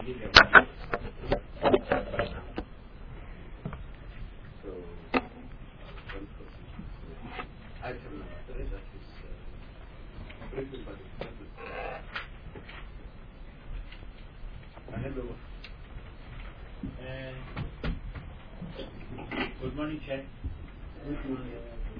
give a budget. So, don't proceed. Item number 3, that is briefing budget. I hand over. Good morning, Chair. Good morning.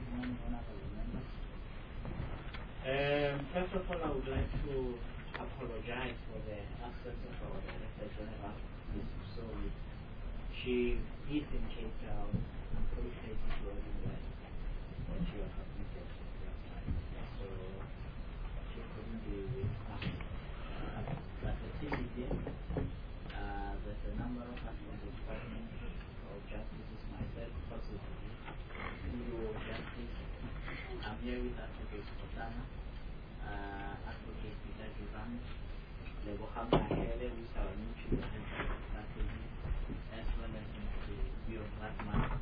First of all, I would like to apologize for the absence of our Director General, Ms. Soli. She is in Cape Town. Unfortunately, she wasn't well when she was admitted last time. So she couldn't be with us. But the thing is this, there's a number of us from the Department of Justice, is myself, possibly, CEO of Justice. I'm here with Advocate Kotana, Advocate Peter Duran, Lebohama Hele, who is our new chief strategy, as well as the Bureau of Ratman.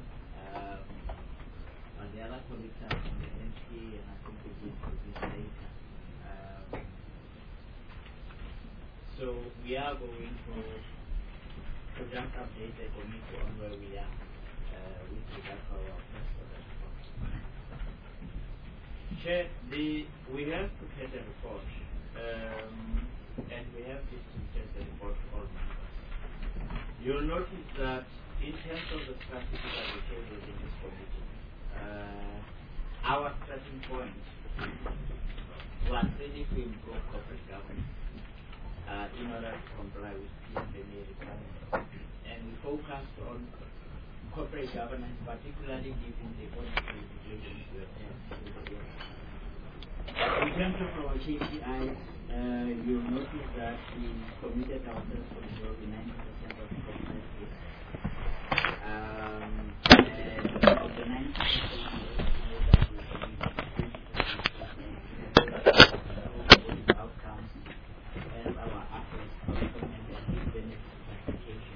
And the other colleagues are from the NP, and I think we will introduce later. So we are going to just update the committee on where we are with regard to our first of the report. Chair, we have prepared a report, and we have distributed the report to all members. You'll notice that in terms of the strategy that we take within this committee, our starting point was really to improve corporate governance in order to comply with PMBA requirements. And we focused on corporate governance, particularly given the policy implications we have had. In terms of our KPIs, you'll notice that we committed ourselves to ensure 90% of corporate risk. And of the 90%, outcomes and our efforts for implementing benefit application.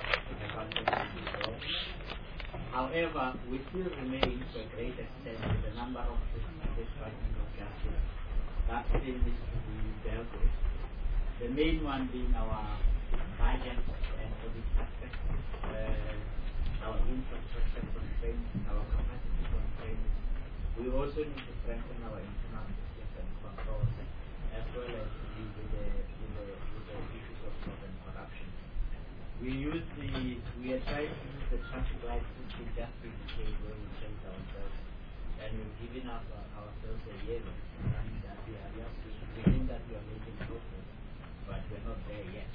However, we still remain to a great extent with the number of Department of Justice that still needs to be dealt with. The main one being our budget and audit aspect, our infrastructure constraints, our capacity constraints. We also need to strengthen our internal systems and controls, as well as deal with the issues of fraud and corruption. We are trying to use the traffic light system just to indicate where we place ourselves, and we've given ourselves a year that we are just within that we are making progress, but we're not there yet.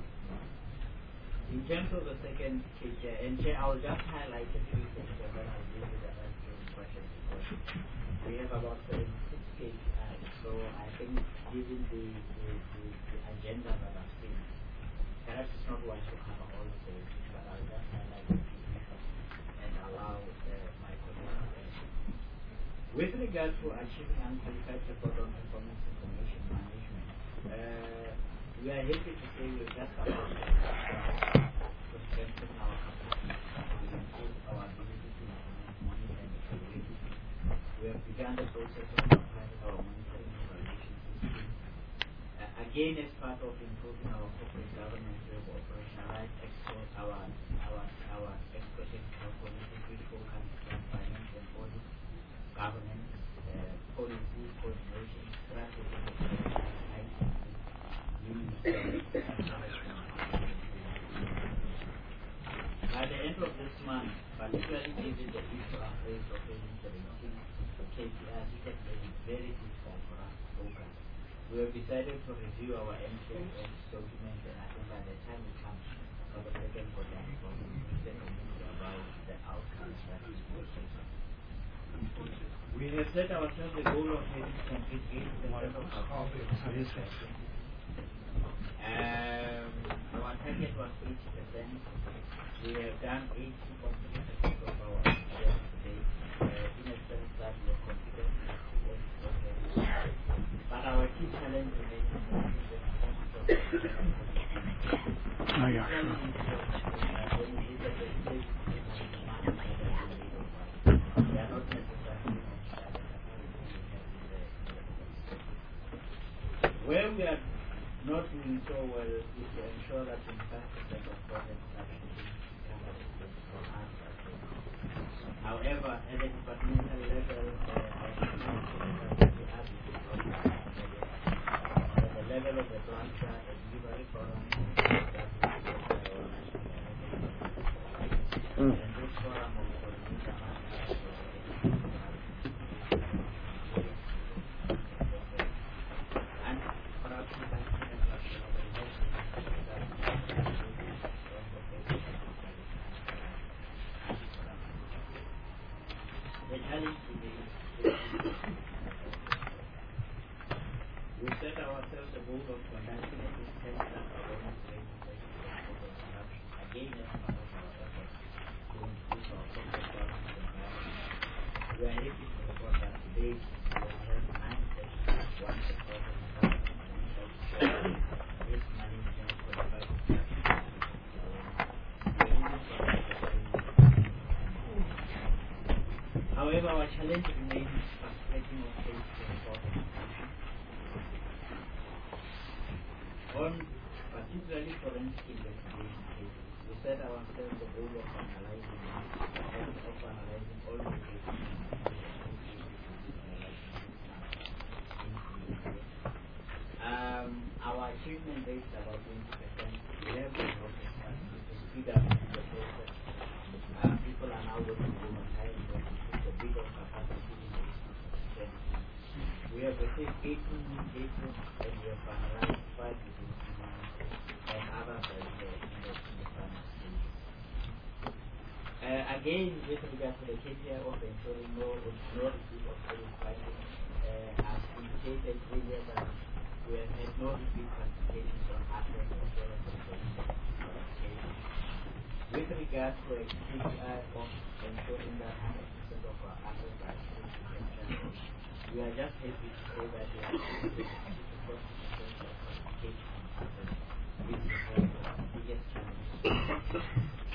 In terms of the second KPI, and I'll just highlight a few things and then I'll give you the rest of the questions, because we have about 76 KPIs, so I think given the agenda that I've seen, perhaps it's not wise to cover all of those, but I'll just highlight a few issues and allow my colleagues to answer. With regard to achieving unqualified support on performance information management, we are happy to say we've just about to strengthen our capacity to improve our ability to monitor and evaluate. We have begun the process of compiling our monitoring and evaluation system. Again, as part of improving our corporate governance, we have operationalized our expert committees which focus on finance and audit, governance, policy, coordination, strategy, by the end of this month, particularly given the issue of raise of 2017, KPIs, it has been very difficult for us to focus. We have decided to review our MCMS document, and I think by the time we come for the second quarter, we will say about the outcomes that we will face. We have set ourselves the goal of having complete 80% of our our target was 80%. We have done 80.3% of our work today, in a sense that we have completed but our key challenge remains where we are not doing so well is to ensure that 25% of projects are covered from us. However, at the departmental level, the level of the cluster and delivery forum, and this forum will coordinate among others and perhaps the challenge today we set ourselves a goal of conducting a system that awareness raising corruption again as part of our efforts to improve our corporate governance environment. We are happy to report that today we have 9 sessions, 1 support and risk management, qualified however, our challenge remains frustrating of face to report on particularly forensic investigation cases. We set ourselves the goal of analyzing all the cases. Our achievement rate is about 20%. We have been working to speed up the process. People are now working overtime to the bigger capacity in the system. We have received 18 new cases and we have finalized 5 within 2 months and others are in the final stage. Again, with regard to the KPI of ensuring no repeat of service finding, as indicated earlier that we have had no repeat classifications on assets as well as on qualifications. With regard to a KPI of ensuring that 100% of our assets are actually we are just happy to say that we are able to support the classification on assets, which is one of the biggest challenges.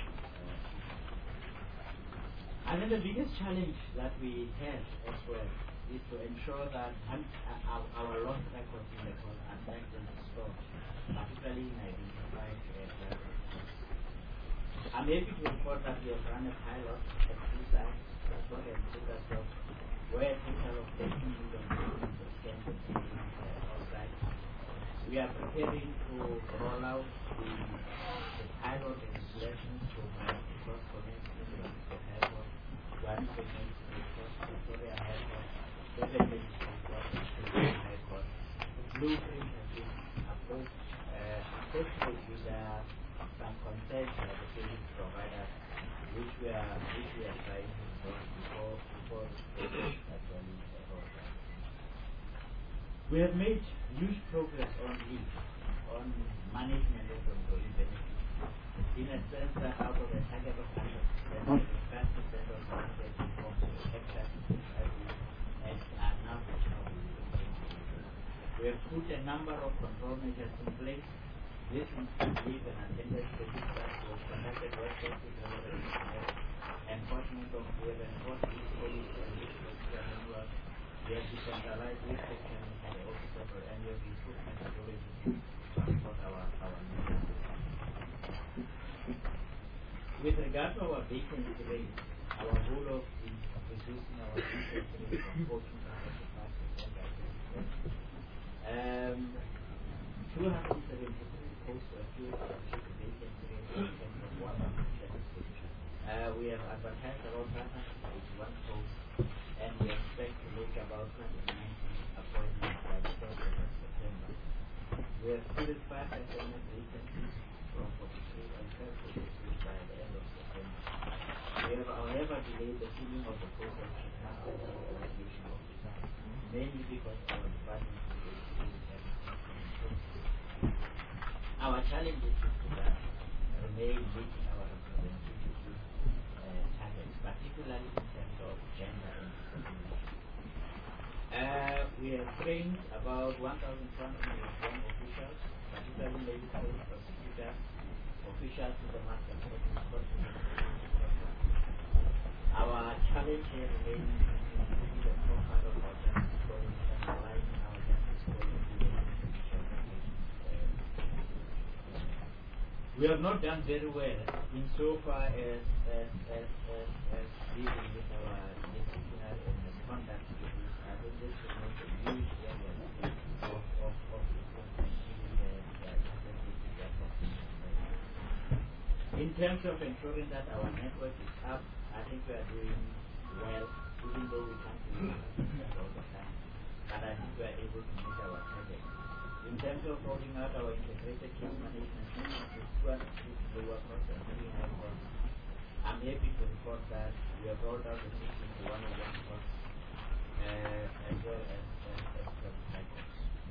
Another biggest challenge that we have as well is to ensure that our loss records in the court are tracked and stored, particularly in identified private costs. I'm happy to report that we have run a pilot at 2 sites, Stock and Superstock, where a total of 13 million of scans outside. We are preparing to roll out the pilot installations to my cross connecting with the airport, one connecting with Victoria Airport, 7 Airport, and Airport. Blueprint has been approved, unfortunately with some concerns by the service providers, which we are trying to solve before the project actually rolls out. We have made huge progress on management of employee benefits, in a sense that out of a target of 100%, 5% of benefits informed to excess and are now we have put a number of control measures in place. This includes an attendance register was conducted workshops with relevant enforcement of we have enforced this policy and this procedure manual. We have decentralized this section at the office of and we have improved methodology to support our needs. With regard to our vacancy rate, our goal of is reducing our vacancy rate from 14% to 5% by 2020. 273 posts were filled to achieve the vacancy rate of 1%. We have advertised about 581 posts and we expect to make about 290 appointments by the 1st of September. We have filled 5 SMS vacancies from 43 and 12 vacancies by the end of September. We have, however, delayed the filling of the post of National Organization Officer, mainly because our department is our challenge is to remain meeting our representativity targets, particularly in terms of gender and disability. We have trained about 1,201 officials, particularly medical prosecutors, officials in the master court. Our challenge here remains in the profile of our justice policy and aligning our justice policy with the judicial We have not done very well insofar as dealing with our disciplinary and misconduct issues. I think this will make a huge area of improvement given the necessity of. In terms of ensuring that our network is up, I think we are doing well, even though we can't do it all the time. But I think we are able to meet our target. In terms of rolling out our integrated case management system with 206 lower cost and 3 high cost, I'm happy to report that we have rolled out the system to 101 cost as well as high cost.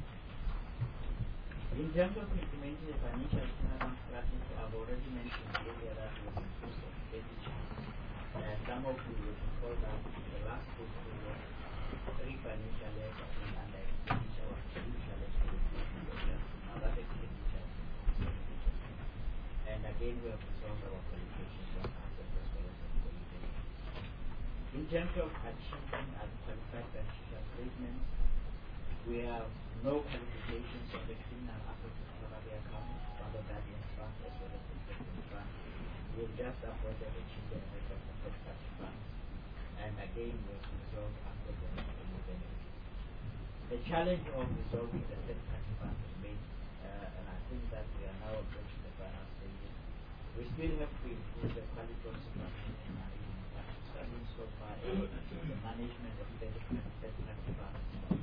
In terms of implementing the financial turnaround strategy, I've already mentioned earlier that we have increased expenditure. Some of you will recall that the last fiscal year, 3 financial years have been under expenditure was a huge challenge for the department. Now that expenditure is significant. And again, we have resolved our qualifications from assets as well as qualifications. In terms of achieving as qualified beneficial statements, we have no qualifications on the criminal assets recovery account, on the guardian's fund as well as the president's fund. We've just appointed a chief generator for third-party funds, and again we have resolved assets and benefits. The challenge of resolving the third-party funds remains, and I think that we are now approaching the final stages. We still have to improve the quality of supervision and management, starting so far as the management of third-party funds.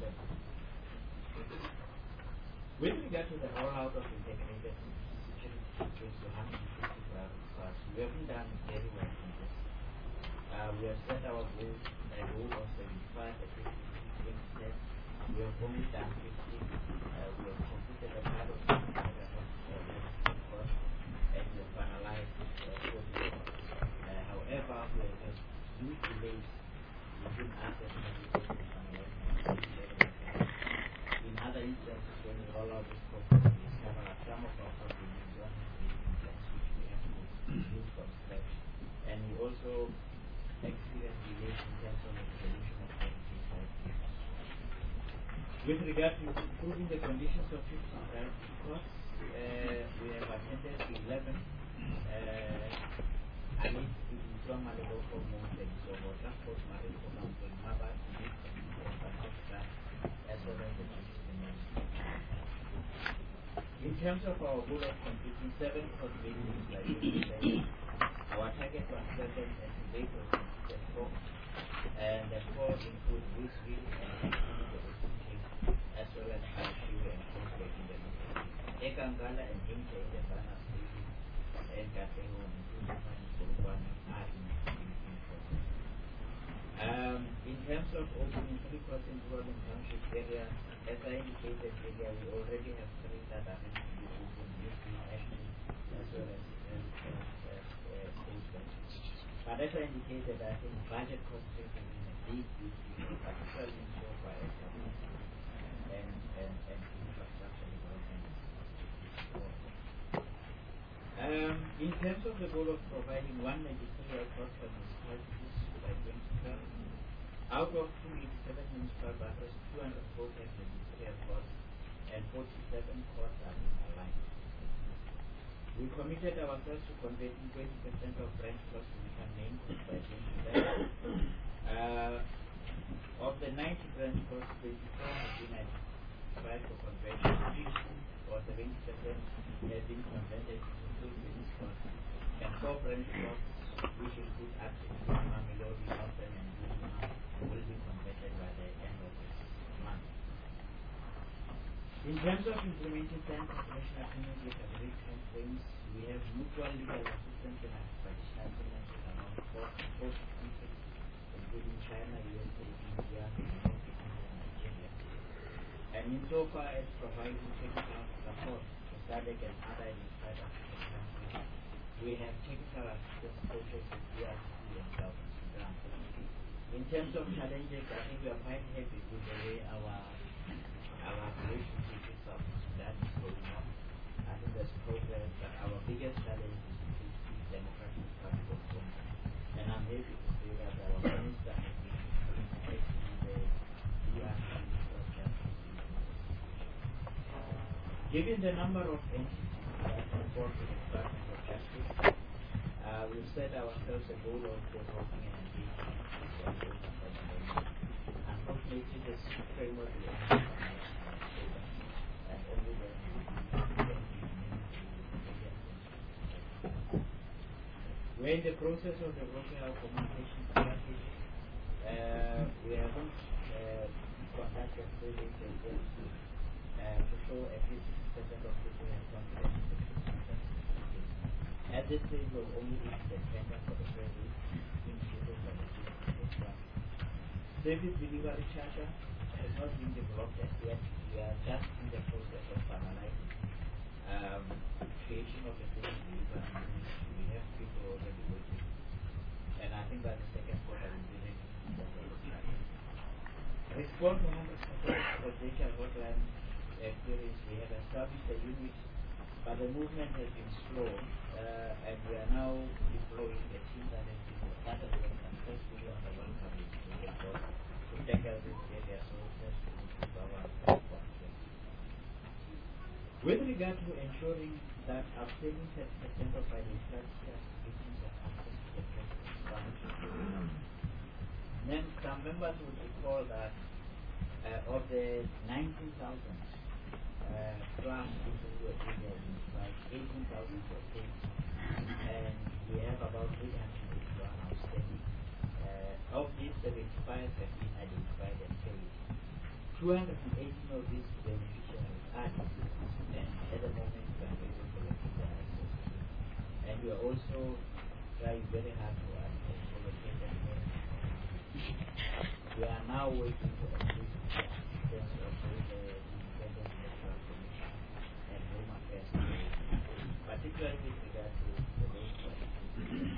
With regard to the rollout of integrated security systems to 150 firms, we haven't done very well in this. We have set our goal, a goal of 75 at 2010. We have only done 50. We have completed a part of the course and we have finalized 40 courses. However, we have had huge delays within us as in other instances, when we roll out this program, we discover that some of our companies don't have the plans which we have to use from scratch. And we also experience delays in terms of the resolution of qualities. With regard to improving the conditions of fixed priority costs, we have attended to 11 I need to be from Maliboko Mountain, so our transport marine for Mountain Maba to meet as well as the in terms of our goal of completing 7 court meetings by 2020, our target was 7 and today was completed 4, and the 4 include Louisville and the case, as well as Hanshu and Konsberg in the north, Ekangala and Inca in the Bana State, and Kateho and Kuzuman and Kurubana are in process. In terms of opening 3 courts in rural and township areas, as I indicated earlier, we already have 3 that are ready to be opened using Ashton as well as Konsberg. But as I indicated, I think budget constraints have been a big issue, particularly in so far as and infrastructure development. In terms of the goal of providing 193 airports for municipalities by 2012, out of 287 municipal buses, 204 have registered airports and 47 courts are being aligned. We committed ourselves to converting 20% of branch costs to become main costs by 2011. Of the 90 branch costs, 24 have been identified for conversion, 60 or 70% have been converted to full business costs, and 4 branch costs, which include access to Mamelodi, Northern and Buzuma, will be converted by the end of this month. In terms of implementing time international agreements with agreed time frames, we have mutual legal assistance and traditional agreements with around 40 countries, including China, USA, India, and Nigeria. And insofar as providing technical support to SADC and other identified African countries, we have technical assistance projects with DRC and South Sudan. In terms of challenges, I think we are quite happy with the way our relationship with South Sudan is going on. I think there's progress, but our biggest challenge is to keep democratic party of Congo. And I'm happy to say that our minister has been actually the DRC Given the number of entities that report to the department we've set ourselves a goal of developing an engagement with unfortunately, this framework is and only then we're in the process of developing our communication strategy. We haven't conducted surveys yet to show at least 60% of people have confidence in the system. At this stage, we'll only issue the tender for the survey initiated by the system. Service delivery charter has not been developed as yet. We are just in the process of finalizing creation of the service delivery. We have people already working, and I think by the second quarter we'll be ready for the charter. Respond to 100% presidential hotline experience. We have established a unit, but the movement has been slow, and we are now deploying a team that has been started successfully on the welcome to tackle this area, so that's to improve our confidence. With regard to ensuring that outstanding 30% of our infrastructure victims have access to the president's fund, then some members would recall that of the 19,000 plus people who were in there, like 18,000 were paid, and we have about 881 outstanding. Of these, 75 have been identified and paid. 218 of these beneficiaries are deceased, and at the moment we are able to locate their access. And we are also trying very hard to locate them. We are now waiting for the assistance of both the Independent Electoral Commission and Home Affairs, particularly with regard to the road policy.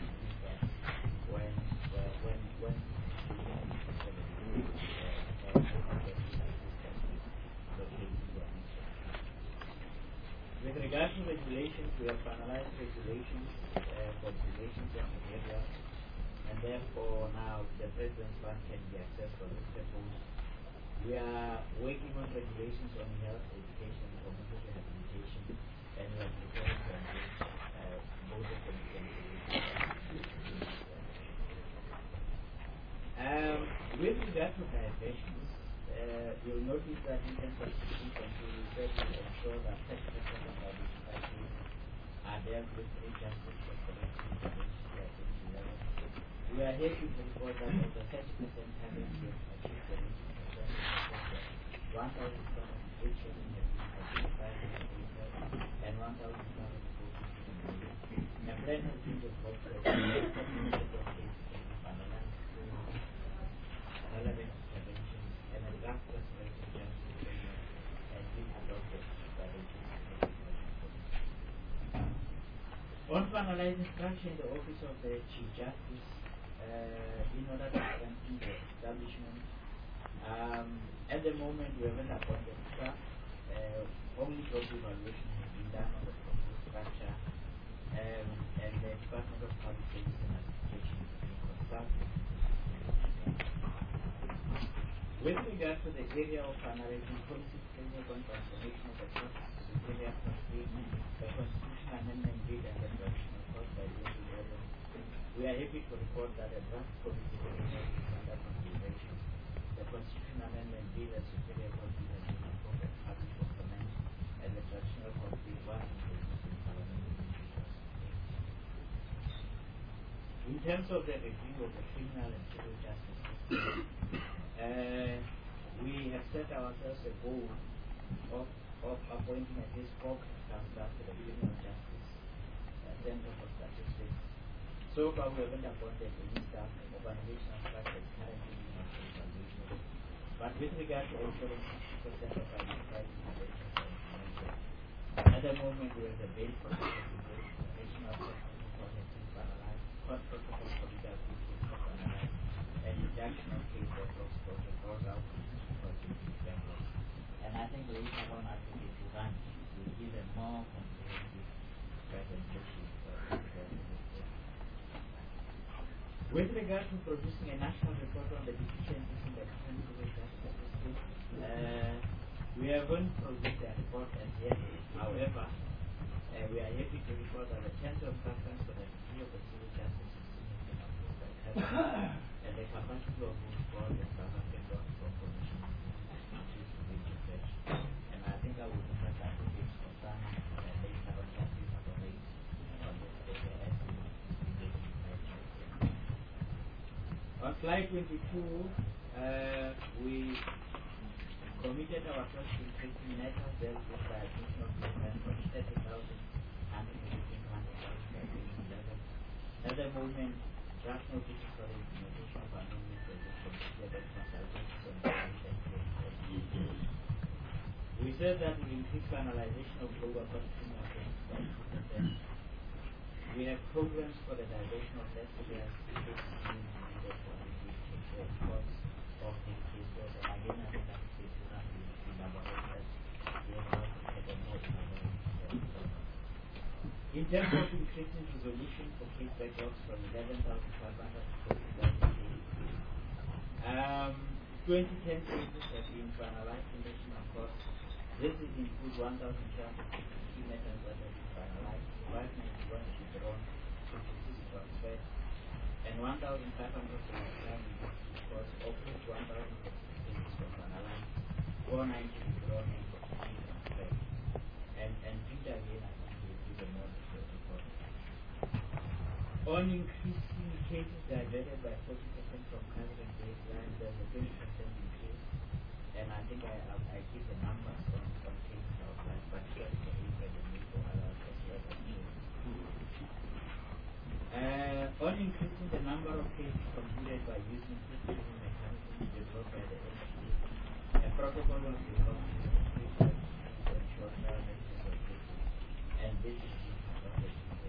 With regard to regulations, we have finalized regulations for regulations of the area, and therefore now the President's Fund can be accessed for this purpose. We are working on regulations on health, education, and community rehabilitation, and we are preparing to engage both the community and with regard to diversions, you'll notice that in terms of frequency, we said to ensure that 30% of our identified cases are dealt with through justice for corrective intervention. We are here to report that of the 30% having been achieved the 1,708 children have been identified and 1,740 a plan has been developed for the of cases can be finalized through relevant interventions, and a draft restorative justice framework has been adopted by the on finalizing structure in the office of the Chief Justice in order to strengthen the establishment. At the moment, we haven't appointed staff. Only job evaluation has been done on the proposed structure, and the Department of Public Service and Administration has been consulted. With regard to the area of finalizing policy framework on transformation of the area constraint, the Constitution Amendment Bill and the Transitional Court by the we are happy to report that a draft policy framework is under consideration. The Constitution Amendment Bill and Superior Court Bill has been approved and public for comment, and the Transitional Court Bill was introduced in Parliament in 2008. In terms of the review of the criminal and civil justice system, we have set ourselves a goal of appointing at least 4 counselors to the Criminal Justice Center for Statistics. So far, we haven't appointed any staff. Organizational structure is currently being evaluation. But with regard to ensuring 60% of our identified interventions are implemented, at the moment we have the base for the regional protocol project is finalized, court protocol for legal cases is finalized, and reduction of case records project rolled out to project in Bangalore. And I think the Eastern African design will give a more comprehensive presentation for the with regard to producing a national report on the deficiencies in the current civil justice system, we haven't produced a report as yet. However, we are happy to report that the Center of Preference for the Review of the Civil Justice slide 22, we committed our first increasing net of debt with the addition of payment from 30,000 and 100,000. At the moment, draft notices for the implementation of amendments were completed and consultations on the. We said that we increase finalization of global costing accounts by 2%. We have programs for the diversion of less areas needed for the costs of the cases, and again, I think that's the program we elaborate that we have now taken more in terms of increasing resolution for case backlogs from 11,500 to 14,000 cases. 2010 cases have been finalized in national court. This is include 1,350 matters that have been finalized, 591 withdrawn, 56 transferred, and 1,579 because of which 1,000 cases were finalized, 490 withdrawn, and 43 transferred. And Peter again, I think will do the more report. On increasing cases diverted by 40% from current baseline, there's a 20% increase, and I think I give the numbers on cases outlined, but just for the need for others as well as on increasing the number of cases concluded by using system mechanisms developed by the NCA, a protocol was developed to ensure fair management of cases, and this is being adopted in the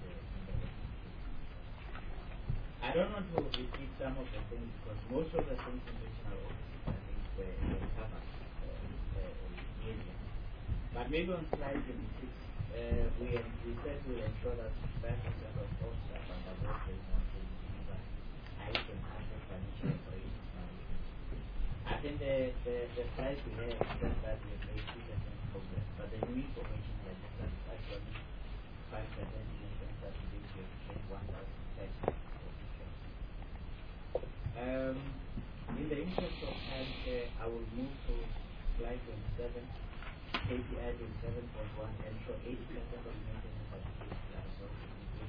I don't want to repeat some of the things because most of the things in regional offices I think were covered earlier. But maybe on slide 26, we said we'll ensure that 5% of all staff and above trainers will deliver item asset financial operations management. I think the slide we have says that we have made 2% progress, but the new information like that is actually 5% mentions that we need to have 1,000 in the interest of time, I will move to slide 27, KPI 27.1, ensure 80% of maintenance activities are resolved in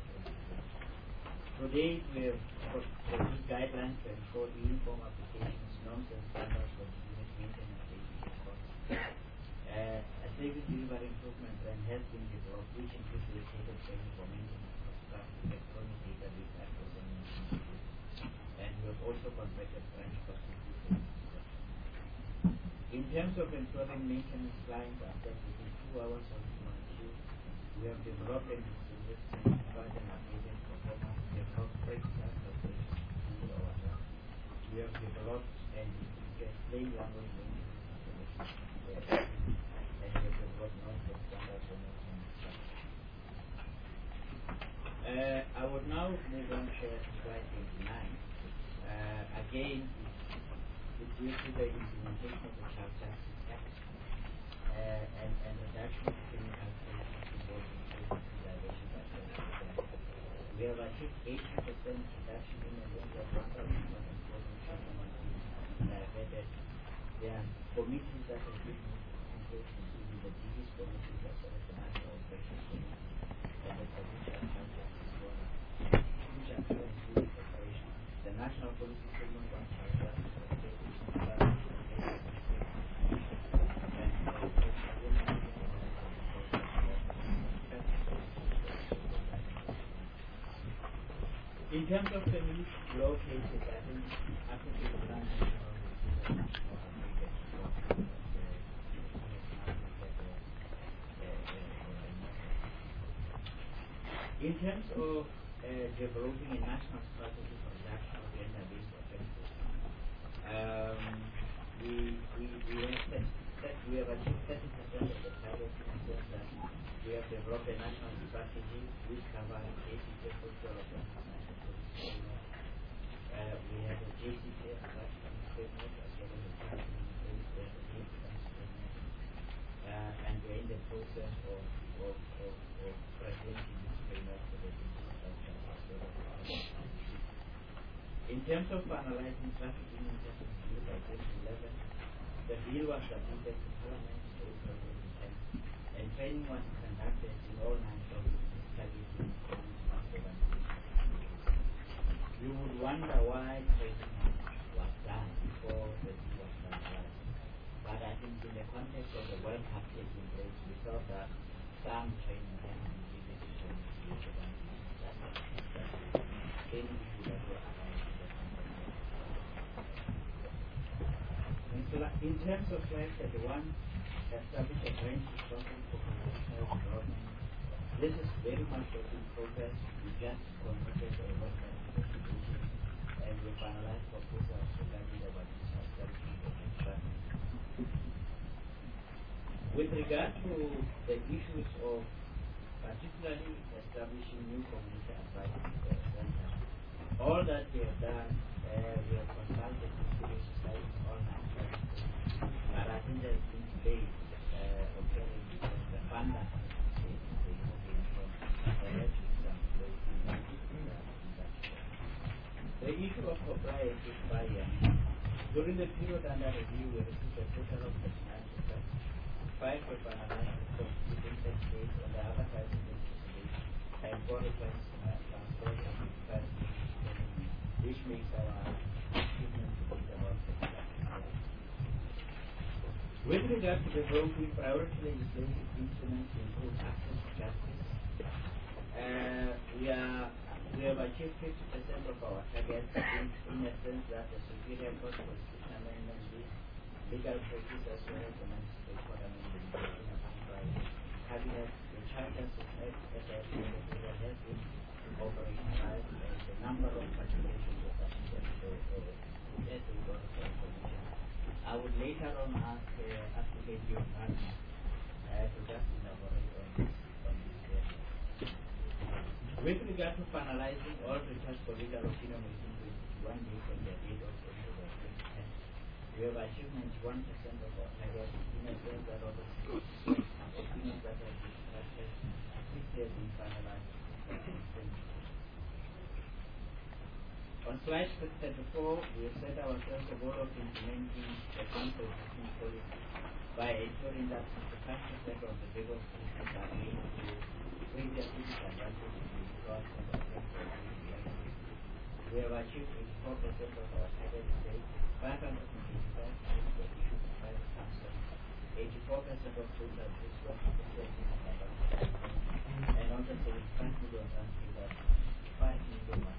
Today, we have produced guidelines to ensure uniform applications, norms and standards for unit maintenance safety costs. A saving delivery improvement plan has been developed, which includes dedicated training for maintenance of staff, electronic database access and maintenance. And we have also contracted branch cost improvement. In terms of ensuring maintenance clients are set within 2 hours of human issue, we have developed and distributed certified and updated performance, developed practical calculations to do our work. We have developed and distributed plain language maintenance information, and we have developed norms and standards for maintenance practices. I would now move on to slide 29. Again, it deals with the implementation of the Child Justice Act and reduction of criminal cases involving safety diversion by 20%. We have achieved 80% reduction in the range of 1,240 diverted. There are committees that have been in place, including the DG's committee as well as the National Operations Committee and the Provincial Child Justice Forum, which are currently operational. The National Policy Statement on Child Justice in terms of the new law cases, I think Africa is done in terms of developing a national strategy for reduction of gender-based offences, we have achieved 30% of the target in the sense that we have developed a national strategy which covers JCK social offences and the police framework. We have a JCK anti-crime framework as well as a crime police framework. And we're in the process of presenting this framework to the digital as well as in terms of analyzing trafficking in terms of bill by 2011, the bill was submitted to Parliament in April 2010, and training was conducted in all 9 provinces targeting community organizations. You would wonder why in the context of the World Cup taking place, we thought that some training had to be given to any issue that will arise in the context of in terms of slide 31, establish a range of responsible for commercial development. This is very much work in progress. We just completed a website investigation and we finalized proposals regarding the establishment of the strategy. With regard to the issues of particularly establishing new community advisory centers, all that we have done, we have consulted with civil society, all national states, but I think there's been delays occurring because the funder the issue of compliance with barrier. During the period under review, we received a total of 39 requests. 5 were finalized from within 10 days on the other 5 days, and 4 requests transferred from 5 days, which makes our achievement to be about 55%. With regard to the role we priority legislative instruments to improve access to justice, we have achieved 50% of our targets in a sense that the Superior Court Constitution Amendment is legal practice as well as the Magistrate Court Amendment by Cabinet. The charter has been operationalized and the number of calculations of submitted to the Commission. I would later on ask Applicant your partner to just elaborate on this area. With regard to finalizing all requests for legal opinion within 21 days from the date of October 2010, we have achieved 91% of our target in a sense that all the opinions that have been drafted, at least they have been finalized. On slide 34, we have set ourselves a goal of implementing the council policy by ensuring that 65% of the labor forces are able to bring their physical advantage to the cross and the we have achieved 84% of our target today, 585 were issued to private council, 84% of total this was and also 75 million that 5 million was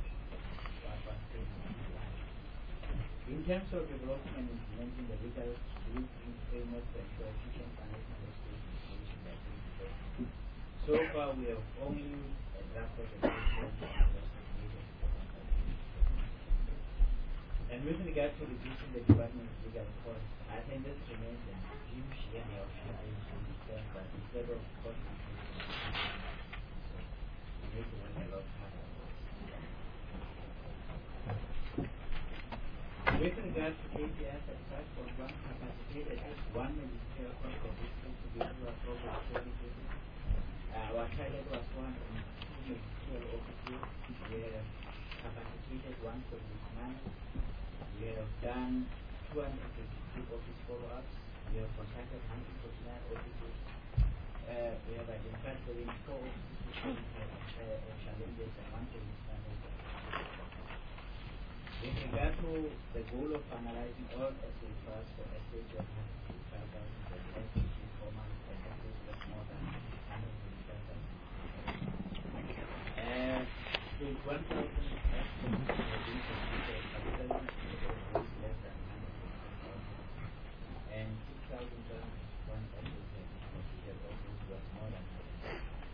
in terms of developing and implementing the legal framework to ensure efficient financial institution by 2030. So far, we have only drafted the and with regard to reducing the Department of Legal costs, I think this remains a huge area of challenge in the sense that instead of cost increase, we need to work a lot harder. With regard to KPIs at 5.1 capacity, at least one ministerial cost of district to be able to appropriate services. Our target was 102 ministerial offices. We have capacitated 179. We have done 252 office follow-ups. We have contacted 149 offices. We have identified 74 offices with challenges and 179 with regard to the goal of finalizing all estate files for estate of 155,000 and SPC formal competitors was more than 155,000. With 1,000 estimates have been completed, but 7 is less than 150,000. And 6,000 one estate have been completed, of which was more than 150,000.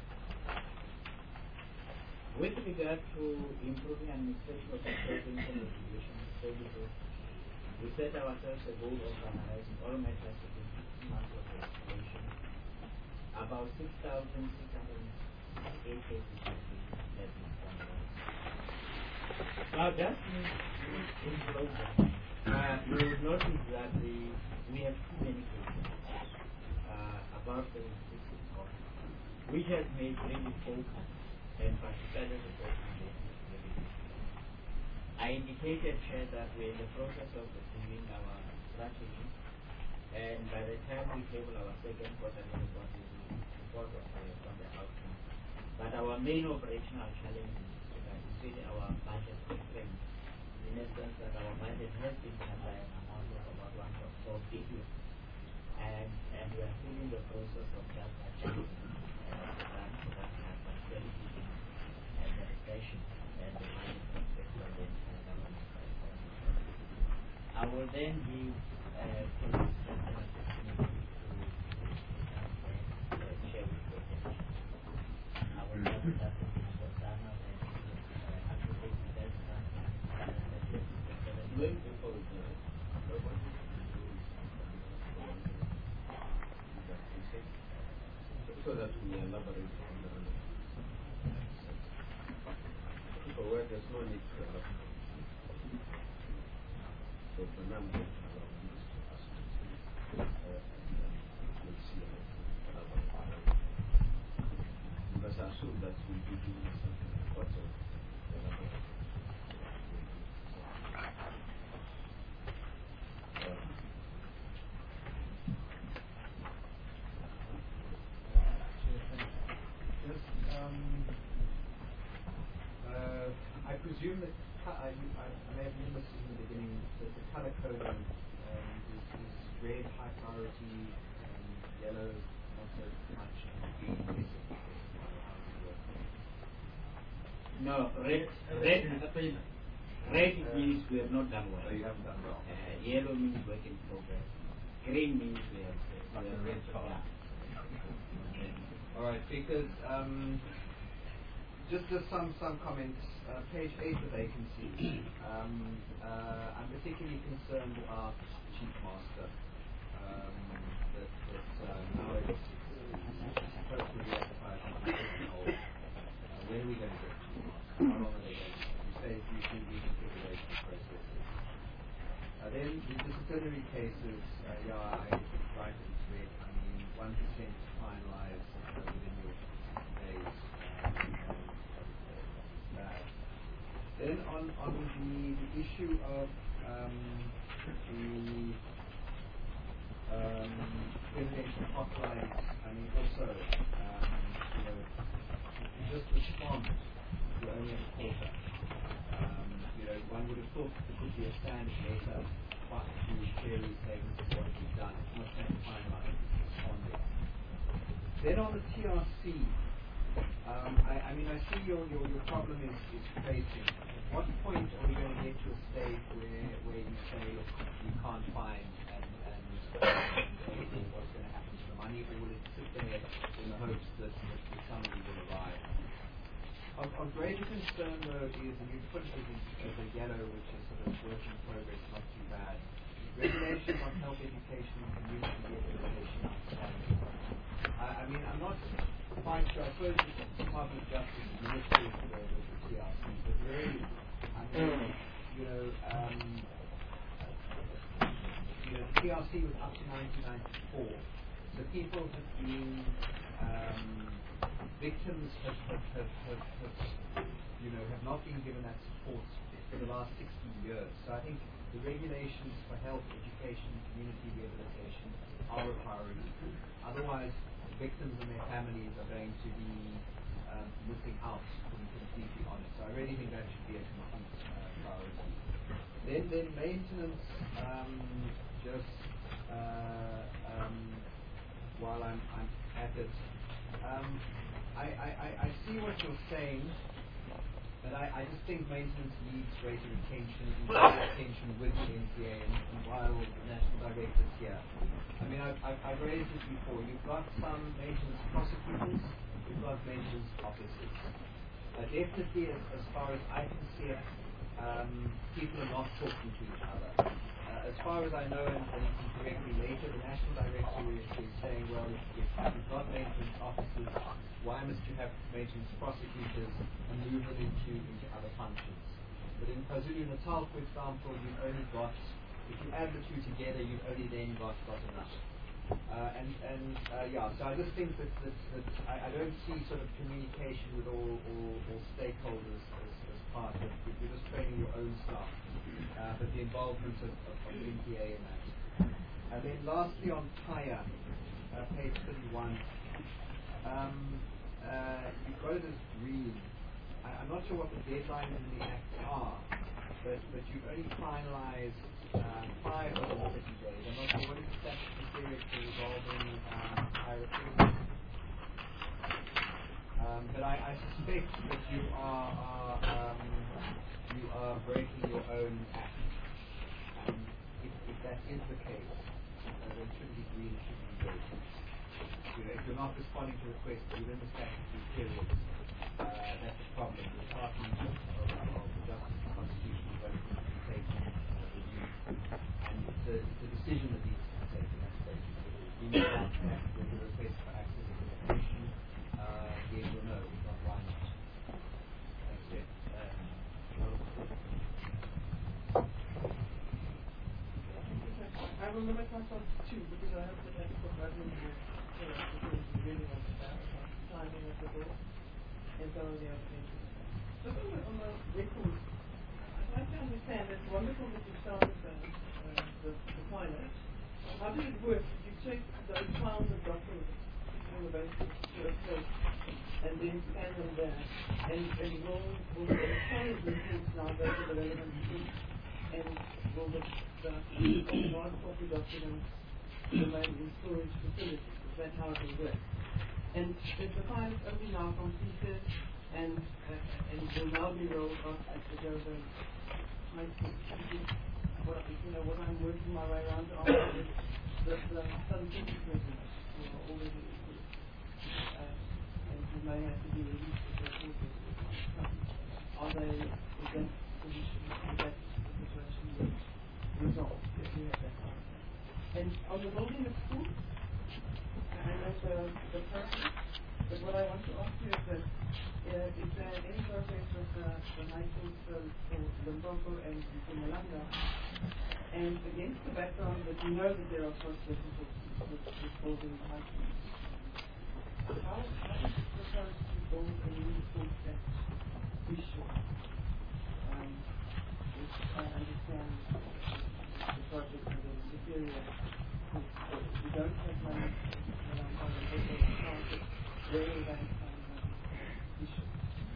With regard to improving administration of intervention litigation services, we set ourselves a goal of analyzing all matters within 15 months of legislation. About 6,608 cases have been finalized. Now, just in closing, you will notice that we have too many cases, about 76 in court, which has made really focus and particularly reporting. I indicated, Chair, that we're in the process of reviewing our strategy, and by the time we table our second quarterly report, we will report on the outcome. But our main operational challenge is really our budget constraints, in a sense that our budget has been cut by an amount of about 1.4 billion and we are still in the process of just adjusting that responsibility and the station and the management sector and government side. I will then give colleagues an opportunity to share with the attention. I will not start with Mr. Dana and advocate that When people so that we elaborate on the so where there's no need to so for now we'll allow you to ask we'll see because I assume that we'll be doing something lots of I presume that I may have missed this in the beginning, that the color coding is red high priority, yellow not so much, and green basic. No, red means we have not done well. You haven't done well. Yellow means work in progress. Green means we have red color. Yeah. All right, because just some comments. Page 8, the vacancy. I'm particularly concerned about chief master. That now it's supposed to be occupied old. When are we going to get chief master? How long are they going to? You say you do reconfiguration processes. Then the disciplinary cases, I write it red. I mean, 1% finalized within your days. Then on the issue of the residential hotlines, I mean also just respond to only a quarter. One would have thought there could be a standard letter to queries saying this is what we've done. It's not that finalized, it's responding. Then on the TRC, I mean, I see your problem is facing. At what point are we going to get to a stage where you say, look, we can't find and what's going to happen to the money, or will it sit there in the hopes that somebody will arrive? Of greater concern, though, is, and you put it as a yellow, which is sort of work in progress, not too bad. Regulations on health education and community rehabilitation outstanding. I mean, I'm not quite sure. I suppose the Department of Justice administers the TRC, but really, I mean, the TRC was up to 1994. So people have been victims have not been given that support for the last 60 years. So I think the regulations for health, education, community rehabilitation are a priority. Otherwise, victims and their families are going to be missing out, to be completely honest. So I really think that should be a complete priority. Then maintenance, while I'm at it, I see what you're saying, but I just think maintenance needs greater attention with the NPA and while the National Director's here. I mean, I've raised this before. You've got some maintenance prosecutors, you've got maintenance officers. Definitely, as far as I can see it, people are not talking to each other. As far as I know, and you can correct me later, the National Director is saying, well, if you've got maintenance officers, why must you have maintenance prosecutors and move them into other functions? But in KwaZulu-Natal, for example, you've only got, if you add the two together, you've only then got enough. So I just think that I don't see sort of communication with all stakeholders as part of it. You're just training your own staff, but the involvement of the NPA in that. And then lastly on TIRE, page 31, you've got it as green. I'm not sure what the deadlines in the Act are, but you've only finalized prior to the 30 days. I'm not sure what is the statutory period for resolving higher approval. But I suspect that you are breaking your own act. And if that is the case, then Trinity Green should be engaged. If you're not responding to requests within the statutory period, that's a problem. The Department of Justice and Constitution is going to be taking review. And it's a decision that needs to be taken at stage. We need to act with the request for access to information, yes or no, if not why not. That's it. I will limit myself to two because I have the next book I've been really want to start about the timing of the book and some of the other things. Just on the record, I'd like to understand, it's wonderful that you started the pilot. How did it work? Did you take those files of documents on the basis of a place and then scan them there? And will the pilot reports now go to the relevant group? And will the hard copy documents remain in storage facilities? Is that how it will work? And is the file only now completed and will now be rolled off as the government might what I'm working my way around to answer is the some principles are already included. And you may have to be released if they're are they against the position that the situation will resolve if we have that kind of thing. And on the building of school, I know the process, but what I want to ask you is that is there any progress with the high schools for Limpopo and Mpumalanga? And against the background that we know that there are cost difficulties with building the high schools, how is it proposed to build a new school that we should? Which I understand the project of the Superior. We don't have money when I'm on the book of the market, where will that issue?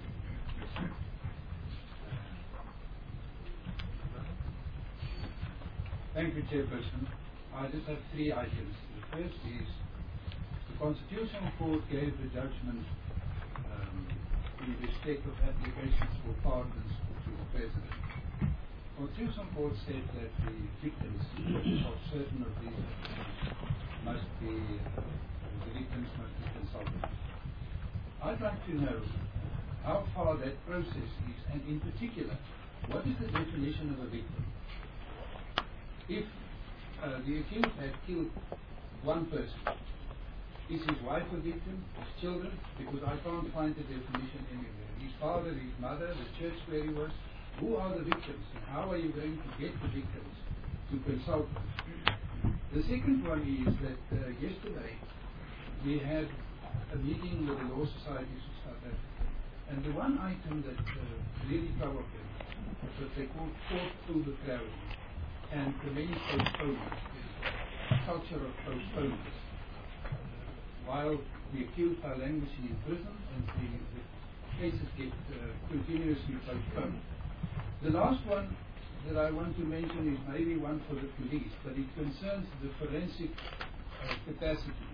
Thank you, Chairperson. I just have three items. The first is the Constitutional Court gave the judgment in respect of applications for pardons to the President. The Constitutional Court said that the victims of certain of these must be consulted. I'd like to know how far that process is, and in particular, what is the definition of a victim? If the accused had killed one person, is his wife a victim, his children? Because I can't find the definition anywhere. His father, his mother, the church where he was. Who are the victims, and how are you going to get the victims to consult them? The second one is that yesterday we had a meeting with the Law Societies of South Africa, and the one item that really troubled them was what they called court overcrowding and the many postponements, the culture of postponements. While the accused are languishing in prison and the cases get continuously postponed. The last one that I want to mention is maybe one for the police, but it concerns the forensic capacity.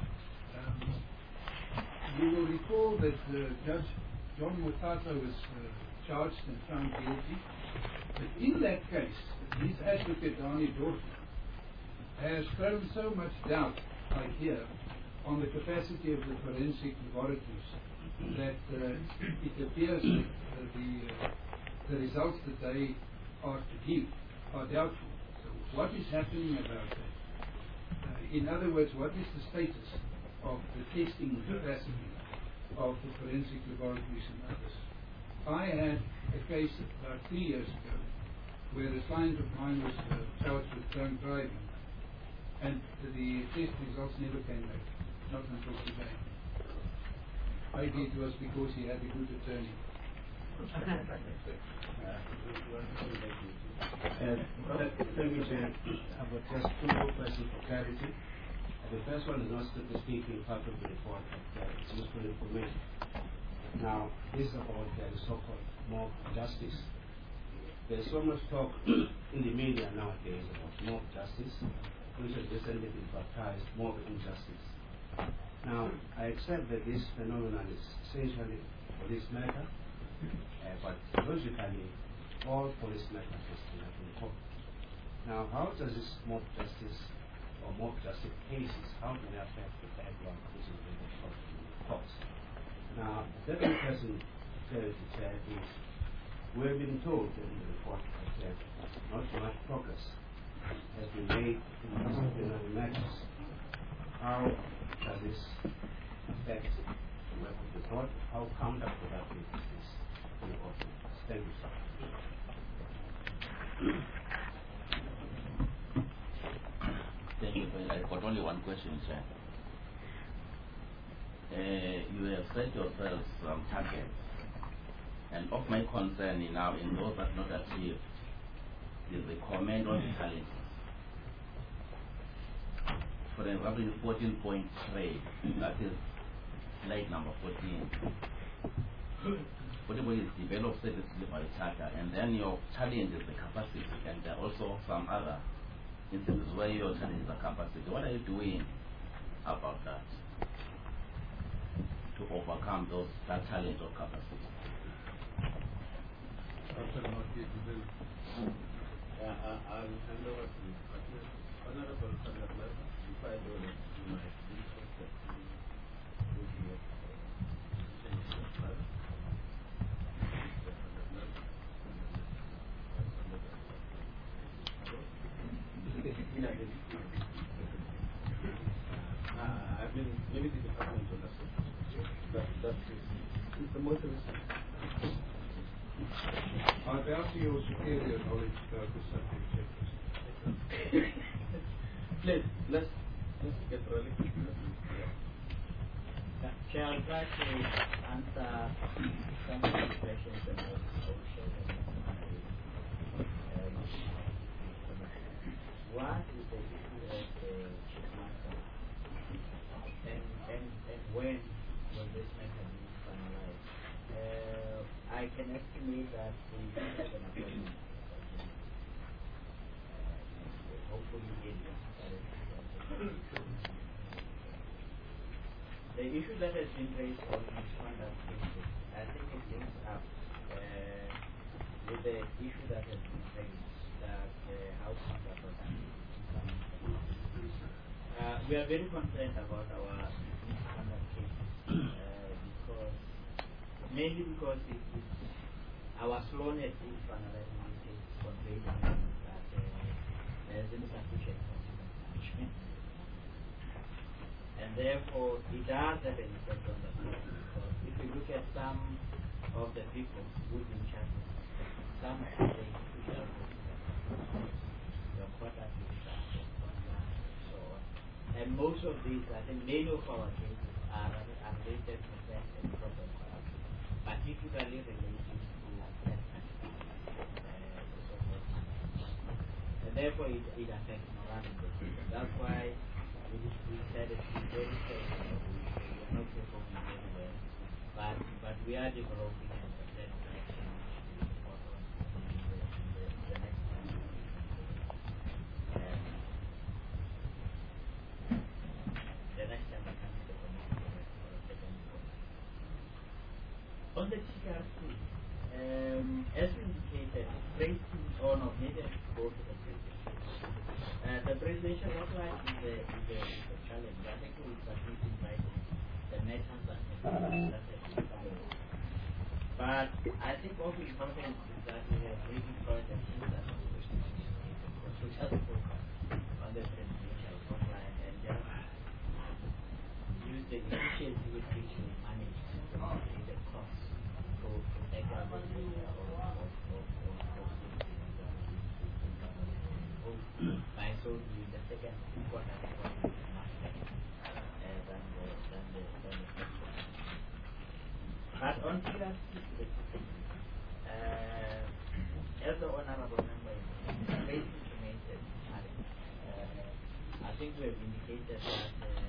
You will recall that Judge John Mutata was charged and found guilty. But in that case, his advocate, Dani Dorfman, has thrown so much doubt, I hear, on the capacity of the forensic laboratories that it appears that the results that they are to give are doubtful. So what is happening about that? In other words, what is the status of the testing capacity of the forensic laboratories and others? I had a case about 3 years ago where a client of mine was charged with drunk driving, and the test results never came back, not until today. Maybe it was because he had a good attorney. Thank you, Chair. I've got just two more questions for clarity. The first one is not strictly speaking part of the report, but it's useful information. Now, this is about the so-called mob justice. there's so much talk in the media nowadays about mob justice, which has recently been baptized mob injustice. Now, I accept that this phenomenon is essentially police matter, but logically, all police matters must be in court. Now, how does this mob justice or mob justice cases, how do they affect the background which is in the court? Now, the second question clarity chair is, we have been told in the report that not much progress has been made in disciplinary matters. How does this affect the work of the court? How counterproductive is this in the court? Thank you, sir. Thank you. I've got only one question, Chair. You have set yourselves some targets, and of my concern now in those that not achieved is the comment on the challenges. For example, in 14.3, that is slide number 14. Whatever is developed service delivery charter, and then your challenge is the capacity, and there are also some other instances where your challenge is the capacity. What are you doing about that to overcome that challenge of capacity? I'll hand over to Honorable Honorable before I go to my I've been limited to comment on that. That's the most I bow to your superior knowledge about the subject. Please, let's get ready. Shall I try to answer some of the questions about social what is the issue of the matter, and when will this matter be finalized? I can estimate that the issue of an appointment hopefully in the issue that has been raised on misconduct cases, I think it links up with the issue that has been raised that how counterproductive. We are very concerned about our misconduct cases mainly because our slowness in finalizing these cases conveys that there is insufficient consequence management. And therefore, it does have an effect on the court, because if you look at some of the people who've been charged, some of the officials, the court administrators, and so on. And most of these, I think many of our cases are related to theft and fraud and corruption, particularly related to theft and and therefore it affects morale in the system. That's why we said it is very careful. We are not performing very well, but we are developing a set of action which we report on the next time. The next time I come to the committee for a second report. On the TRC, as we indicated, tracing on of needed to go to the presentation. The presentation outline is a challenge. I think we submit in writing the matters that have been found. But I think what is important is that we have really found the things that we wish to communicate, because we just focus on the presentation outline and just use the efficiency with which we manage to communicate the cost to take our by so doing the second important point is much better than the first one. But on TRC specifically, as the honorable member is facing tremendous challenge, I think we have indicated that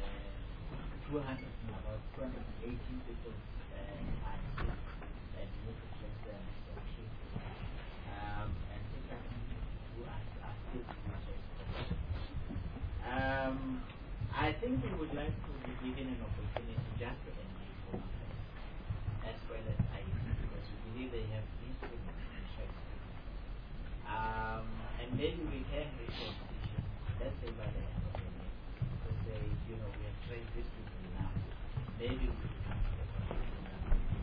about 218 people are sick and need to place their next of kin. think we would like to be given an opportunity just to engage with as well as IT, because we believe they have instruments to check. And maybe we can reach a decision, let's say by the end of the year, to say, we have trained this people now. Maybe we will come to the conclusion that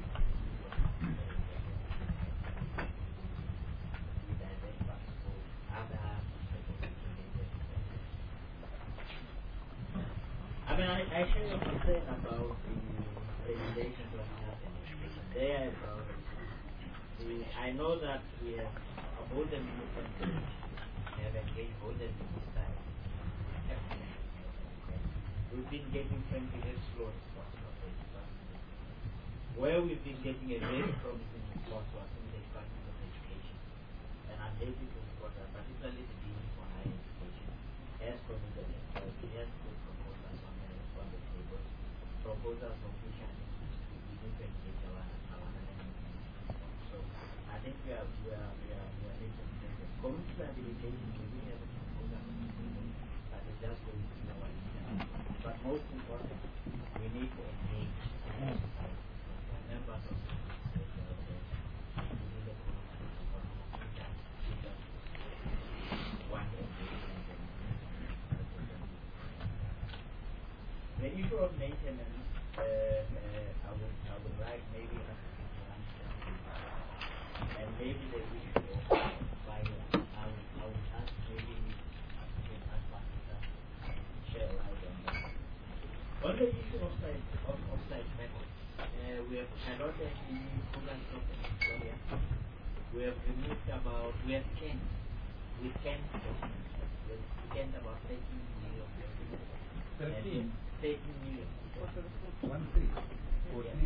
we divert funds for other related. I share your concern about the regulations of health and education. They are a priority. I know that we have both the ministers have engaged both the ministers. We've been getting frankly very slow response from the department. Where we've been getting a very promising response was in the Department of Education. And I'm happy to report that particularly the Dean for Higher Education has committed themselves. He has put proposals on the table, proposals of which I think we need to engage our so I think we are making progress. Community rehabilitation, we will have a proposal on the table, but it's just going to be our internal. But most important, we need to engage members of the the issue of maintenance, I would like maybe us to understand, and maybe the issue of violence. I would ask maybe share light on that. On the issue of site methods, we have piloted the program of Victoria. We have removed we have scanned. We scanned documents. We have scanned about 13 million documents. 13 million. 1 3 or 3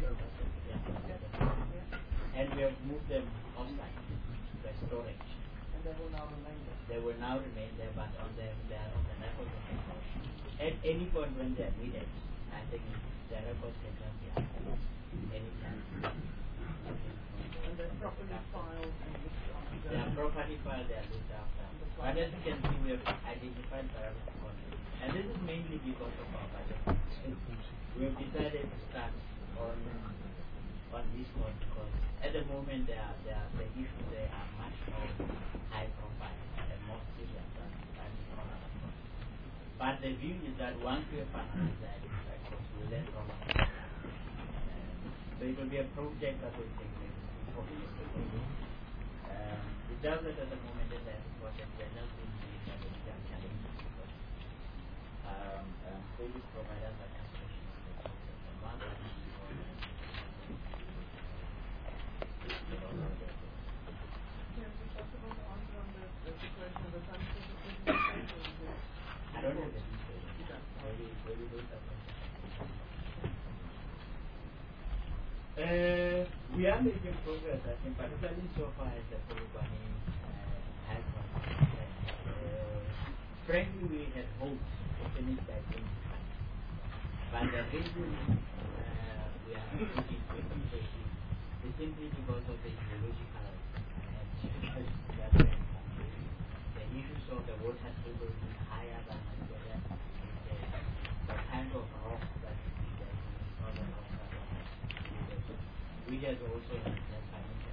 And we have moved them offsite for storage. And they will now remain there. They will now remain there, but they are on the records of records. At any point when they are needed, I think the records can just be accessed anytime. And they're properly filed and looked after. They are properly filed, they are looked after. But as you can see, we have identified parameter content. And this is mainly because of our budget. We have decided to start on this one because at the moment the issues there are much more high profile and more serious than this one. But the view is that once we have finalized the identified costs, we will then roll out. So it will be a project that will take maybe 4 years to do. It does that at the moment in the project, we are just being dealing with the bigger challenges because service providers are just pushing on the process. And one of the I don't know the details. Maybe those are we are making progress, I think, particularly so far as the Polygamy has gone. Frankly, we had hoped to finish by 2020. But the reason we are looking 2030 is simply because of the geological and the issues of the water table is higher than Nigeria. The kind of rock that is there is other rocks that are we just also have financial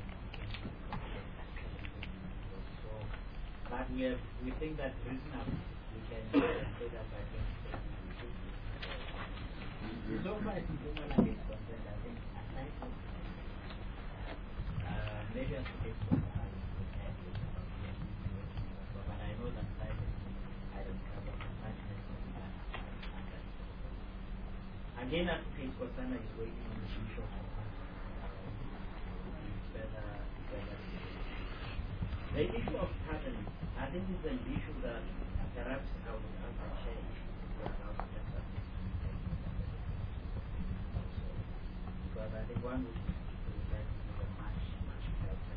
so, but we think that reasonably we can say that by 2030 we should be. So far as Uganda is concerned, I think aside from maybe as a case for but I know that side I don't cover much less than that. Again, as a case for Sana is waiting on the issue of the issue of patterns, I think is an issue that perhaps I would have to change because I think one would like to give a much better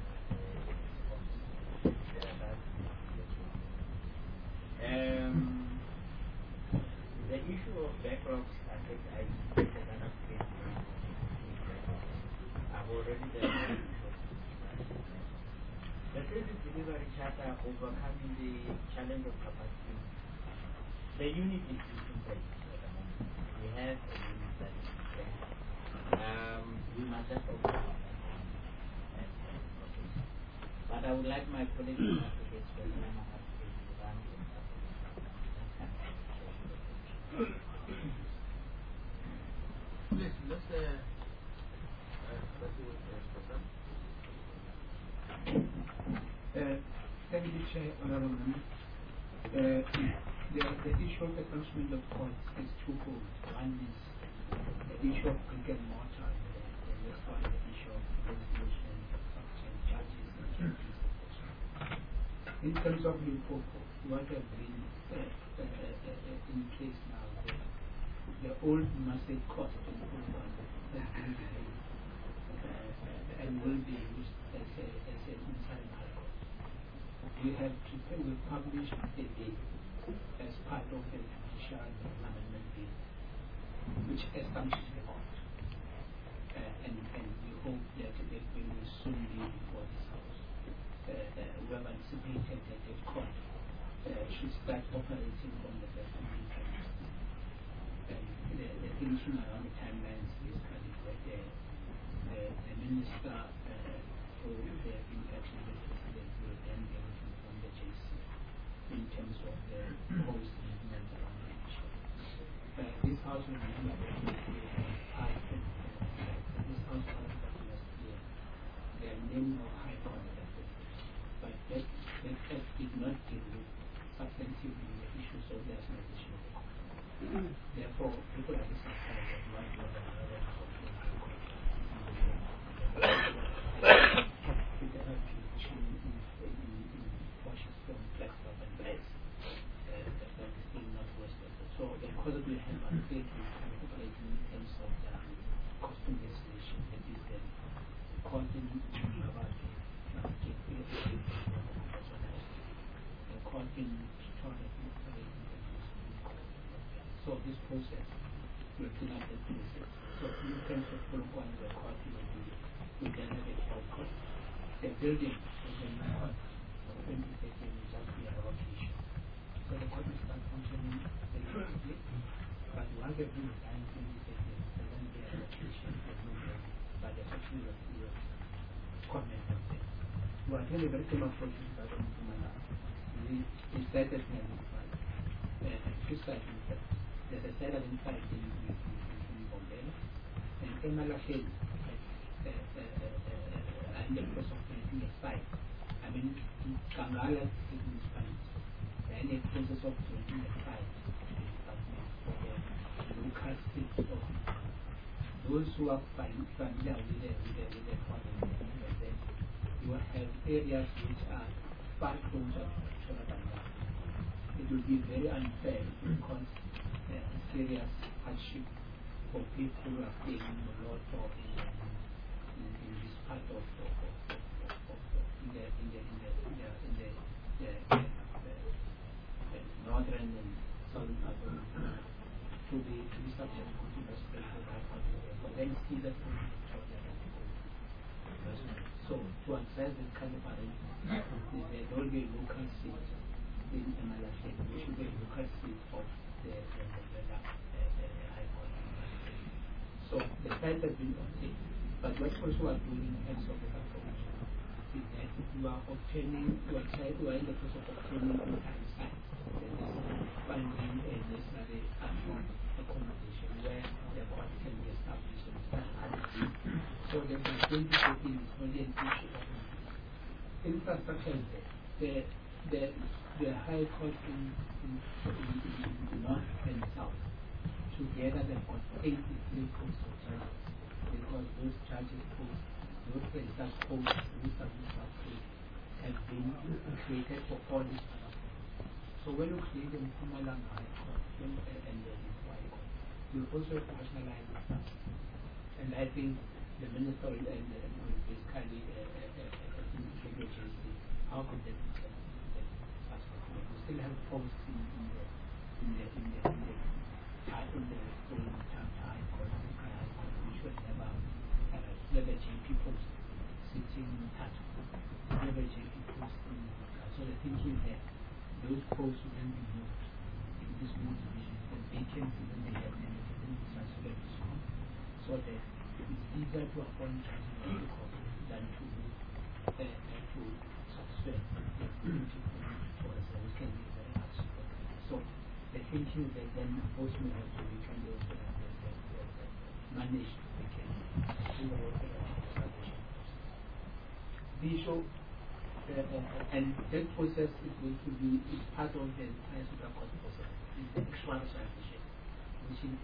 the issue of backlogs, I think I take another case. I've already done the service delivery charter overcoming the challenge of capacity. The unit is in place at the moment. we have a unit that is there. We must just open our but I would like my colleagues to advocate for the Please, let's thank you, Chair, Honorable Member. The issue of establishment of courts is twofold. One is the issue of brick and mortar, and the next one is the issue of negotiation of judges and judges. In terms of Limpopo, what has been in place now, the old Massey Court in Limpopo has been delayed and will be used as an interim high court. We published a bill as part of the Judicial Amendment Bill, which establishes the court. And we hope that the bill will soon be before this House. We have anticipated that the court should start operating from the 1st of April. The thinking around the timelines is kind of where the Minister for the interaction with the President will then be able to inform the JC in terms of the proposed movement around the issue. This House will be passed this House passed last year. There are many more high court efforts, but that effort did not deal with substantively the issues of the issue of the court. Therefore, people are dissatisfied that one or the other so the cause we have undertaken is operating in terms of the cost investigation, that is the content about the content so this process will clean up the process. So in terms of following the court we can have a short court. The building is a new court. When we take it, will just be a location. So the court will start functioning very quickly. But once the building is done, when we take it, there won't be a location, but there's actually a comment on it. We are telling a very similar process that we started to identify. Two sites there's a set of insights in Bombay and Emalashel in the process of creating a site. I mean, Kangala is municipality. And in the process of creating a site for the local state of those who are familiar with the problem, you have areas which are far closer to Canada. It will be very unfair because serious hardship for people who are paying a lot of in this part of the northern and southern part of to be subject to investigation but then see that so to address this kind of arrangement there will be local seats in Malaysia, which should be a local seat of the High Court. So the site has been obtained, but what also are doing in terms of the approach is that we are obtaining, we are in the process of obtaining full-time sites, finding a necessary accommodation where the court can be established and start. So the going to is only an issue of infrastructure is there. The High Court in North and South, together they've got 83 posts of judges, because those judges posts, those registered posts, those submission posts have been created for all these other courts. So when you create the Mpumalanga High Court and the High Court, you also rationalize the stuff. And I think the Minister will basically how could they be done? We still have posts in the High Court, which was never JP post sitting at never JP post in so the thinking that those posts will then be moved in this new division and vacancies and they have limited transferred to school, so that it's easier to appoint transfer than to transfer for a service can be very hard. So the thinking that then postmen have to be kind of managed, we can do the work visual, and that process is going to be part of the entire super court process. It's the extrajudicial, which is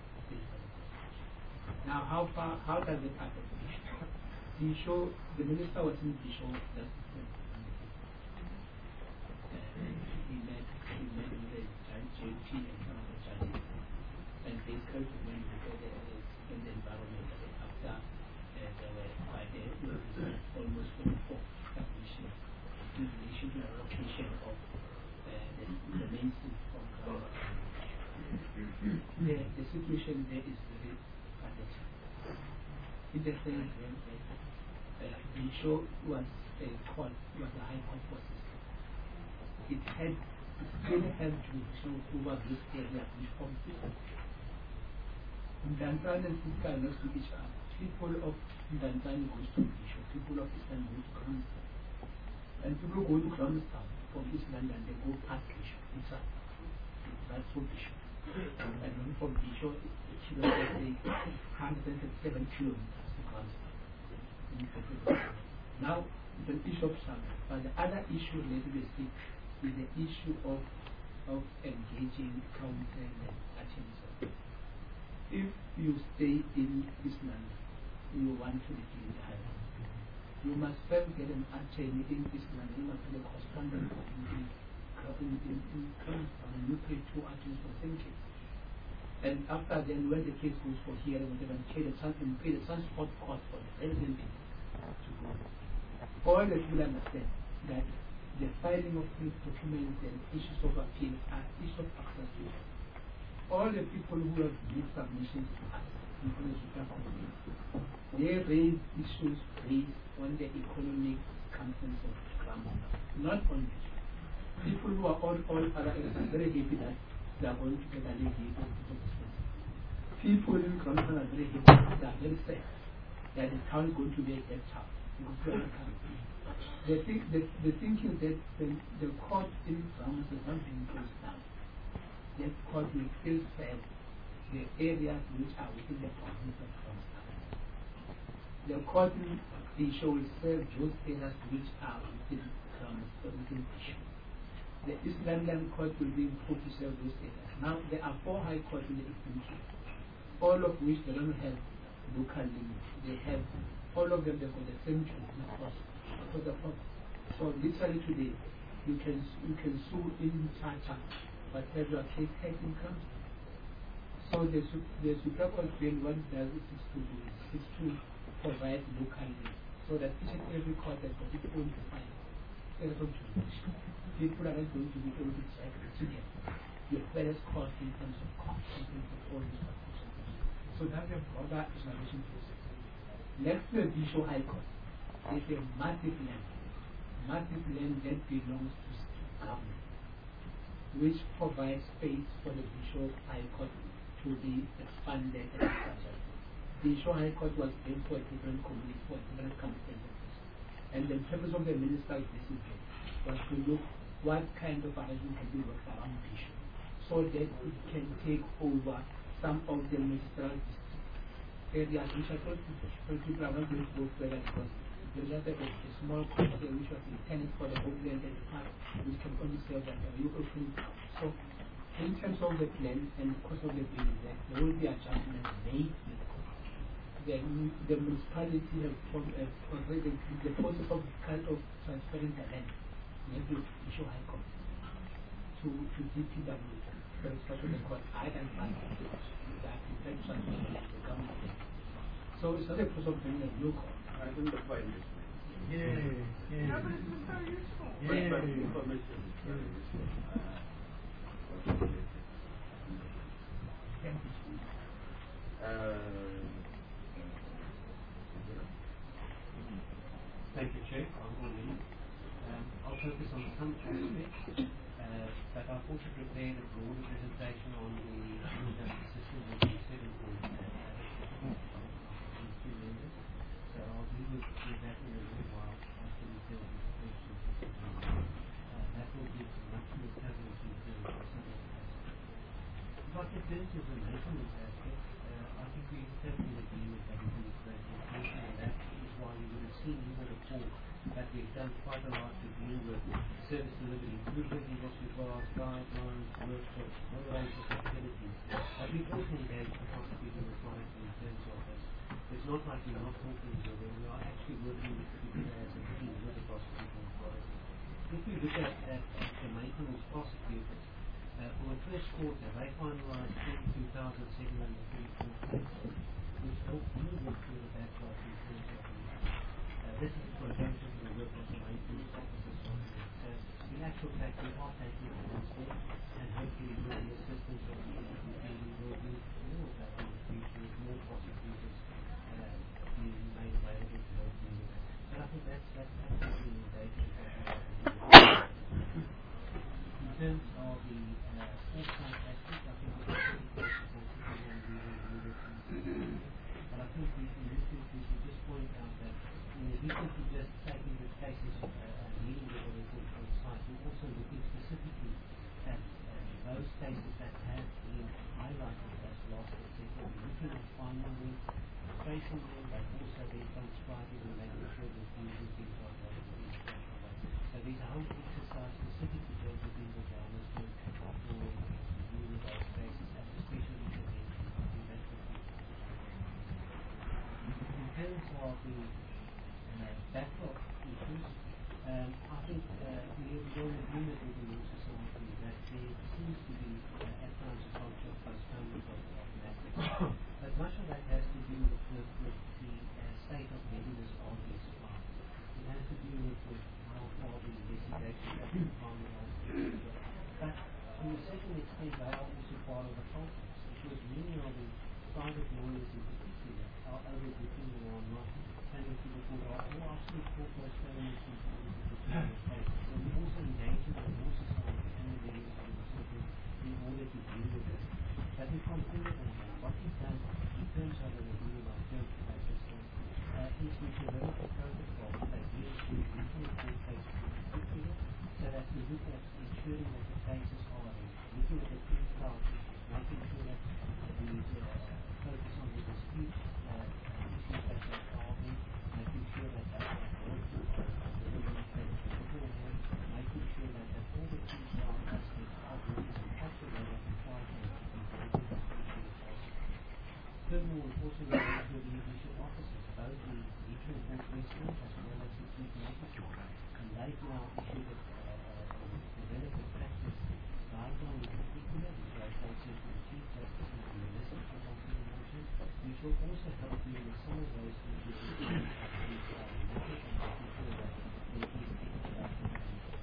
now how does it happen? The minister was in Bisho that he met with the JP and some of the judges, and they started to win because they were in the environment after there were quite almost 44 submissions in relation to the allocation of the main seat from the situation there is very pathetic. In the sense that Bisho was a high court process. It still had jurisdiction over this area which forms Dantan and Sitka are next to each other. People of Dantan goes to Bisho, people of Eastern go to Cramstown. And people go to Cramstown from East London, they go past Bisho, inside. That's for Bisho. And then from Bisho, the kilometers take 107 kilometers to Cramstown. Now, the issue of Sandra. But the other issue related to is the issue of engaging counsel and attorneys. If you stay in Islam, you want to be in Ireland, you must first get an attorney in Islam. You must have a correspondent in Cramstown, and you pay 2 attorneys for the same case. And after then, when the case goes for hearing, whatever, you pay the transport cost for the resident to go. All the people understand that the filing of these documents and issues of appeal are issues of access to us. All the people who have made submissions to us, including the Supreme Court, they raise issues based on the economic circumstances of Cramstown, not on this. People who are all other areas are very happy that they are going to get a levy of the people in Cramstown are very happy, they are very sad that the town is going to be a debt town. The thinking that the court in France is not being closed down. That court will still serve the areas which are within the province of France. The court in Bisho will serve those areas which are within France, within Bisho. The East London court will be improved to serve those areas. Now, there are 4 high courts in the Eastern Cape, all of which they don't have local limits. They have, all of them, they've got the same jurisdiction. So literally today, you can sue in Chacha, but have your case head in Cramstown. So the Supreme Court bill, what does it is to do is to provide locally, so that each and every court has got its own file, its own jurisdiction. People are not going to be able to check together the various courts in terms of costs, in terms of all these partitions. So that's a broader examination process. Next to the Bisho High Court is a massive land that belongs to government, which provides space for the Bisho High Court to be expanded and expanded. Bisho High Court was built for a different community, for different circumstances. And the purpose of the minister's visit was to look what kind of arrangement can be worked around Bisho, so that it can take over some of the ministerial areas which are close to people are not going to go further because there's just a small quantity which was intended for the whole land and the park which can only serve that area. So in terms of the plan and the cost of the building, there will be adjustments made. The municipality has already the process of kind of transferring the land maybe Bisho High Court to DPW. So it's part of the court. I can find that the government. So it's not a process of bringing a new court. I think the point is Yeah, but it's very useful. Yeah. Information is very useful. Thank you, Chair. I'll focus on some aspects, but I've also prepared a broader presentation on the criminal justice system with the 7 points in 2 minutes. So I'll deal with that in a little while after we deal with the questions. That will give much more coverage in terms of some of the aspects. If I can turn to the maintenance aspect, I think we totally agree with everything that's mentioned, and that is why you would have seen in the report that we've done quite a lot to deal with service delivery improvement in this regard, guidelines, workshops, a whole range of activities. But we've also engaged the prosecuting authority in terms of this. It's not like we're not talking to them, we are actually working together as a team with the prosecuting authority. If we look at the maintenance prosecutors, for the first quarter, they finalized 22,734 cases, which helped deal with the backlog in terms of this is in conjunction with the work of the maintenance officers. So, in actual fact, we are taking a step, and hopefully with the assistance of the EPP, we will do more of that in the future with more prosecutors being made available to help deal with that. But I think that's absolutely engaging. In terms of the foresight aspect, I think it's very possible to but I think we need to just point out that in addition to just taking the cases dealing with what is on site, we're also looking specifically at those cases that have been highlighted as lost, etc. We're looking at finding them, tracing them, but also then transcribing and making sure that using things like that in a special way. So there's a whole exercise specifically going to be with our listeners for dealing with those cases as a special intervention. I think that's what we in terms of the backlog issues, I think we have been in agreement with the Law Society that there seems to be at times a culture of postponement of matters. But much of that has to do with the state of readiness of these files. It has to do with how far the investigation has been finalized. But to a certain extent, they are also part of the culture, because many of the private lawyers in particular are overlooking or are not coming to the court or asking for postponements in particular cases. So we also engage in the Law Society and the various organizations in order to deal with this. But we've gone further than that. What we've done in terms of the review of our current system is we've developed a protocol that deals with regional court cases in particular, so that we look at ensuring that the cases are looking at the pre-trial issues, making sure that we focus on the dispute issues that are solving, making sure that making sure that all the pre-trial aspects are working in such a way that the trial can be completed as quickly as possible. Furthermore, we've also engaged with the judicial officers, both the regional court presidents as well as the chief magistrate, and they've now issued developed a practice guideline in particular, which I also to the chief justice and the minister for consideration, which will also help deal with some of those issues in matters and making sure that there is expedited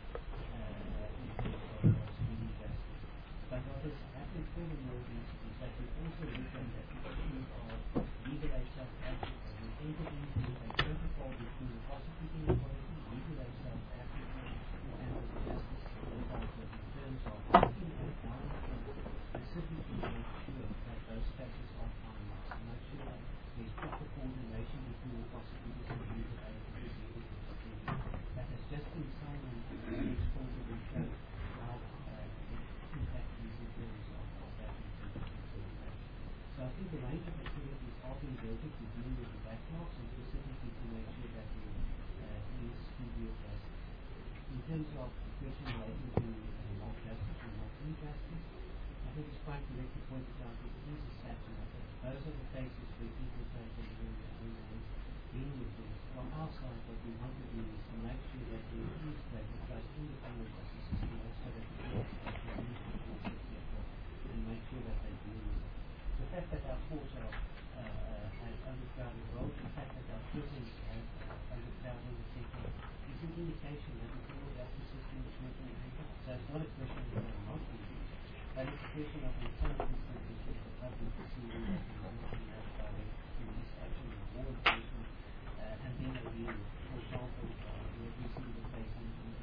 in terms of speedy justice. But what has happened furthermore is that we've also looked at the issue of legal aid South Africa. We've entered into a protocol between the prosecuting authority, legal aid South Africa, and the justice department in terms of looking at how we can specifically make sure that those cases are finalized, to make sure that there's proper coordination between the prosecutors and legal aid and the legal procedure. That has just been signed and exported and showed how impact is in terms of that in terms of consideration. So I think the range of activities are being built to deal with the backlogs and specifically to make sure that there is speedy justice. In terms of the question relating to mob justice and mob injustice, I think it's quite correct to point it out that it is a statute. Those are the cases where people say that we're dealing with this. From our side, what we want to do is to make sure that there is greater trust in the criminal justice system, also that the courts actually use the courts, etc., and make sure that they deal with it. The fact that our courts have overcrowded roles, the fact that our prisons have overcrowding, etc., is an indication that the criminal justice system is working very well. So it's not a question of whether or not we do, but it's a question of in some instances if the public is seeing that there is not enough direct police action or law enforcement, and then again, for example, we have recently the case in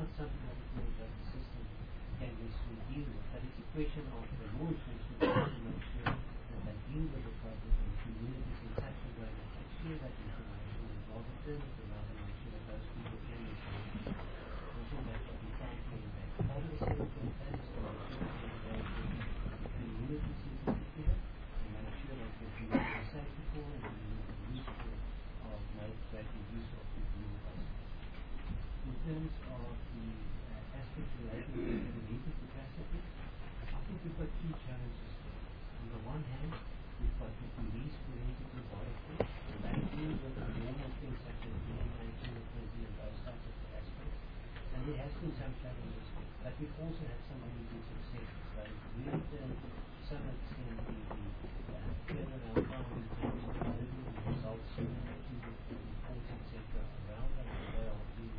not something that the criminal justice system can necessarily deal with, but it's a question of the law enforcement to make sure that they deal with the problem and the communities in such a way that they share that information and rather determines the rather make sure that those people can be changed. I think that's what we can't do in that. Part of the second thing that is to make sure that we engage with the communities in particular and make sure that the community is safe for and the community is useful of making use of the community. In terms of the aspects related to the mental capacity, I think we've got two challenges there. On the one hand, we've got the police forensic laboratory, and they deal with the normal things such as DNA, fingerprinting, and those types of aspects. And there has been some challenges, but we've also had some really good successes. They've really turned some of the turnaround time in terms of delivering the results to the reports, etc. around that, and they are really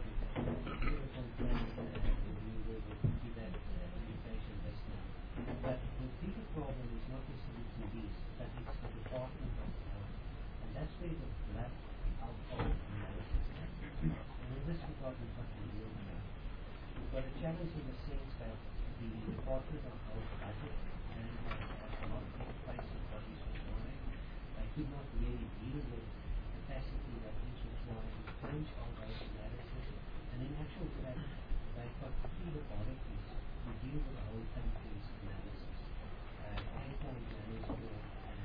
but the bigger problem is not necessarily police, but it's the Department of Health. And that's where the blood alcohol analysis comes in. And in this regard, we've got a real challenge. We've got a challenge in the sense that the Department of Health budget and a lot of places what is required, they could not really deal with the capacity that is required in terms of those analysis. And in actual fact, they've got 3 laboratories who deal with the whole country's analysis. Iceland, Johannesburg,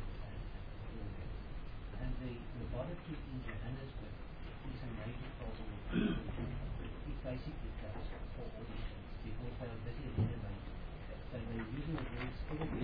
and the laboratory in Johannesburg is a major problem. It basically does for auditions because they are busy renovating. So they're using a very skilled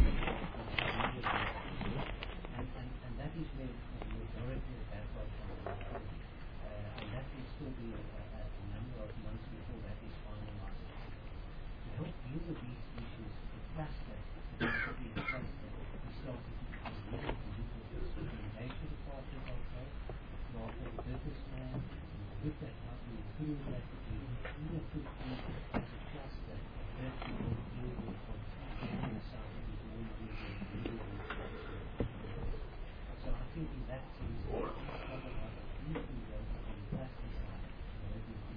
and that is where the majority of that was from. And that will still be a number of months before that is finalized. To help deal with these issues, the cluster, the cluster, we started to become really committed to engage with the partners of health, to offer the business plan, and look at how to improve that, to either put in as a cluster that we will deal with from the south of the world. So I think in that sense, it's probably how we can go from the cluster side to where we do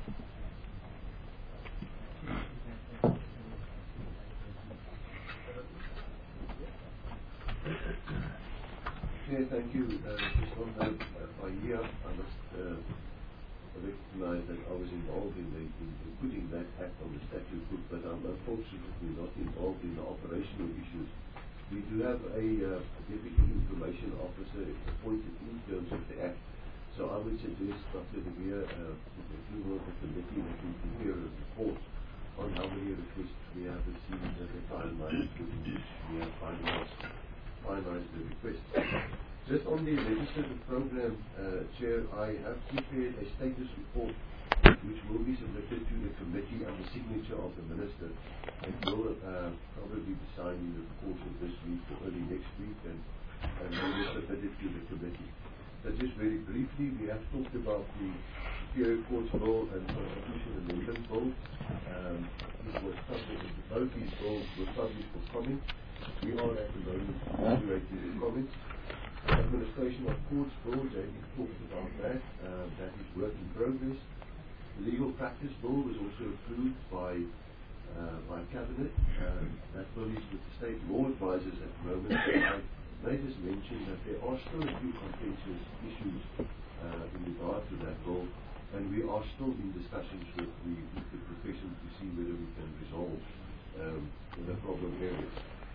Okay, thank you. Just on that, by year, I must recognize that I was involved in putting that act on the statute book, but I'm unfortunately not involved in the operational issues. We do have a deputy information officer appointed in terms of the act, so I would suggest Dr. De Geer, the funeral committee, that we prepare a report on how many requests we have received at the timeline within which we have finalized the request. Just on the legislative program, Chair, I have prepared a status report which will be submitted to the committee on the signature of the Minister and will probably be signed in the course of this week or early next week and will be submitted to the committee. So just very briefly, we have talked about the Superior Courts Bill and Constitution Amendment Bill. It was published, both these bills were published for comment. We are at the moment evaluating the comments. Administration of Courts Bill, Jamie talked about that. That is work in progress. The Legal Practice Bill was also approved by Cabinet. That bill is with the state law advisors at the moment. I may just mention that there are still a few contentious issues in regard to that bill, and we are still in discussions with the profession to see whether we can resolve the problem areas.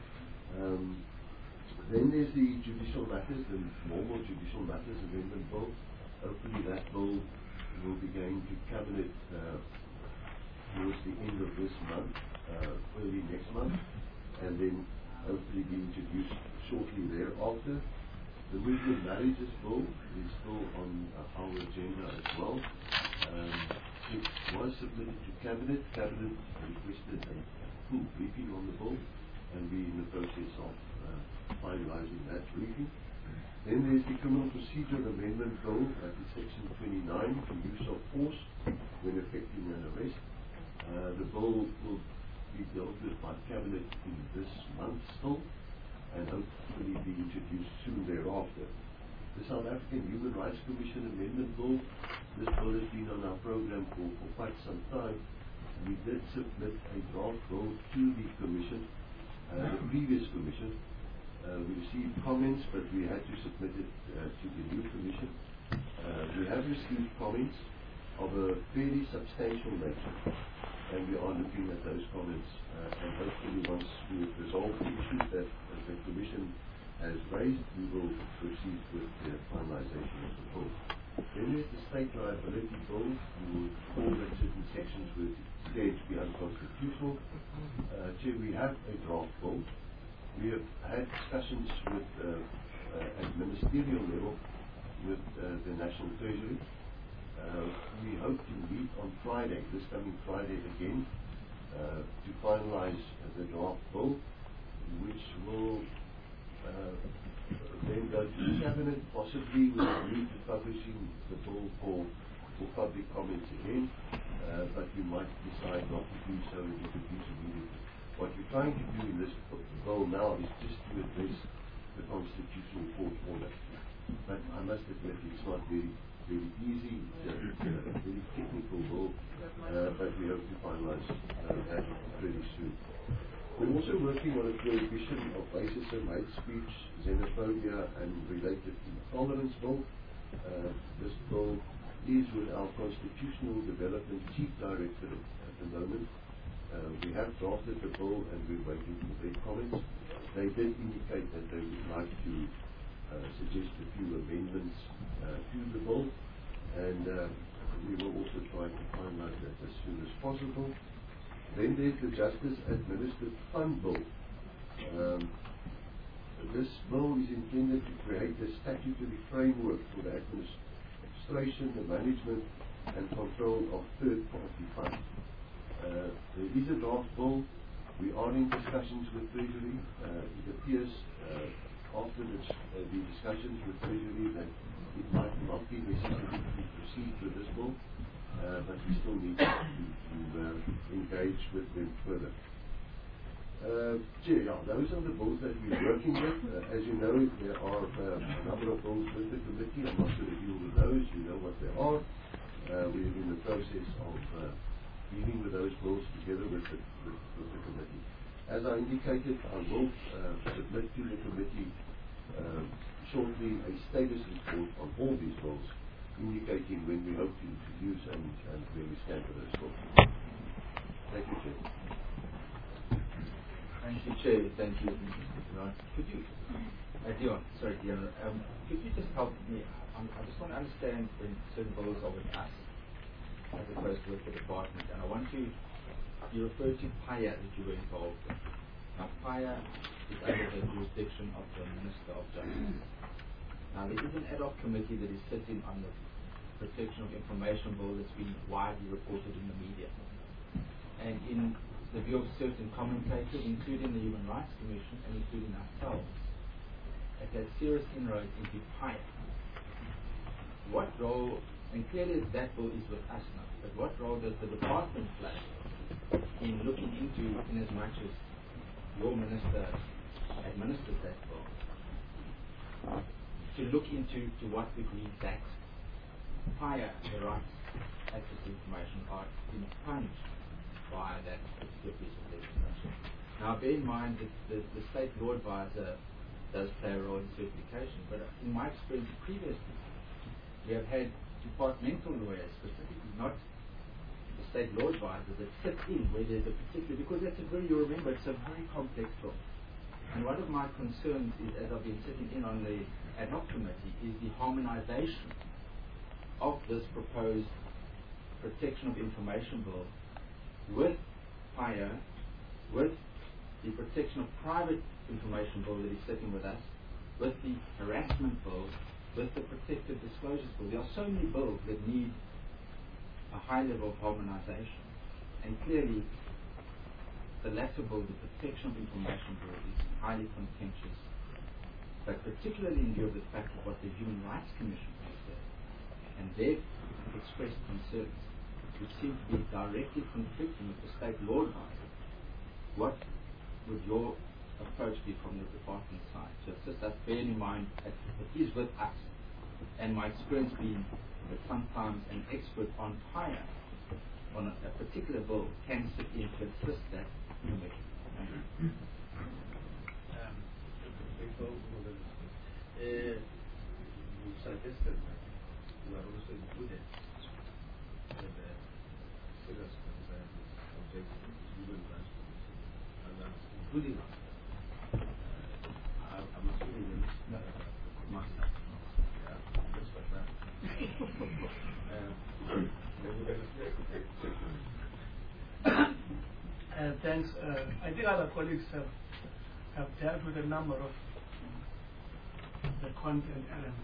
Then there's the Judicial Matters, the normal Judicial Matters Amendment Bill. Hopefully that bill will be going to Cabinet towards the end of this month, early next month, and then hopefully be introduced shortly thereafter. The Muslim Marriages Bill is still on our agenda as well. It was submitted to Cabinet. Cabinet requested a full briefing on the bill, and we're in the process of finalizing that briefing. Then there's the Criminal Procedure Amendment Bill, that is Section 29, the use of force when effecting an arrest. The bill will be dealt with by Cabinet in this month still, and hopefully be introduced soon thereafter. the South African Human Rights Commission Amendment Bill. This bill has been on our program for quite some time. We did submit a draft bill to the Commission, the previous Commission. We received comments, but we had to submit it to the new Commission. We have received comments of a fairly substantial nature, and we are looking at those comments, and hopefully once we have resolved the issues that the Commission has raised, we will proceed with the finalization of the bill. Then there's the state liability bill. We will call that certain sections were declared to be unconstitutional. Chair, we have a draft bill. We have had discussions with, at ministerial level with the National Treasury. We hope to meet on Friday, this coming Friday again, to finalize the draft bill, which will then go to the Cabinet, possibly with a view to publishing the bill for public comments again, but we might decide not to do so and introduce immediately. What we're trying to do in this bill now is just to address the Constitutional Court order. But I must admit it's not very easy. It's a very technical bill, but we hope to finalize that pretty soon. We're also working on a prohibition of racism, hate speech, xenophobia, and related intolerance bill. This bill is with our Constitutional Development Chief Director at the moment. We have drafted the bill and we're waiting for their comments. They did indicate that they would like to suggest a few amendments to the bill, and we will also try to finalize that as soon as possible. Then there's the Justice Administered Fund Bill. This bill is intended to create a statutory framework for the administration, the management, and control of third-party funds. There is a draft bill. We are in discussions with Treasury. It appears after the discussions with Treasury that it might not be necessary to proceed with this bill, but we still need to engage with them further. Chair, those are the bills that we're working with. As you know, there are a number of bills with the committee. I'm not going to deal with those. You know what they are. We're in the process of dealing with those bills together with the committee. As I indicated, I will submit to the committee shortly a status report on all these bills, indicating when we hope to introduce and where we stand with those bills. Thank you, Chair. Thank you, Chair. Thank you, Mr. Bernard. Could you, Dion, could you just help me? I just want to understand when certain bills are with us as opposed to with the department, and I want you referred to PIA that you were involved in. Now, PIA is under the jurisdiction of the Minister of Justice. Now, there is an ad hoc committee that is sitting on the Protection of Information Bill that's been widely reported in the media. And in the view of certain commentators, including the Human Rights Commission and including ourselves, it has serious inroads into PIA. What role, and clearly that bill is with us now, but what role does the department play in looking into, in as much as your minister administers that bill, to look into to what degree that PIA, the rights access to information, are impunged by that particular piece of legislation. Now, bear in mind that the state law advisor does play a role in certification, but in my experience previously, we have had departmental lawyers, specifically not the state law advisor, that sit in where there's a particular, because that's a very, you remember, it's a very complex law. And one of my concerns is, as I've been sitting in on the ad hoc committee, is the harmonization of this proposed protection of information bill with PIA, with the protection of private information bill that is sitting with us, with the harassment bill, with the protective disclosures bill. There are so many bills that need a high level of harmonization. And clearly, the latter bill, the protection of information bill, is highly contentious, but particularly in view of the fact of what the Human Rights Commission has said, and they've expressed concerns which seem to be directly conflicting with the state law advisor. What would your approach be from the department side to assist us, bearing in mind that it is with us and my experience being that sometimes an expert on fire on a particular bill can sit in to assist that innovation. Before you suggested that you are also included in the serious concern objective human rights policy, and including us. I'm assuming master. Yeah, just for that. Thanks. I think other colleagues have dealt with a number of the content elements.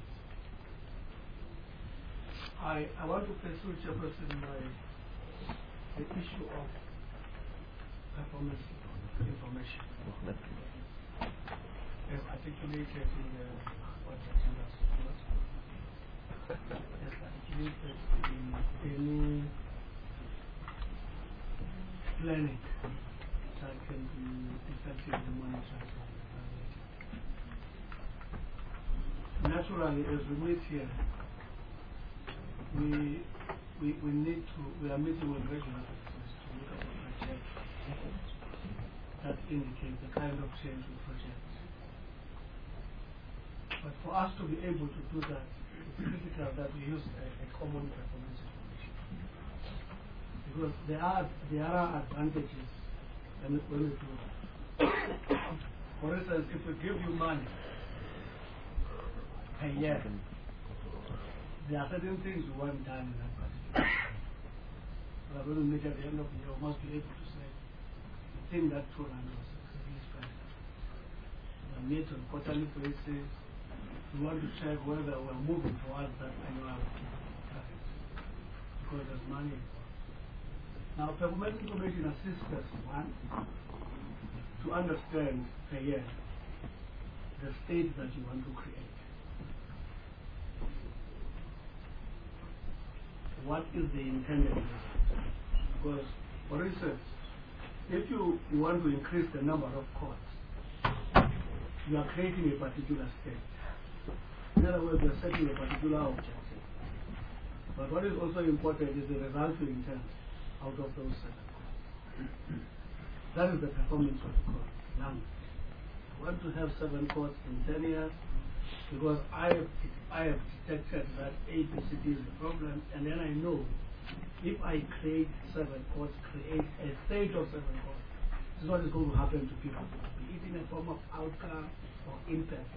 I want to pursue, Chairperson, the issue of performance information as articulated in what the agenda was, as articulated in any planning that can be effectively monitored and evaluated. Naturally, as we meet here, we are meeting with regulators to look at the project that indicate the kind of change we project. But for us to be able to do that, it's critical that we use a common performance information. Because there are advantages when we do that. For instance, if we give you money per year, there are certain things you want done in that particular year. But when we meet at the end of the year, we must be able to say, I think that 200 was successfully spent. We meet on quarterly basis. We want to check whether we're moving towards that annual target, because there's money involved. Now, performance information assists us, one, to understand per year the state that you want to create. What is the intended result? Because, for instance, if you want to increase the number of courts, you are creating a particular state. In other words, you are setting a particular objective. But what is also important is the result you intend out of those 7 courts. That is the performance of the court. Now, I want to have 7 courts in 10 years because I have detected that ABCD is a problem, and then I know if I create 7 courts, create a state of 7 courts, this is what is going to happen to people, be it in a form of outcome or impact.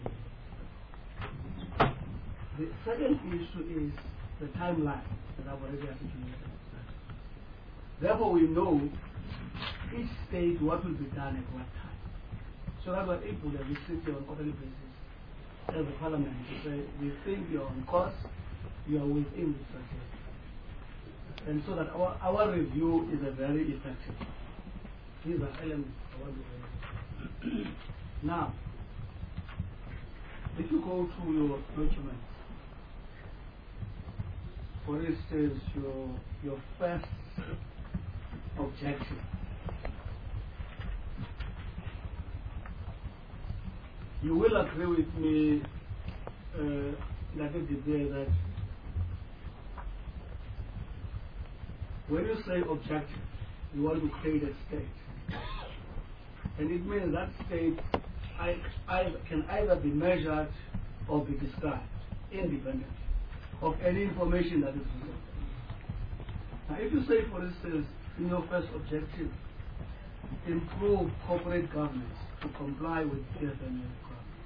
The second issue is the timeline that I've already articulated. Therefore, we know each state what will be done at what time. So that we're able to visit on a quarterly basis as a parliament to say, we think you're on course, you are within this budget. And so that our review is a very effective. These are elements I want to raise. Now, if you go to your documents, for instance, your first objective, you will agree with me that when you say objective, you want to create a state. And it means that state can either be measured or be described independently of any information that is presented. Now, if you say, for instance, in your first objective, improve corporate governance to comply with PFMA requirements,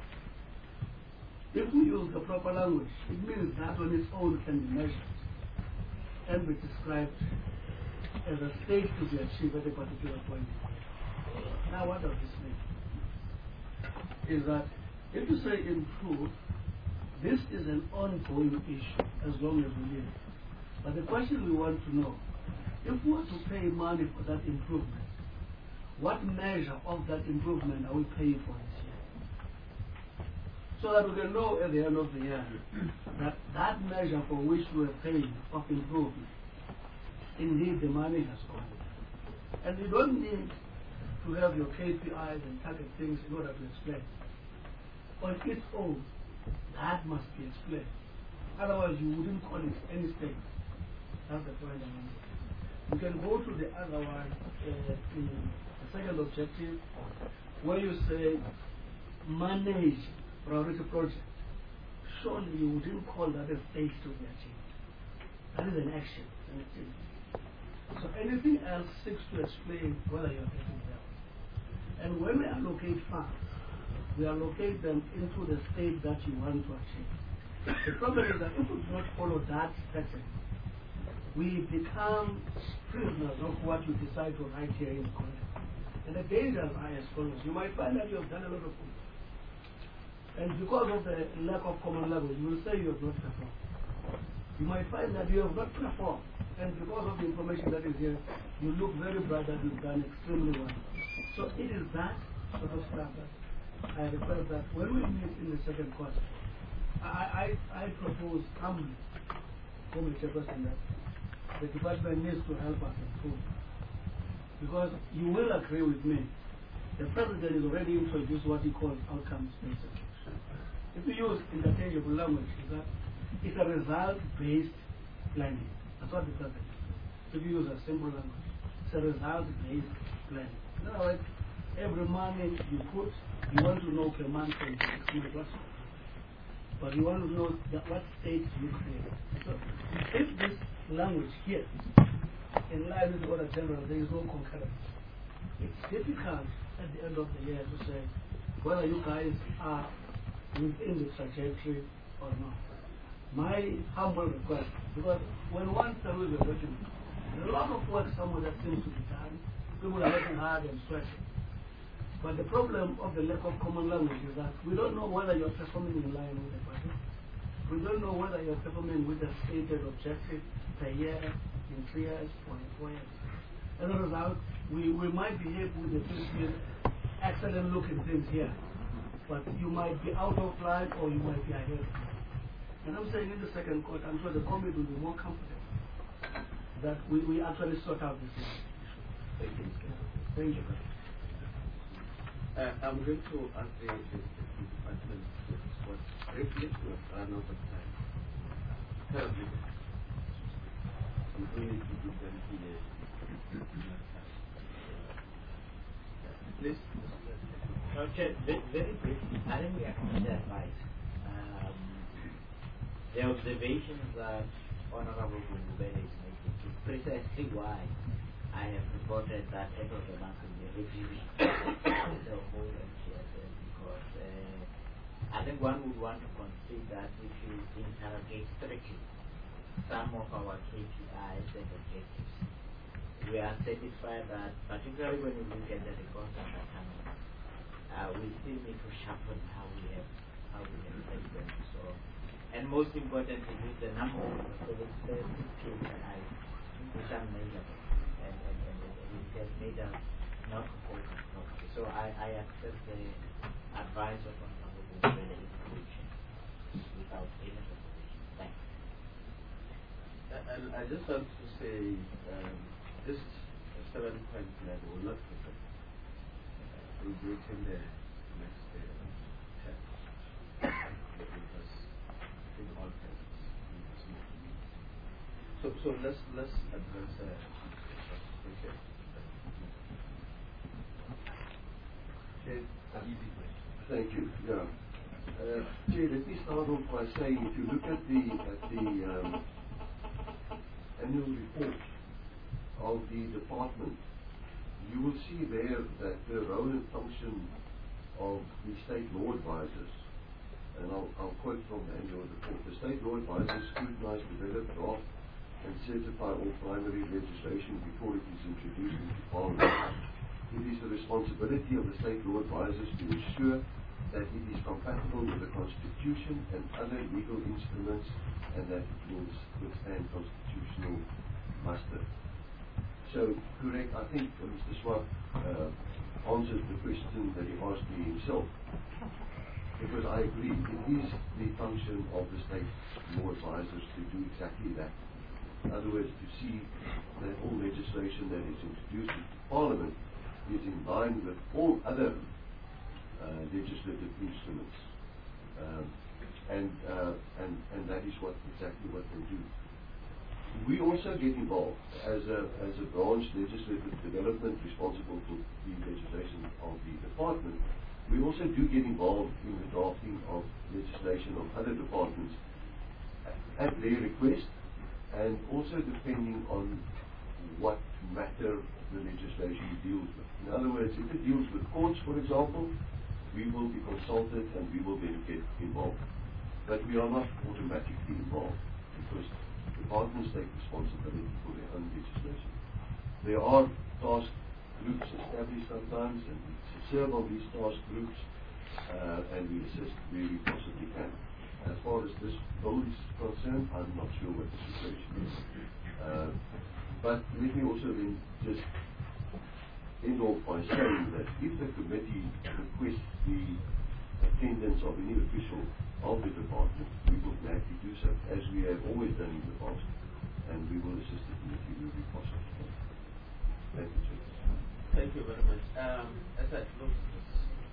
if we use the proper language, it means that on its own can be measured and be described as a state to be achieved at a particular point. Now, what does this mean? Is that if you say improve, this is an ongoing issue as long as we live. But the question we want to know, if we were to pay money for that improvement, what measure of that improvement are we paying for this year? So that we can know at the end of the year that that measure for which we are paying of improvement, indeed the money has gone. And you don't need to have your KPIs and target things in order to explain. On its own, That must be explained. Otherwise, you wouldn't call it any state. That's the point I want to make. You can go to the other one, in the second objective, where you say manage priority project. Surely you wouldn't call that a state to be achieved. That is an action, an activity. So anything else seeks to explain whether you are getting well. And when we allocate funds, we allocate them into the state that you want to achieve. The problem is that if we do not follow that pattern, we become prisoners of what you decide to write here in the content. And the dangers are as follows. You might find that you have done a lot of things. And because of the lack of common level, you will say you have not performed. You might find that you have not performed. And because of the information that is here, you look very bright that you've done extremely well. So it is that sort of stuff that I request that when we meet in the second quarter, I propose humbly, for Mr. President, that the department needs to help us improve. Because you will agree with me, the President has already introduced what he calls outcomes-based education. If you use interchangeable language, it's a result-based planning. That's what the President is. If you use a simple language, it's a result-based planning. In other words, every money you put, you want to know per month and 6 months what's, but you want to know what state you create. So if this language here, in line with what I general, there is no concurrence. It's difficult at the end of the year to say whether you guys are within the trajectory or not. My humble request, because when one surveys a document, there's a lot of work somewhere that seems to be done. People are working hard and sweating. But the problem of the lack of common language is that we don't know whether you're performing in line with the budget. We don't know whether you're performing with the stated objective per year, in 3 years, or in 4 years. As a result, we might behave with the excellent looking things here, but you might be out of line or you might be ahead. And I'm saying in the second court, I'm sure the committee will be more comfortable that we actually sort out this issue. Thank you. Thank you. I'm going to ask the department what briefly to run out of time. Terribly. We need to give them the please. Okay, very briefly, I think we are considered right. The observations that Honorable Bungubele is making is precisely why I have reported that end of the month will be reviewing the whole MTSS, because I think one would want to consider that if you interrogate strictly some of our KPIs and objectives, we are satisfied that, particularly when you look at the reports that are coming, we still need to sharpen how we have set them. So, and most importantly, with the number of KPIs which are measurable, and it has made us not to focus properly. So I accept the advice of Honorable Bungubele information without any reservation. Thanks. And I just want to say this 7-point plan will not affect. We'll do it in the next term. Because in all terms, so let's advance. Thank you. Yeah. Chair, let me start off by saying, if you look at the annual report of the department, you will see there that the role and function of the state law advisors, and I'll quote from the annual report: the state law advisors scrutinize, develop, draft, and certify all primary legislation before it is introduced into Parliament. It is the responsibility of the state law advisors to ensure that it is compatible with the Constitution and other legal instruments, and that it will withstand constitutional muster. So, correct, I think Mr. Swart answered the question that he asked me himself, because I agree, it is the function of the state law advisors to do exactly that. In other words, to see that all legislation that is introduced into Parliament is in line with all other legislative instruments. and that is exactly what they do. We also get involved as a branch legislative development responsible for the legislation of the department. We also do get involved in the drafting of legislation of other departments at their request, and also depending on what matter the legislation deals with. In other words, if it deals with courts, for example, we will be consulted and we will then get involved. But we are not automatically involved because departments take responsibility for their own legislation. There are task groups established sometimes, and we serve on these task groups and we assist where we possibly can. As far as this bill is concerned, I'm not sure what the situation is. But let me also then just end off by saying that if the committee requests the attendance of any official of the department, we will gladly do so, as we have always done in the past, and we will assist the committee where we possibly can. Thank you, Chair. Thank you very much. As I close this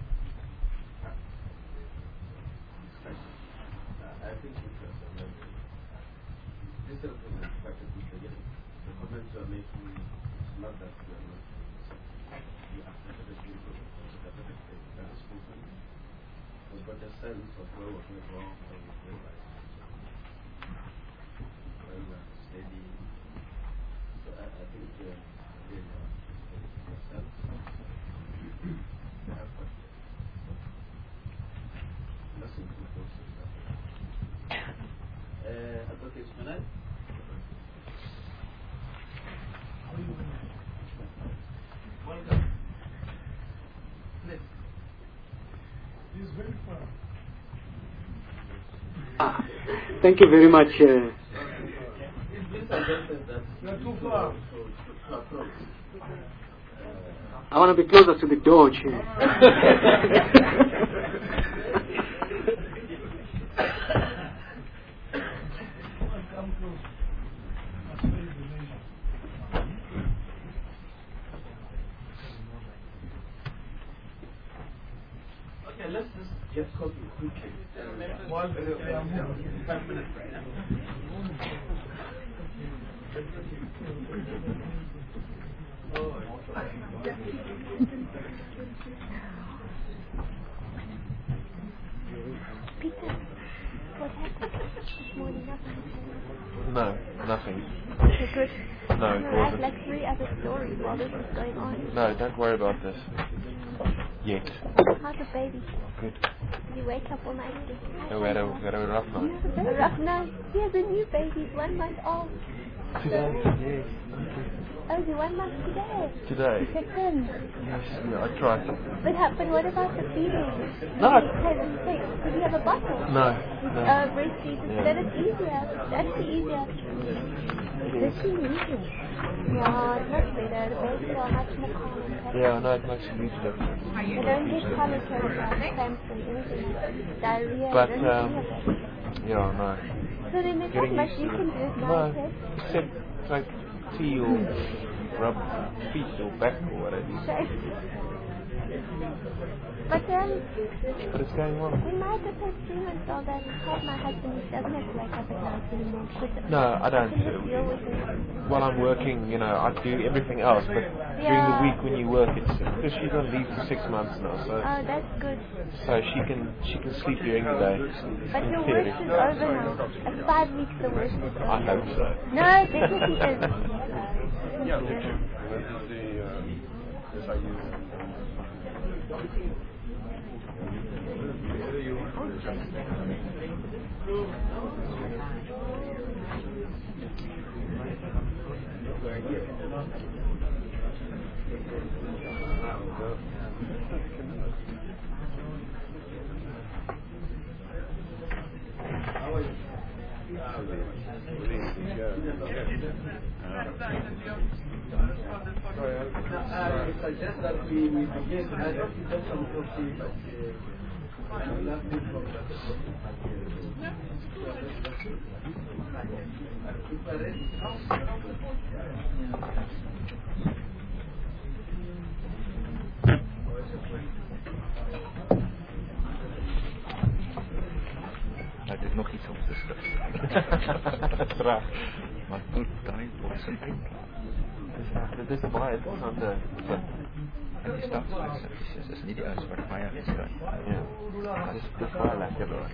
discussion, I think it was this represents quite a good beginning. The comments you are making is not that we are not after the people that is spoken. We've got a sense of where we're going wrong, where we're going right, where we are steady. So I think again, yourself, have got nothing to close to that. Advocate Manal? Welcome. Please. He's very far. Thank you very much. You're too far. I want to be closer to the door, Chair. Okay, let's just get cooking quickly. 5 minutes right now. Peter, what happened this morning? No, nothing. Okay, good. No, it I have wasn't. like 3 other stories while this is going on. No, don't worry about this. Yet. How's the baby? Good. Did you wake up all night again? No, we had a rough night. A rough night? He has a new baby, 1 month old. Today? Yes. Oh, is he 1 month today? Today? He kicked in. Yes, yeah, I tried. But what about the feeding? No. Did he have a bottle? No. Breastfeed. That is easier. That's easier. This is easier. Yeah, it's much better. The babies are much more calm and happy. Yeah, I know it makes a huge difference. They don't get colic and cramps and anything. Diarrhea. But, they don't get any of that. yeah, no. So then there's not much you can do at No, night, except like tea or rub feet or back or whatever. But it's going well. we might have had 3 months old and told my husband he doesn't have to wake up at night anymore. No, I don't. Can just deal with it. While I'm working, I do everything else, but during the week when you work, it's because she's on leave for 6 months now, so. Oh, that's good. So she can sleep during the day. But the worst is over now. At 5 weeks, the worst is over. I hope so. No, it definitely is. Yeah. I suggest that we begin. I don't think that's some coffee, but nothing from nog iets om te schrijven. Graag. Maar goed, daai bosse uit. Dit is baie interessante punt. En die staatsreservies is nie die ouens wat baie geskryf. Ja. Dis baie lekker hoor.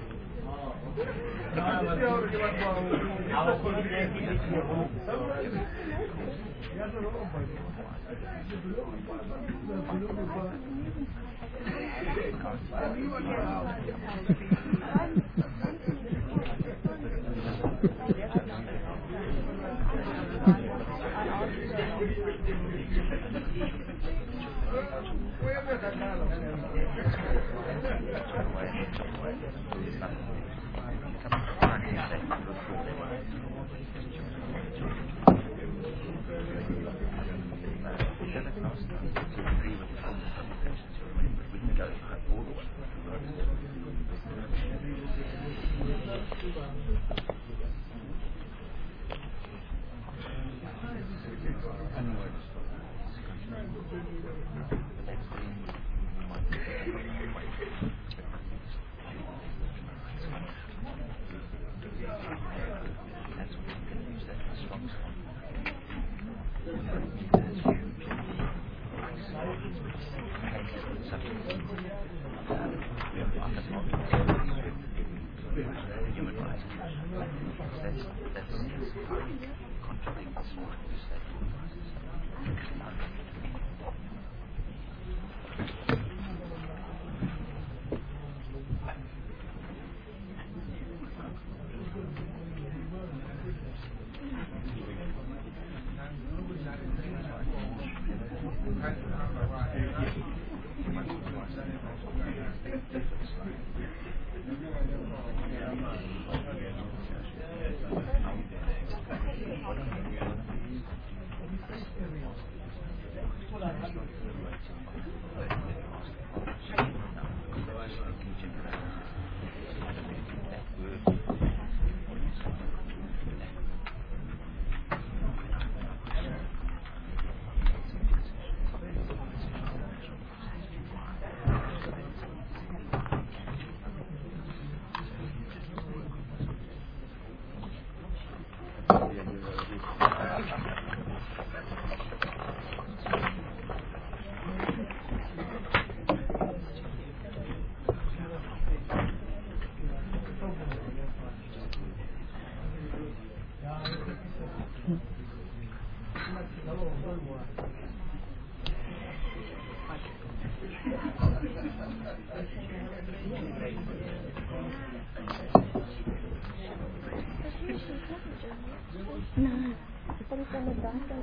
No, but it's on the doctor.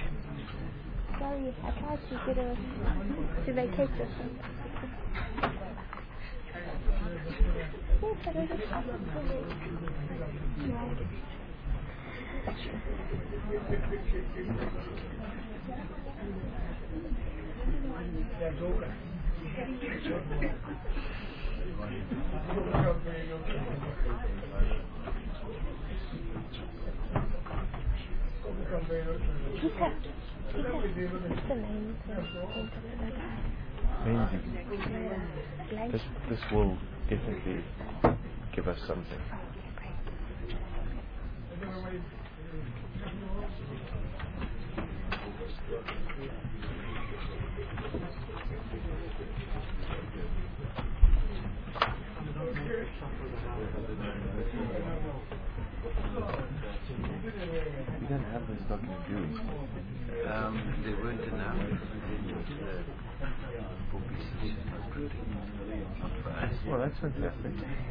Sorry, I tried to get her to vacate this one. Yes, but I just This will definitely give us something. We don't have this document, do we? They weren't enough for PCC. Well, that's fantastic.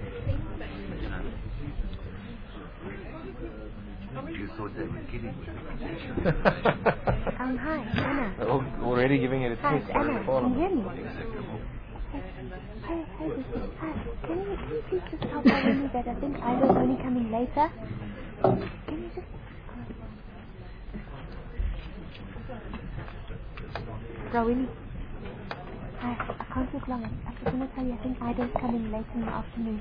You thought they were kidding with hi, Anna. Already giving it a Hi, test. Anna. Can you hear me? Hi, can you please just tell Rawini that I think Ida's only coming later? Can you just... Rawini. Hi, I can't talk long. I just want to tell you I think Ida's coming late in the afternoon.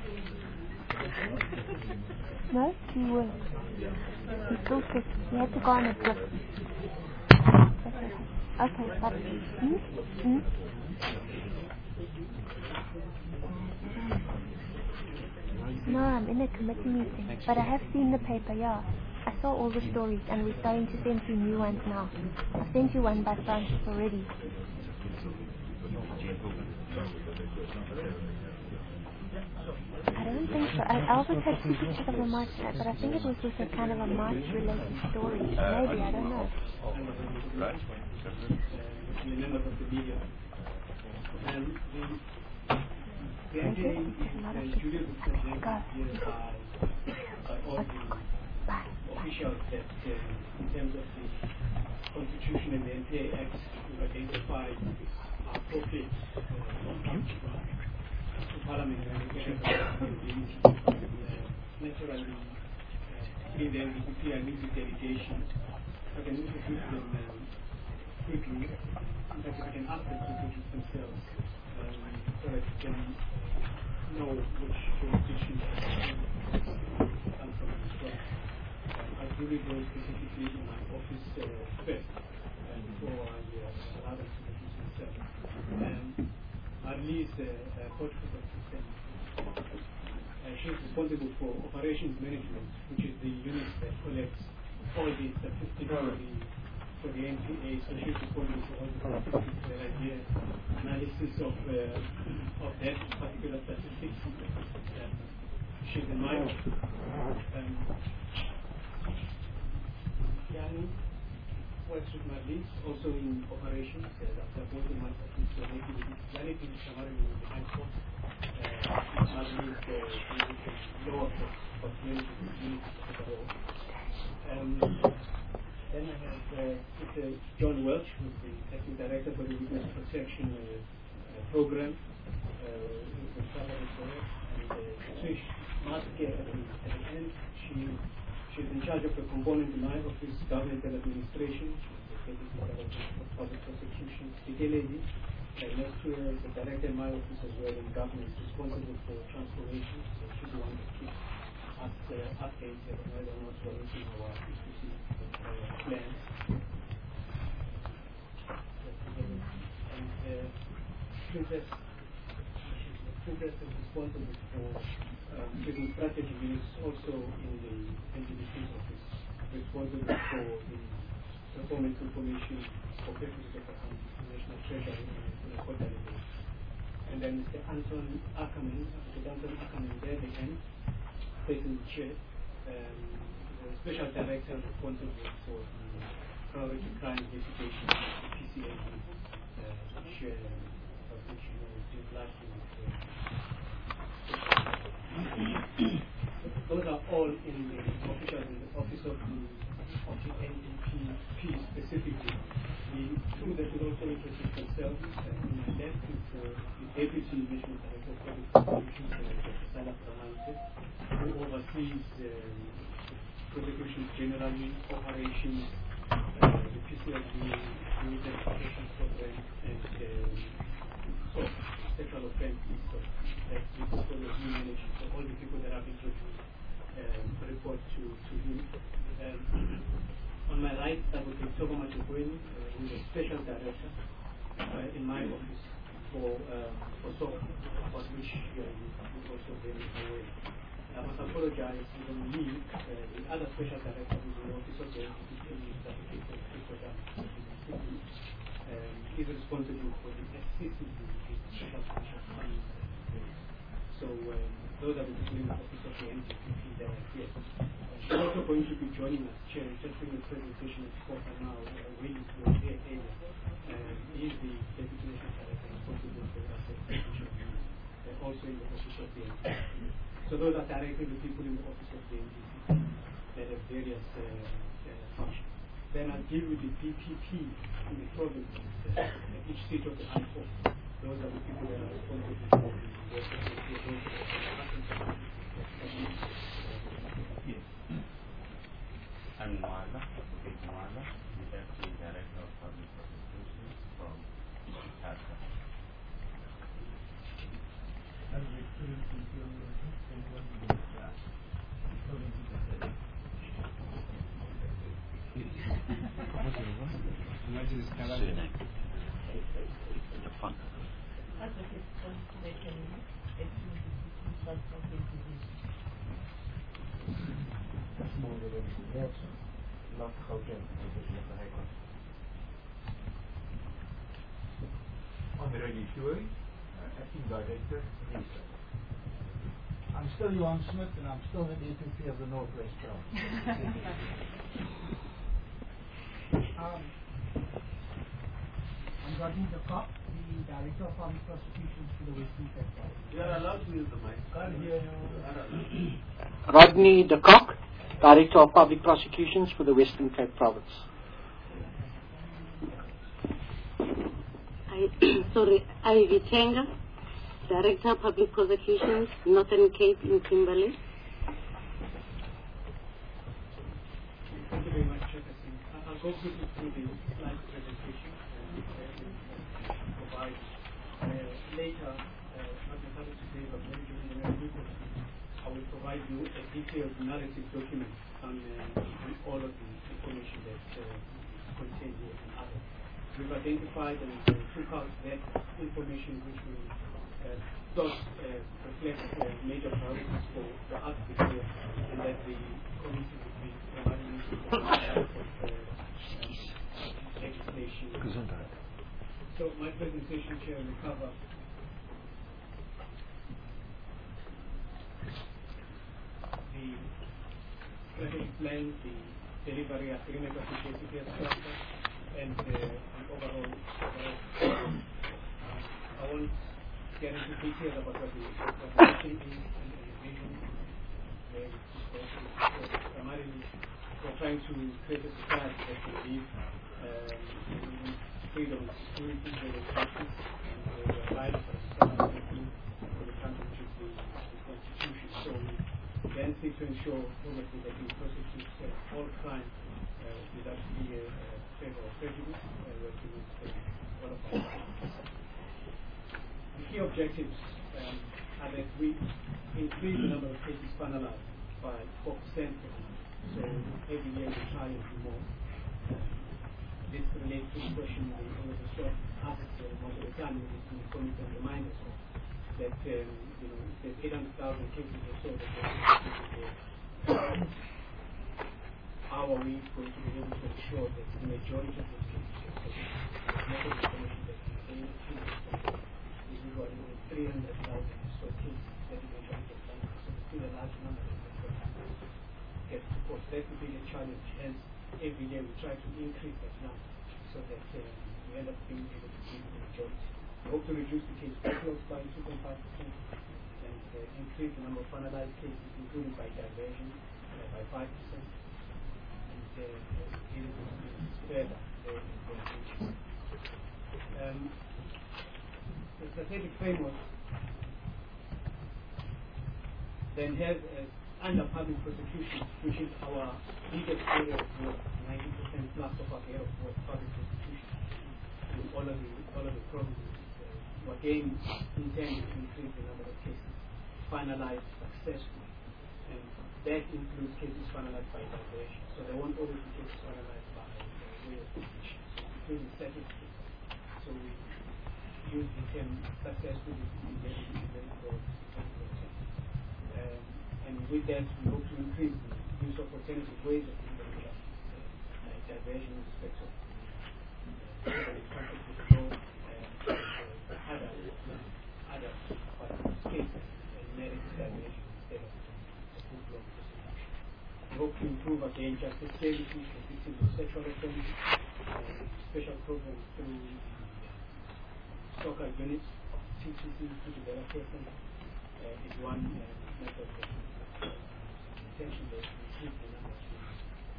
No? He won't. He's still sick. He had to go on a trip. Okay, but... No, I'm in a committee meeting, but I have seen the paper, yeah. I saw all the stories, and we're starting to send you new ones now. I sent you one by Francis already. I don't think so. I also had two pictures of the march, but I think it was just a kind of a march-related story. Maybe, I don't know. Right. The members of the media. And the idea is that Julia was presented here by all the officials that in terms of the Constitution and the NPA Act to identify appropriate to Parliament and the naturally in the NDP and music delegation. I can introduce them quickly. In fact, I can ask them to introduce themselves so that you can know which jurisdiction come from as well. I do it very specifically in my office first before I allow them to introduce themselves. Marley is a portfolio assistant. She is responsible for operations management, which is the unit that collects all the statistics for the NPA. So she is responsible for all the statistics, the idea, analysis of that particular statistics. She's in my Yanni works with Marley, also in operations. They're both in my office. So Yanni is Samarin in the high court. Marley is the lower court, but mainly overall. Then I have John Welch, who's the Executive Director for the Witness Protection Program. And Trish Maske at the end, she's in charge of the component in my office, Government and Administration. She's the Deputy Director of Public Prosecution. The lady, next to her is the Director in my office as well, in Government, responsible for transformation. So she's the one that keeps us updated on whether or not we're looking at our PCC plans. And Princess is responsible for business strategy units also in the NGBC's office, responsible for the performance information for purposes of accounting, national treasury on a quarterly basis. And then Mr. Anton Ackerman there at the end, taking the chair, the special director responsible for the priority crime investigation, the PCA, which did last year. Those are all in the officials in the office of the NDP specifically. The two that would also introduce themselves, on my left is the Deputy National Director for the Prosecution, Dr. Salah Pramante, who oversees prosecutions generally, operations, the PCLD, Unit Operations Program, and sexual offences. So that's the portfolio he manages. So all the people that have introduced report to him. On my right, I would be Togo Machukweni, who is a special director in my office for SOC, about which you also very aware. I must apologize to me, the other special director who is in the office of the is responsible for the SCCD, the Special Commission Fund. So those are the people in the office of the NDP that are here. She's also going to be joining us, Chair, just doing a presentation at Spoka now, really to a their area. He is the Deputy National Director responsible for the asset protection, also in the office of the NDP. So those are directly the people in the office of the NDP that have various functions. Then I'll give you the PPP in the province, each seat of the High Court. Those are the people that are responsible for the work of the Yes. I'm Mwala, Advocate Mwala, the Deputy Director of Public Prosecutions from Tata. that's something to be more than anything else. Not how can position of the High Court. Honorary Fury, Acting Director, Research. I'm still Johan Smith, and I'm still the DPP of the Northwest Province. I'm Rodney de Kock, the Director of Public Prosecutions for the Western Cape Province. You are allowed to use the mic. Can't hear you. Rodney de Kock, Director of Public Prosecutions for the Western Cape Province. Ivy Tenga, Director of Public Prosecutions, Northern Cape in Kimberley. Thank you very much, Chairperson. I'll go quickly through the slide presentation and provide later, not necessarily today, but maybe during the next week or two, I will provide you a detailed narrative document on all of the information that's contained here and others. We've identified and took out that information which will reflect major priorities for us this year, and that the committee will be providing legislation. So my presentation here will cover the strategic plan, the delivery agreement of the JCPS structure, and overall, I won't get into detail about what the mission is and the vision. Primarily, we're trying to create a society that will live freedom, security, justice, and life for society for the country, which is the Constitution. So we then seek to ensure obviously that we prosecute all crime without fear, favor, or prejudice, working with all of our The key objectives are that we increase the number of cases finalized by 4%. So every year we try and do more. This relates to the question we always ask most of the time, which is to comment and remind us that there's 800,000 cases or so that how are we going to be able to ensure that the majority of those cases are information that contains usually 300,000 so cases that eventually get done. So it's still a large number that get support. That would be the challenge, and every year we try to increase that number so that we end up being able to give the majority. We hope to reduce the case backlogs by 2.5% and increase the number of finalized cases, including by diversion, by 5%. The strategic framework then has under public prosecution, which is our biggest area of work, 90% plus of our area of work, public prosecution, in all of the provinces. We again intend to increase the number of cases finalized successfully, and that includes cases finalized by diversion. So there won't always be cases finalized by way of conviction, including statistics. So we use the term successfully in very broad sense. And with that, we hope to increase the use of alternative ways of delivering justice, like diversion in respect of conflict with law, other cases, and merit diversion instead of full-blown prosecution. We hope to improve again justice services for victims of sexual offense, special programs through soccer units, TTC, to develop care center, is one method that intention that increase the number of units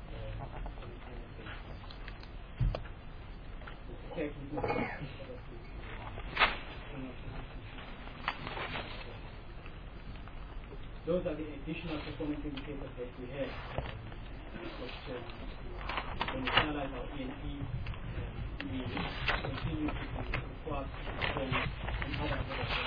Those are the additional performance indicators that we have. When we analyze our ENP, we continue to require from other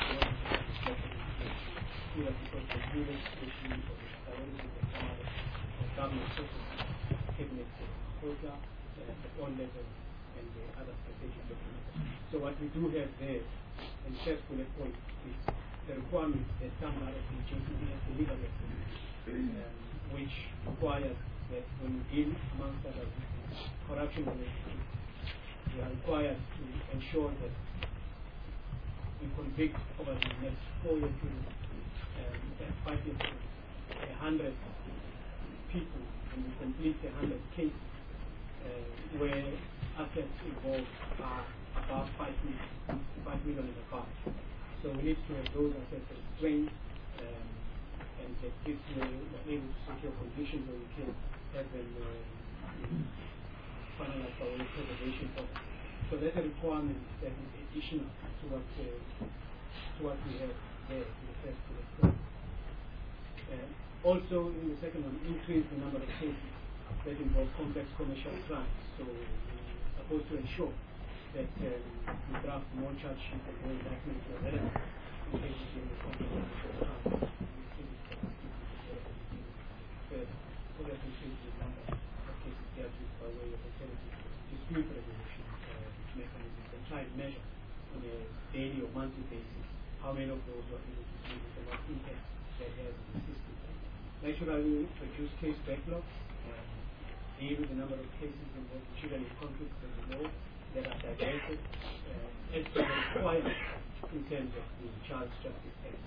either because the units issue or the priorities of some other government sources, cabinet exposure at all levels, and the other strategic documents. So what we do have there, in first bullet point, is the requirements that come out of the JCBS legal reform, which requires that when you deal, amongst others, corruption related, we are required to ensure that we convict over the next 4 years period, 5 years period, 100 people, and we complete 100 cases where assets involved are about 5 million and above. So we need to have those assets restrained, and that this way we're able to secure conditions where we can have them finalized our preservation process. So that's a requirement that is additional to what we have there in the first bullet. Also, in the second one, increase the number of cases that involve complex commercial crimes. So we're supposed to ensure that we draft more charge sheets and more indictments that are relevant in cases in the complex commercial crimes. So that increase the number of cases dealt with by way of alternative dispute resolution mechanisms and try and measure on a daily or monthly basis how many of those were able to see the what impact that has in the system. Naturally, reduce case backlogs, deal with the number of cases involving children in conflicts with the law that are diverted, as to the requirements in terms of the Child Justice Act.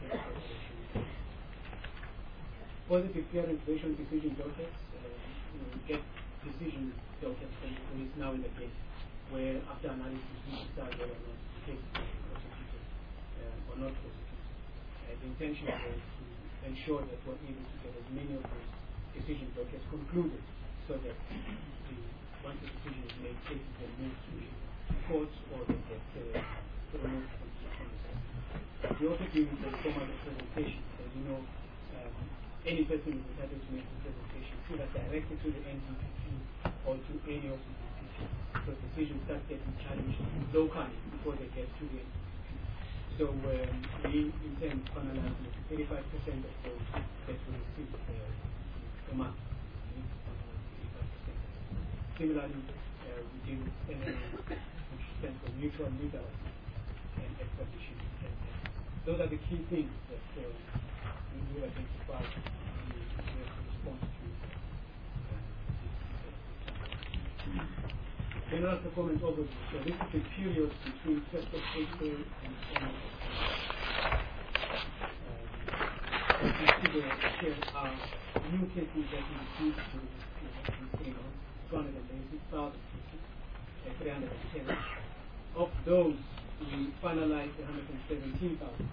Positive peer intervention decision dockets, we get decision dockets from the police now in the case where after analysis we decide whether or not the case is prosecuted or not prosecuted. The intention is to ensure that we're able to get as many of those decision dockets concluded so that once the decision is made, cases can move to courts or they get removed from the system. We also do the formal presentation. As you know, any person is entitled to make a presentation, either directly to the NDPP or to any of the DPP. So decisions start getting challenged locally before they get to the NDPP. So we intend to finalize 35% of those that will receive a month. Similarly, we deal with NLA, which stands for Mutual Legal and Extradition. Those are the key things that we will identify and we have to respond to. General performance overview. So this is the period between 1st of April and here are new cases that we received to this 286,000 cases, 310. Of those, we finalized 117,717.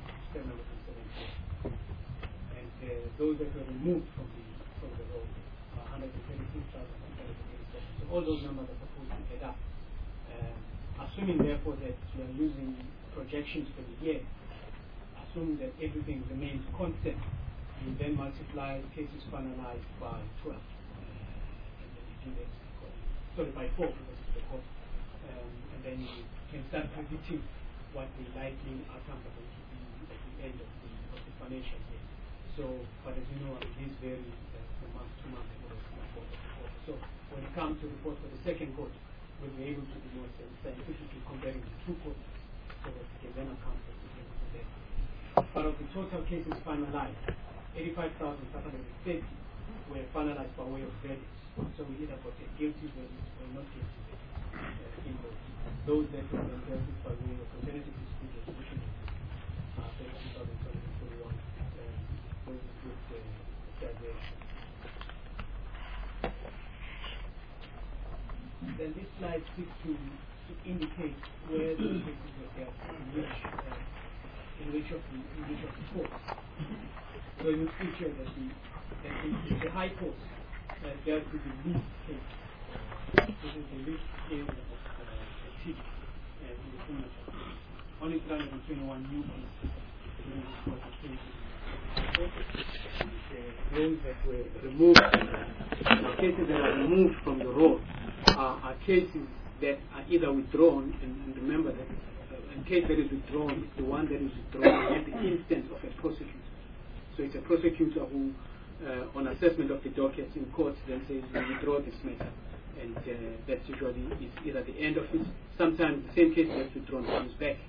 And those that were removed from the roll are 136,187. So all those numbers are supposed to add up. Assuming therefore that we are using projections for the year, assuming that everything remains constant, you then multiply cases finalized by 12. And then you do that. Sorry, by 4 because it's the cost. And then you can start predicting what the likely outcomes are going to be at the end of the financial year. So, but as you know, it is very from month to month or quarter to quarter. So when it comes to report for the second quarter, we'll be able to be more scientifically comparing the two quarters so that we can then account for the end of the day. But of the total cases finalized, 85,530 were finalized by way of verdicts. So we either got a guilty verdict or not guilty verdict in those that were then dealt with by way of alternative dispute resolution are 32,741. Those include graduation. Then this slide seeks to indicate where the cases were dealt in which of the courts. So you feature that the High Court dealt with the least case. This is the least area of activity in the criminal justice. Only 321 new cases during this court of cases. Those that were removed, the cases that are removed from the roll are cases that are either withdrawn, and remember that a case that is withdrawn is the one that is withdrawn at the instance of a prosecutor. So it's a prosecutor who, on assessment of the dockets in court, then says, we withdraw this matter. And that usually is either the end of it. Sometimes the same case that's withdrawn comes back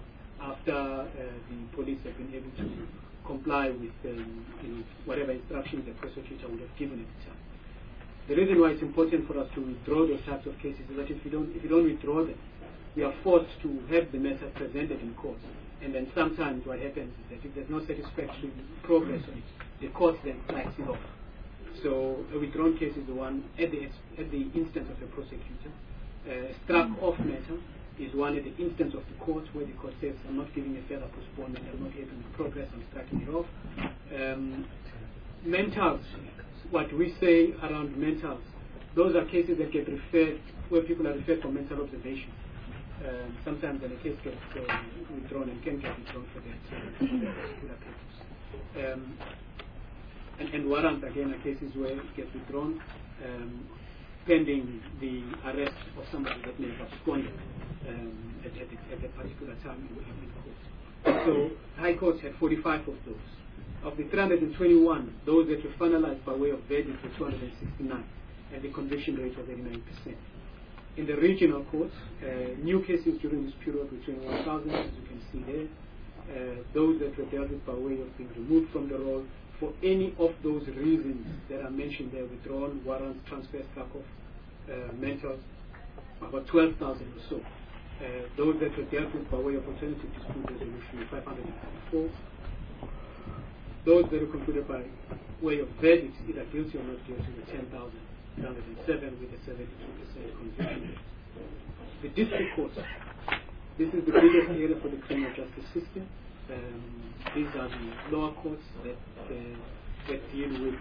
after the police have been able to comply with whatever instructions the prosecutor would have given at the time. The reason why it's important for us to withdraw those types of cases is that if you don't withdraw them, we are forced to have the matter presented in court. And then sometimes what happens is that if there's no satisfactory progress on it, the court then flags it off. So a withdrawn case is the one at the instance of the prosecutor. Struck off matter is one at the instance of the court, where the court says, I'm not giving a further postponement, I'm not having progress, I'm striking it off. Mentals, what we say around mentals, those are cases that get referred, where people are referred for mental observation. Sometimes when a case gets withdrawn and can get withdrawn for that particular purpose. And warrants, again, are cases where it gets withdrawn pending the arrest of somebody that may have absconded at a particular time in court. So High Court had 45 of those. Of the 321, those that were finalized by way of verdict were 269, and the conviction rate was 89%. In the regional courts, new cases during this period were 21,000, as you can see there. Those that were dealt with by way of being removed from the roll for any of those reasons that are mentioned there, withdrawn, warrants, transfer, struck off, mentals, about 12,000 or so. Those that were dealt with by way of alternative dispute resolution, 534. Those that were concluded by way of verdict, either guilty or not guilty, were 10,307 with a 72% conviction rate. The district courts, this is the biggest area for the criminal justice system. These are the lower courts that deal with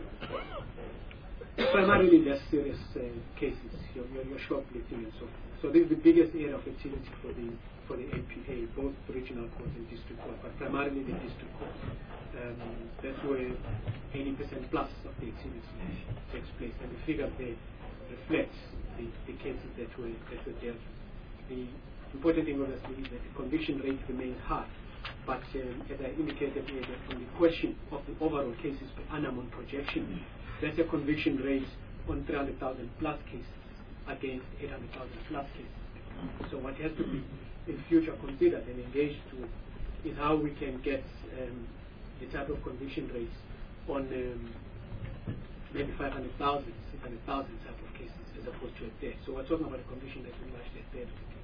primarily less serious cases, your shoplifting and so forth. So this is the biggest area of activity for the APA, both regional court and district court, but primarily the district court. That's where 80% plus of the activity takes place, and the figure there reflects the cases that were dealt with. The important thing obviously is that the conviction rate remains high, but as I indicated earlier, from the question of the overall cases per annum on projection, that's a conviction rate on 300,000 plus cases against 800,000 plus cases. So what has to be in future considered and engaged with is how we can get the type of conviction rates on maybe 500,000, 600,000 type of cases as opposed to a third. So we're talking about a conviction that will match the third of the case.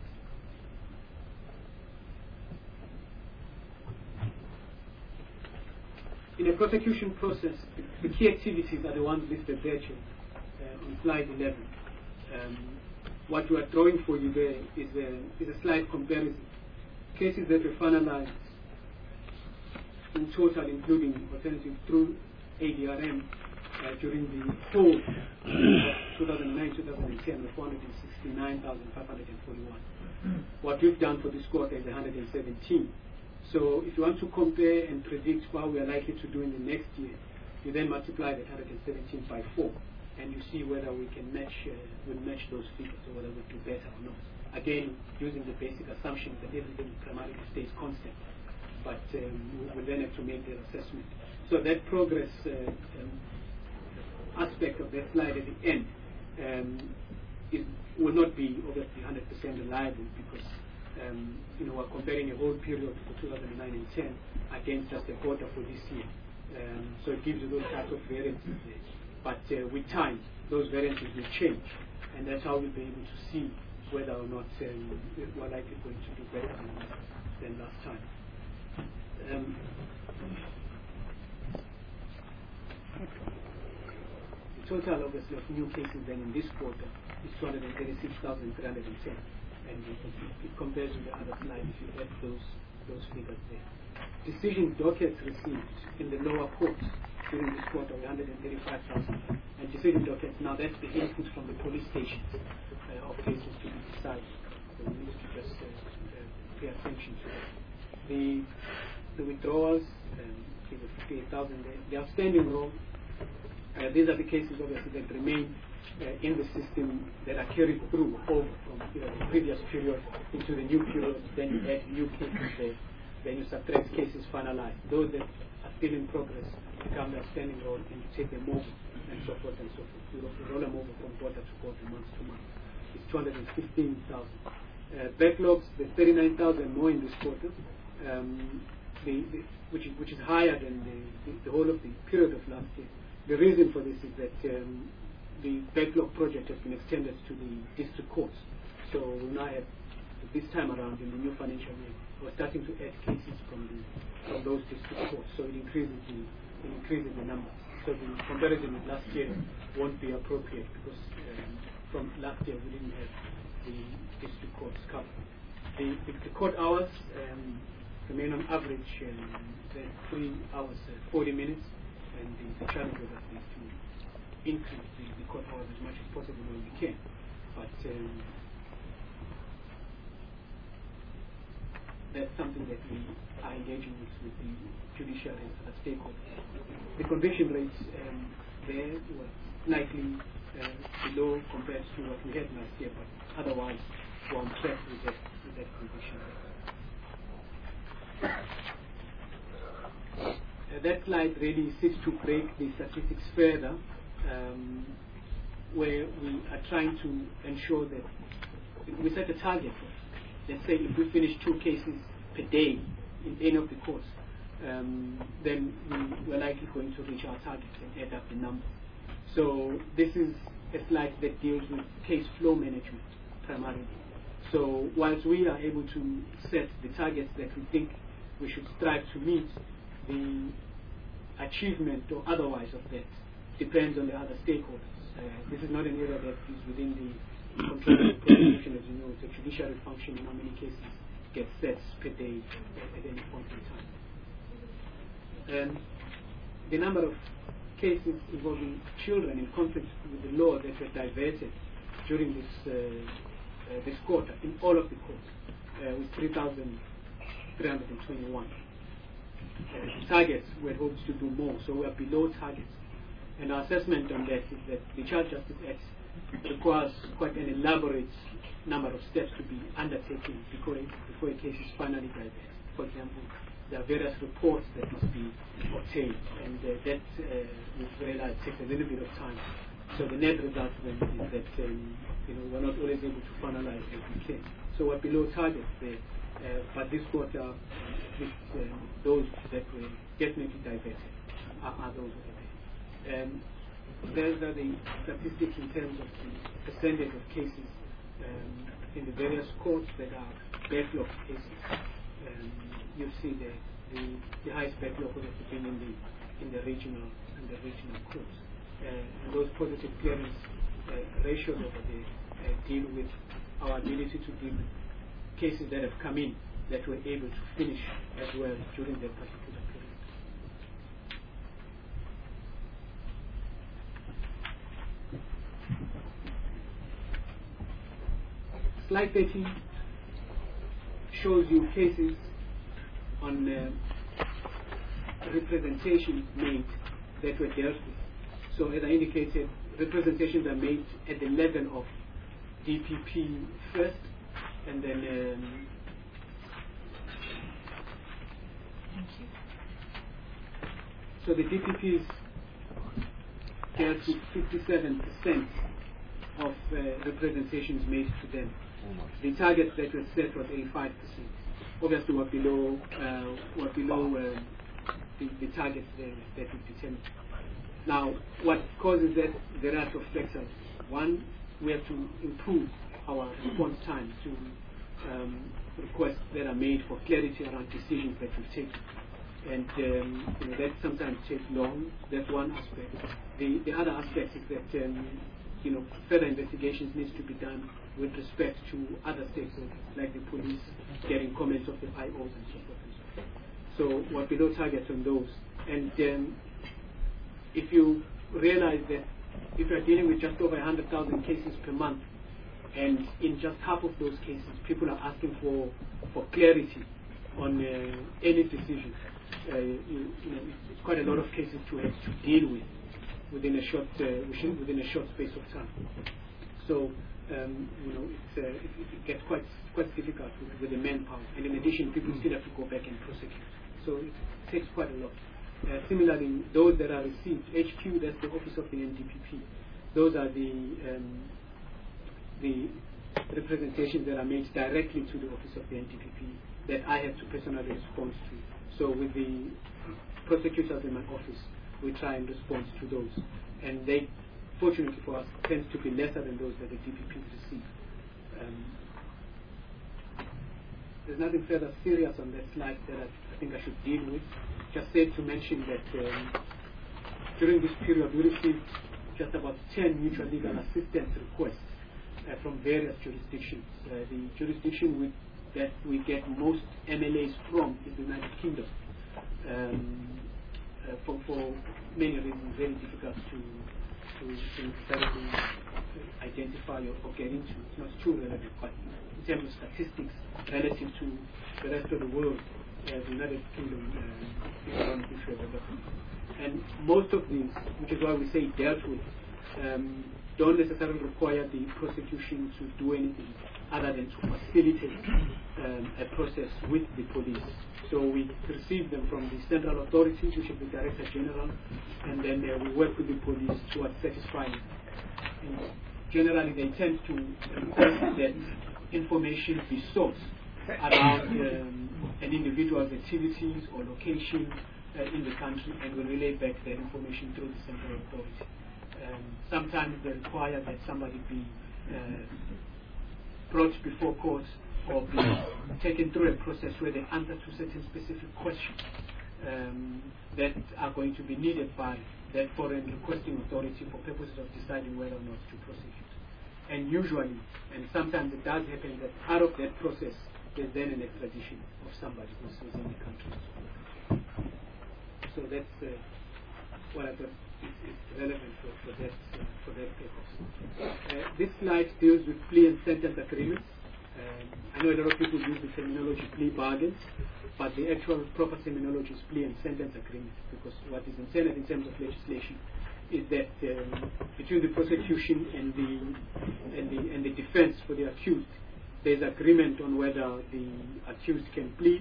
In a prosecution process, the key activities are the ones listed there on slide 11. What we are drawing for you there is a slight comparison. Cases that were finalized in total, including alternative through ADRM during the whole of 2009-2010 were 469,541. What we've done for this quarter is 117. So if you want to compare and predict what we are likely to do in the next year, you then multiply that 117 by 4, and you see whether we can match those figures or whether we do better or not. Again, using the basic assumption that everything primarily stays constant, but we then have to make the assessment. So that progress aspect of that slide at the end will not be obviously 100% reliable because we're comparing a whole period for 2009 and 10 against just a quarter for this year. So it gives you those types of variances there. But with time, those variances will change, and that's how we'll be able to see whether or not we're likely going to do better than last time. The total, obviously, of new cases then in this quarter is 236,310. And it compares with the other slide if you add those figures there. Decision dockets received in the lower court during this quarter were 135,000. And decision dockets, now that's the input from the police stations of cases to be decided. So we need to just pay attention to that. The withdrawals, the 58,000 there. The outstanding roll, these are the cases obviously that remain in the system that are carried through over from the previous period into the new period, then you add new cases there, then you subtract cases finalized. Those that are still in progress become the outstanding roll and you take them over and so forth and so forth. You roll them over from quarter to quarter, month to month. It's 215,000. Backlogs, there's 39,000 more in this quarter, which is higher than the whole of the period of last year. The reason for this is that the backlog project has been extended to the district courts. So we now have, this time around in the new financial year, we're starting to add cases from those district courts. So it increases the numbers. So the comparison with last year won't be appropriate because from last year we didn't have the district courts covered. The court hours remain on average 3 hours 40 minutes, and the challenge with that is to increase the court hours as much as possible when we can. But that's something that we are engaging with the judiciary and other stakeholders. The conviction rates there were slightly below compared to what we had last year, but otherwise we're on track with that conviction rate. That slide really seeks to break the statistics further, where we are trying to ensure that we set a target. Let's say if we finish 2 cases per day in any of the courts, then we're likely going to reach our target and add up the number. So this is a slide that deals with case flow management primarily. So whilst we are able to set the targets that we think we should strive to meet, the achievement or otherwise of that depends on the other stakeholders. This is not an area that is within the control of the prosecution. As you know, it's a judiciary function in how many cases get set per day at any point in time. The number of cases involving children in conflict with the law that were diverted during this quarter in all of the courts was 3,321. Targets were hoped to do more, so we are below targets. And our assessment on that is that the Child Justice Act requires quite an elaborate number of steps to be undertaken before a case is finally diverted. For example, there are various reports that must be obtained, and that we've realized takes a little bit of time. So the net result then is that we're not always able to finalize as we can. So we're below targets there, but this quarter, those that were definitely diverted are those over there. Those are the statistics in terms of the percentage of cases in the various courts that are backlog cases. You see the highest backlog would have been in the regional courts. And those positive clearance ratios over there deal with our ability to deal with cases that have come in that were able to finish as well during that particular period. Slide 13 shows you cases on representations made that were dealt with. So as I indicated, representations are made at the level of DPP first, and then so the DPPs dealt with 57% of representations made to them. The targets that were set was 85%. Obviously, we're below the targets that we determined. Now, what causes that? There are two factors. One, we have to improve our response time to requests that are made for clarity around decisions that we've taken. And that sometimes takes long. That's one aspect. The other aspect is that further investigations needs to be done with respect to other stakeholders, like the police getting comments of the IOs and so forth and so forth. So we're below targets on those. And if you realize that if you're dealing with just over 100,000 cases per month, and in just half of those cases, people are asking for clarity on any decision, it's quite a lot of cases to have to deal with within a short space of time. So it gets quite difficult with the manpower, and in addition, people still have to go back and prosecute. So it takes quite a lot. Similarly, those that are received, HQ, that's the Office of the NDPP. Those are the representations that are made directly to the office of the NDPP that I have to personally respond to. So with the prosecutors in my office, we try and respond to those. And they, fortunately for us, tend to be lesser than those that the DPP receive. There's nothing further serious on that slide that I think I should deal with. Just said to mention that during this period we received just about 10 mutual legal assistance requests from various jurisdictions. The jurisdiction that we get most MLAs from is the United Kingdom. For many reasons, very difficult to necessarily identify or get into. It's not too relevant, but in terms of statistics relative to the rest of the world, the United Kingdom is one which we have developed. And most of these, which is why we say dealt with, don't necessarily require the prosecution to do anything other than to facilitate a process with the police. So we receive them from the central authorities, which is the Director General, and then we work with the police towards satisfying. And generally, they tend to request that information be sought around an individual's activities or location in the country, and will relay back that information through the central authority. Sometimes they require that somebody be brought before court or be taken through a process where they answer to certain specific questions that are going to be needed by that foreign requesting authority for purposes of deciding whether or not to prosecute. And usually, and sometimes it does happen that out of that process there's then an extradition of somebody who's in the country. So that's what I thought is relevant for that purpose. This slide deals with plea and sentence agreements. I know a lot of people use the terminology plea bargains, but the actual proper terminology is plea and sentence agreement, because what is intended in terms of legislation is that between the prosecution and the defense for the accused, there's agreement on whether the accused can plead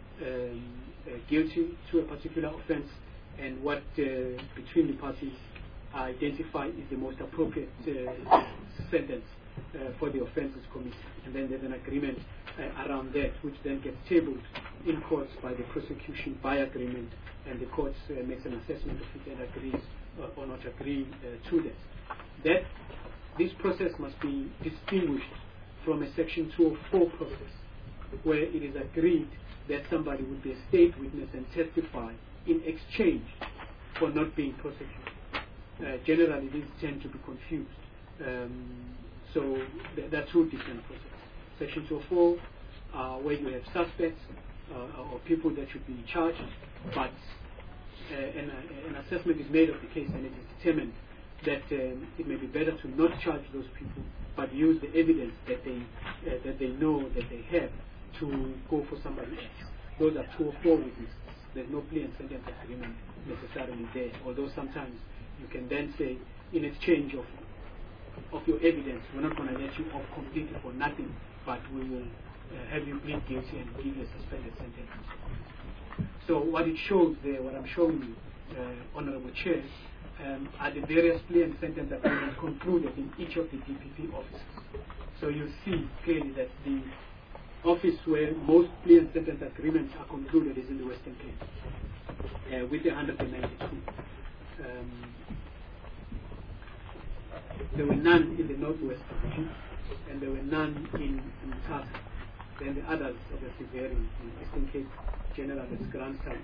guilty to a particular offense, and what between the parties identify is the most appropriate sentence for the offences committed. And then there's an agreement around that, which then gets tabled in courts by the prosecution by agreement, and the court makes an assessment of it and agrees or not agree to that. This process must be distinguished from a Section 204 process, where it is agreed that somebody would be a state witness and testify in exchange for not being prosecuted. Generally, these tend to be confused. So there are two different processes. Section 204, where you have suspects or people that should be charged, but an assessment is made of the case, and it is determined that it may be better to not charge those people, but use the evidence that they know that they have to go for somebody else. Those are 204 witnesses. There's no plea and sentence agreement necessarily there, although sometimes you can then say, in exchange of your evidence, we're not going to let you off completely for nothing, but we will have you plead guilty and give you a suspended sentence. So what it shows there, what I'm showing you, Honorable Chair, are the various plea and sentence agreements concluded in each of the DPP offices. So you see clearly that the office where most plea and sentence agreements are concluded is in the Western Cape, with the 192. There were none in the Northwest region, and there were none in Mthatha. Then the others obviously vary. In Eastern Cape, General as Grand South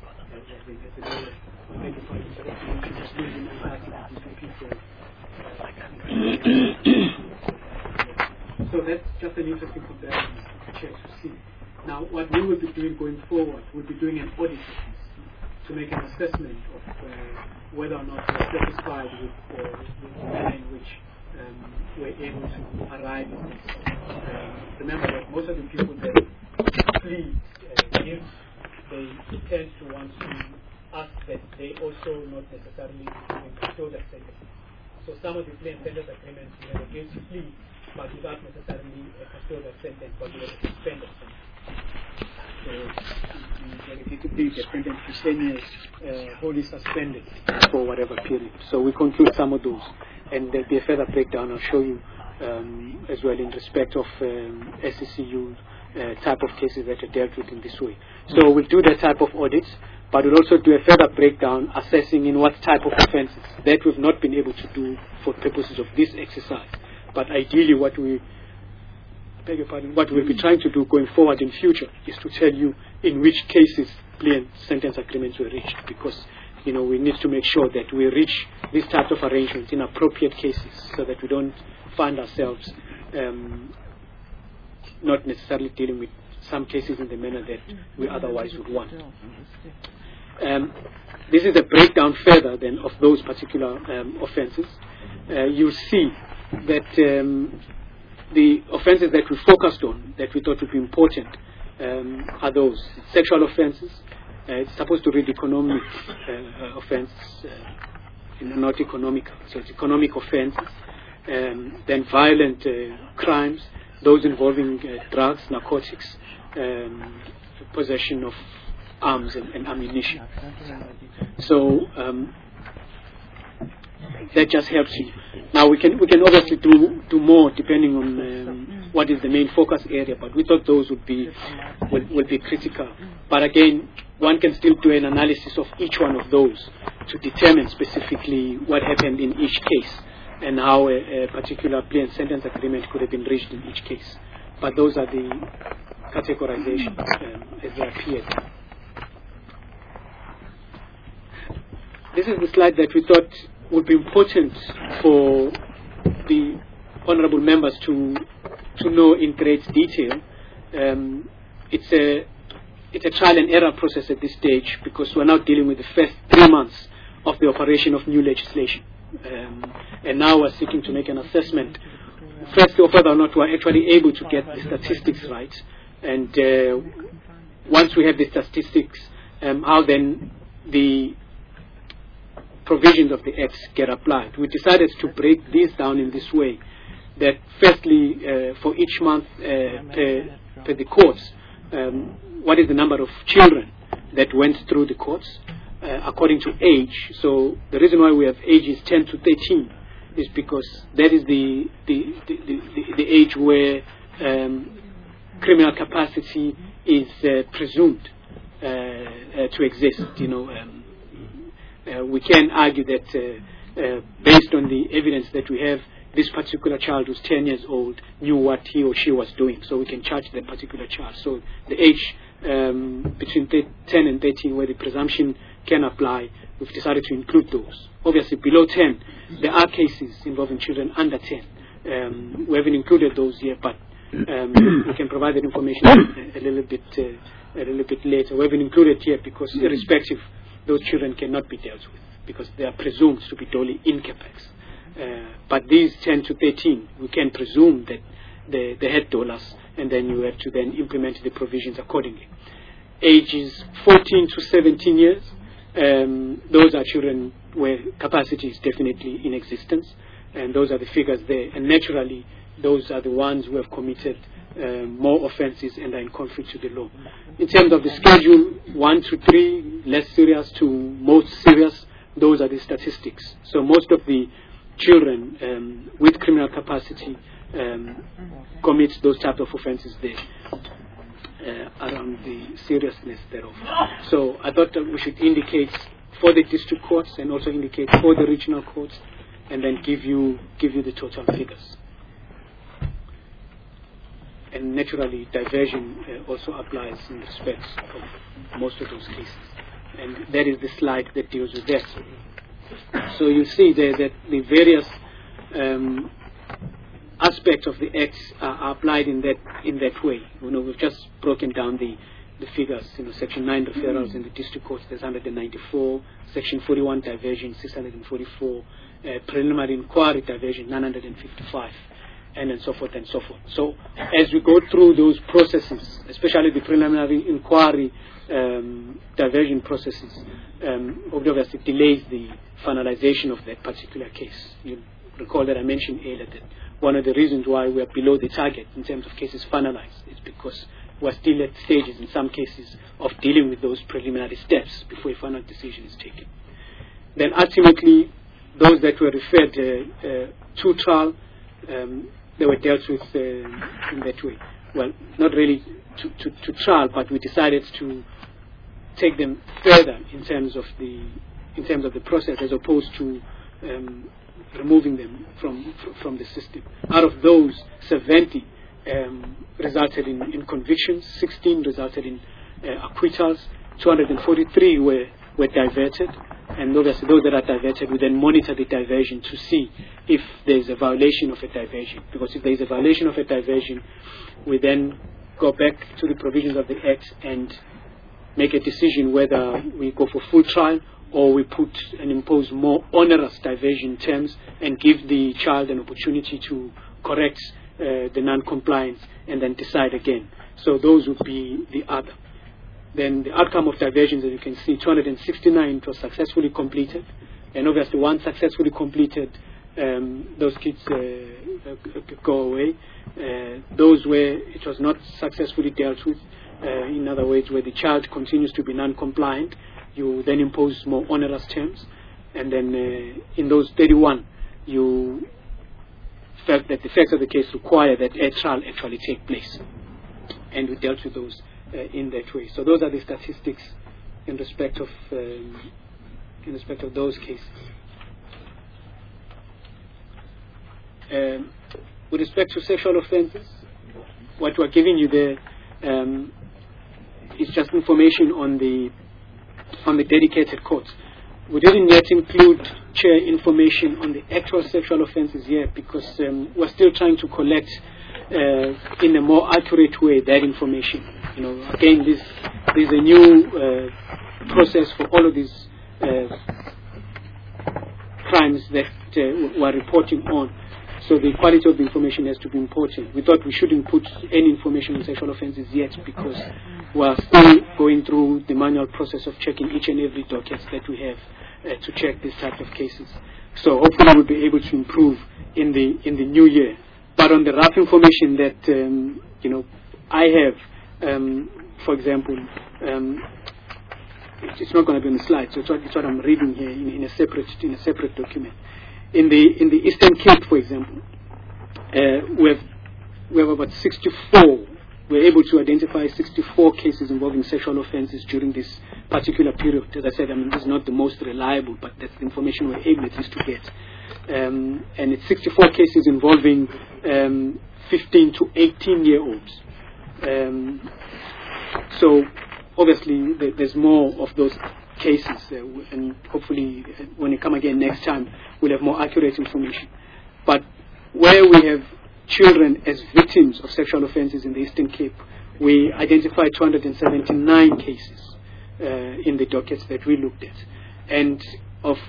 So that's just an interesting comparison to see. Now, what we will be doing going forward, we'll be doing an audit of this to make an assessment of whether or not we're satisfied with the manner in which we're able to arrive at this. Remember that most of the people that plead guilty, they tend to want to ask that they also not necessarily custodial sentence. So some of the plea and sentence agreements, you have a guilty plea, but without necessarily a custodial sentence, but you have a suspended sentence. So you can be sentenced to 10 years, wholly suspended for whatever period. So we conclude some of those, and there'll be a further breakdown. I'll show you as well in respect of SCCU type of cases that are dealt with in this way. So we'll do that type of audits, but we'll also do a further breakdown assessing in what type of offences that we've not been able to do for purposes of this exercise. But ideally what we'll be trying to do going forward in future is to tell you in which cases plea and sentence agreements were reached, because we need to make sure that we reach these types of arrangements in appropriate cases so that we don't find ourselves not necessarily dealing with some cases in the manner that we otherwise would want. This is a breakdown further than of those particular offences. You'll see that the offences that we focused on, that we thought would be important, are those sexual offences. It's supposed to read economic offences, not economical. So it's economic offences. Then violent crimes, those involving drugs, narcotics, possession of arms and ammunition. So that just helps you. Now we can obviously do more depending on what is the main focus area, but we thought those would be critical. But again, one can still do an analysis of each one of those to determine specifically what happened in each case and how a particular plea and sentence agreement could have been reached in each case. But those are the categorizations as they appeared. This is the slide that we thought would be important for the honourable members to know in great detail. It's a trial and error process at this stage, because we're now dealing with the first 3 months of the operation of new legislation. And now we're seeking to make an assessment, first of whether or not we're actually able to get the statistics right. And once we have the statistics, how then the provisions of the Acts get applied. We decided to break these down in this way, that firstly, for each month per the courts, what is the number of children that went through the courts according to age. So the reason why we have ages 10 to 13 is because that is the age where criminal capacity is presumed to exist. We can argue that based on the evidence that we have, this particular child who's 10 years old knew what he or she was doing, so we can charge that particular child. So the age between 10 and 13 where the presumption can apply, we've decided to include those. Obviously below 10, there are cases involving children under 10. We haven't included those here, but we can provide that information a little bit later. We haven't included here because irrespective, those children cannot be dealt with because they are presumed to be totally incapax. But these 10 to 13, we can presume that they had dollars, and then you have to then implement the provisions accordingly. Ages 14 to 17 years, those are children where capacity is definitely in existence, and those are the figures there. And naturally, those are the ones who have committed more offences and are in conflict with the law. In terms of the schedule, 1 to 3, less serious to most serious, those are the statistics. So most of the children with criminal capacity commit those types of offences there around the seriousness thereof. So I thought that we should indicate for the district courts and also indicate for the regional courts, and then give you the total figures. And naturally, diversion also applies in respect of most of those cases. And that is the slide that deals with that. So you see there that the various aspects of the Act are applied in that way. We've just broken down the figures. Section 9 referrals in the district courts, there's 194. Section 41 diversion, 644. Preliminary inquiry diversion, 955. And then so forth and so forth. So as we go through those processes, especially the preliminary inquiry diversion processes, obviously delays the finalization of that particular case. You recall that I mentioned earlier that one of the reasons why we are below the target in terms of cases finalized is because we're still at stages in some cases of dealing with those preliminary steps before a final decision is taken. Then ultimately, those that were referred to trial, they were dealt with in that way. Well, not really to trial, but we decided to take them further in terms of the process, as opposed to removing them from the system. Out of those, 70 resulted in convictions, 16 resulted in acquittals, 243 were diverted, and obviously those that are diverted, we then monitor the diversion to see if there is a violation of a diversion. Because if there is a violation of a diversion, we then go back to the provisions of the Act and make a decision whether we go for full trial or we put and impose more onerous diversion terms and give the child an opportunity to correct the non-compliance and then decide again. So those would be the other. Then the outcome of diversions, as you can see, 269 was successfully completed, and obviously once successfully completed, those kids go away. Those where it was not successfully dealt with, in other words, where the child continues to be non-compliant, you then impose more onerous terms, and then in those 31, you felt that the facts of the case require that a trial actually take place, and we dealt with those in that way. So those are the statistics in respect of those cases. With respect to sexual offences, what we're giving you there is just information on the dedicated courts. We didn't yet include, Chair, information on the actual sexual offences yet, because we're still trying to collect in a more accurate way that information. You know, again, this is a new process for all of these crimes that we're reporting on. So the quality of the information has to be important. We thought we shouldn't put any information on sexual offences yet, because we're still going through the manual process of checking each and every docket that we have to check these types of cases. So hopefully we'll be able to improve in the new year. But on the rough information that I have, for example, it's not going to be on the slide, so it's what I'm reading here in a separate document. In the Eastern Cape, for example, we have about 64. We're able to identify 64 cases involving sexual offences during this particular period. As I said, this is not the most reliable, but that's the information we're able at least to get. And it's 64 cases involving 15 to 18-year-olds. So obviously there's more of those cases, and hopefully when you come again next time, we'll have more accurate information. But where we have children as victims of sexual offences in the Eastern Cape, we identified 279 cases in the dockets that we looked at. And of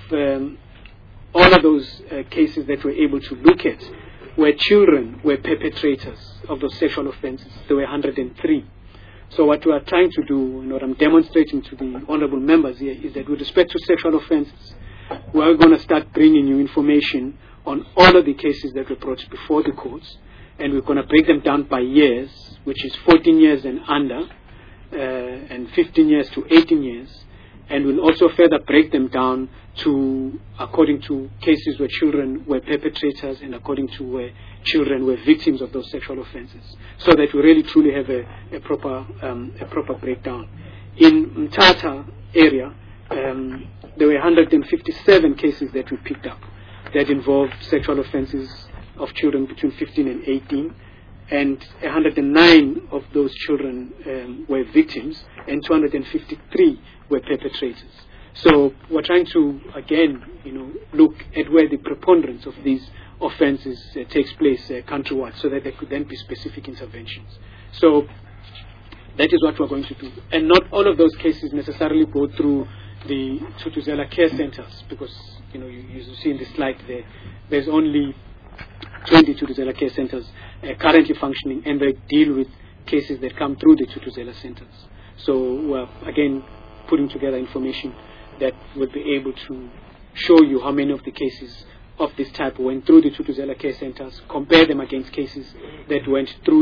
all of those cases that we're able to look at, where children were perpetrators of those sexual offences, there were 103. So what we are trying to do, and what I'm demonstrating to the honourable members here, is that with respect to sexual offences, we're going to start bringing you information on all of the cases that were brought before the courts, and we're going to break them down by years, which is 14 years and under, and 15 years to 18 years, and we'll also further break them down to according to cases where children were perpetrators and according to where children were victims of those sexual offences, so that we really truly have a proper breakdown. In Mthatha area, there were 157 cases that we picked up that involved sexual offences of children between 15 and 18, and 109 of those children were victims, and 253 were perpetrators. So we're trying to, again, look at where the preponderance of these offences takes place countrywide, so that there could then be specific interventions. So that is what we're going to do. And not all of those cases necessarily go through the Thuthuzela care centres, because you see in the slide there's only 20 Thuthuzela care centres currently functioning, and they deal with cases that come through the Thuthuzela centres. So we're again putting together information that will be able to show you how many of the cases of this type went through the Thuthuzela care centres, compare them against cases that went through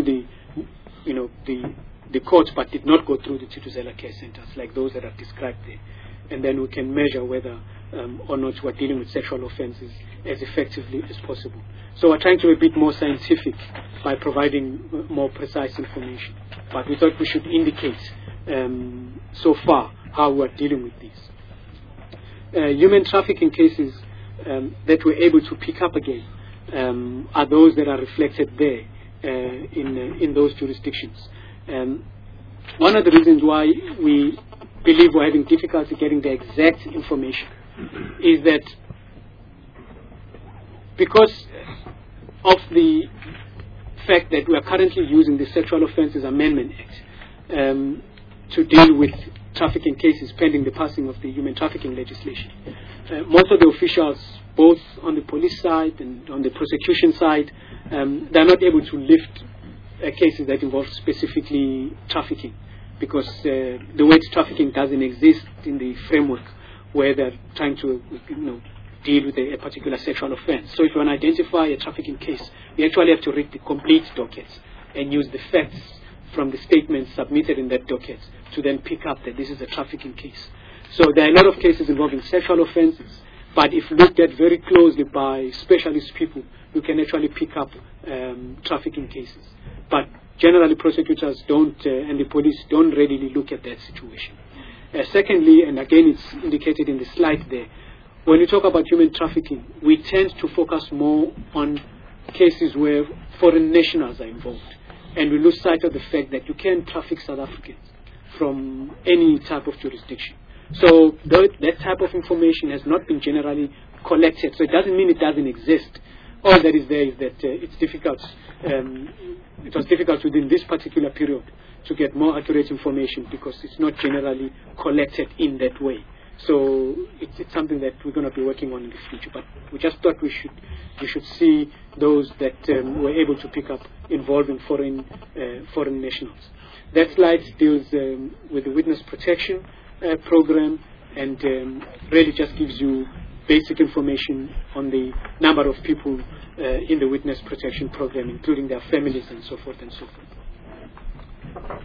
the courts but did not go through the Thuthuzela care centres, like those that are described there. And then we can measure whether or not we're dealing with sexual offences as effectively as possible. So we're trying to be a bit more scientific by providing more precise information. But we thought we should indicate so far how we're dealing with these. Human trafficking cases that we're able to pick up again are those that are reflected there in those jurisdictions. One of the reasons why we believe we're having difficulty getting the exact information is that because of the fact that we are currently using the Sexual Offences Amendment Act to deal with trafficking cases pending the passing of the human trafficking legislation. Most of the officials, both on the police side and on the prosecution side, they are not able to lift cases that involve specifically trafficking, because the word trafficking doesn't exist in the framework where they're trying to deal with a particular sexual offense. So if you want to identify a trafficking case, you actually have to read the complete docket and use the facts from the statements submitted in that docket to then pick up that this is a trafficking case. So there are a lot of cases involving sexual offenses, but if looked at very closely by specialist people, you can actually pick up trafficking cases. But generally prosecutors don't, and the police don't readily look at that situation. Secondly, and again it's indicated in the slide there, when we talk about human trafficking, we tend to focus more on cases where foreign nationals are involved. And we lose sight of the fact that you can traffic South Africans from any type of jurisdiction. So that type of information has not been generally collected. So it doesn't mean it doesn't exist. All that is there is that it's difficult. It was difficult within this particular period to get more accurate information because it's not generally collected in that way. So it's something that we're going to be working on in the future. But we just thought we should see those that we're able to pick up involving foreign nationals. That slide deals with the witness protection program and really just gives you basic information on the number of people in the witness protection program, including their families and so forth and so forth.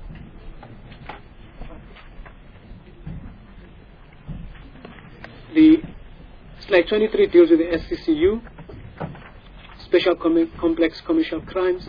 The slide 23 deals with the SCCU, Special Complex Commercial Crimes.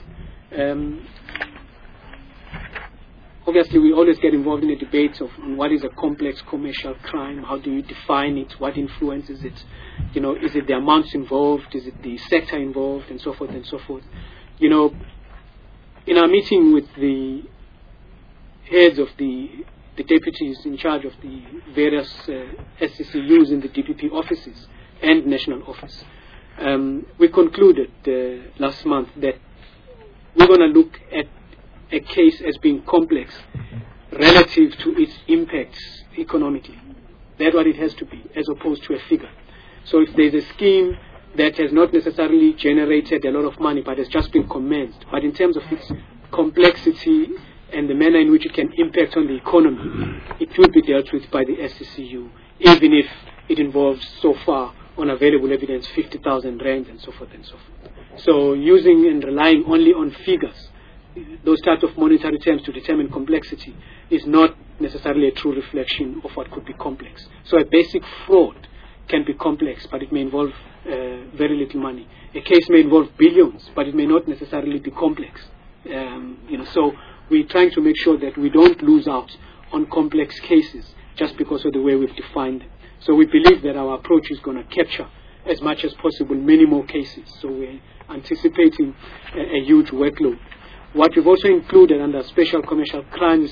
Obviously, we always get involved in the debates of what is a complex commercial crime, how do you define it, what influences it, is it the amounts involved, is it the sector involved, and so forth and so forth. In our meeting with the heads of the deputies in charge of the various SCCUs in the DPP offices and national office, we concluded last month that we're going to look at a case as being complex relative to its impacts economically. That's what it has to be, as opposed to a figure. So if there's a scheme that has not necessarily generated a lot of money but has just been commenced, but in terms of its complexity and the manner in which it can impact on the economy, it will be dealt with by the SCCU, even if it involves so far on available evidence 50,000 rands and so forth and so forth. So using and relying only on figures, those types of monetary terms to determine complexity, is not necessarily a true reflection of what could be complex. So a basic fraud can be complex, but it may involve very little money. A case may involve billions, but it may not necessarily be complex. So we're trying to make sure that we don't lose out on complex cases just because of the way we've defined them. So we believe that our approach is going to capture as much as possible many more cases. So we're anticipating a huge workload. What we've also included under special commercial crimes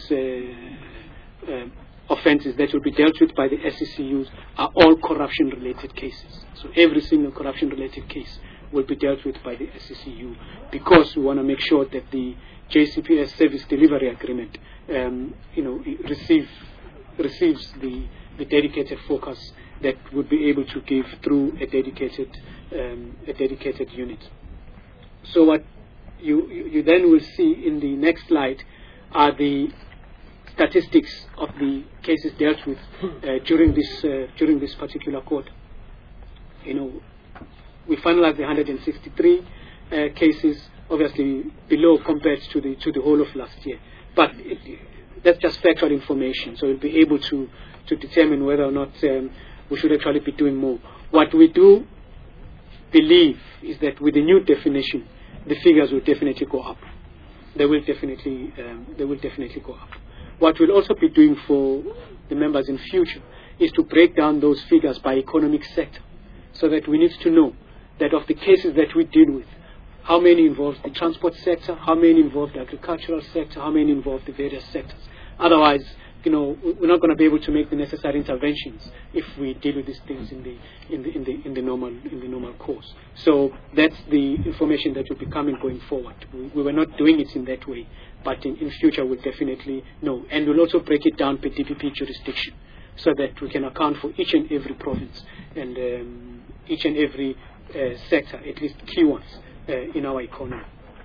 offences that will be dealt with by the SCCUs are all corruption-related cases. So every single corruption-related case will be dealt with by the SCCU, because we want to make sure that the JCPS service delivery agreement receives the dedicated focus that would be able to give through a dedicated unit. So what you then will see in the next slide are the statistics of the cases dealt with during this particular quarter. We finalized the 163 cases, obviously below compared to the whole of last year. But that's just factual information, so we'll be able to determine whether or not we should actually be doing more. What we do believe is that with the new definition, the figures will definitely go up. They will definitely go up. What we'll also be doing for the members in future is to break down those figures by economic sector, so that we need to know that of the cases that we deal with, how many involve the transport sector, how many involve the agricultural sector, how many involve the various sectors. Otherwise, we're not going to be able to make the necessary interventions if we deal with these things in the normal course. So that's the information that will be coming going forward. We were not doing it in that way, but in future we'll definitely know. And we'll also break it down per DPP jurisdiction, so that we can account for each and every province and each and every sector, at least key ones in our economy.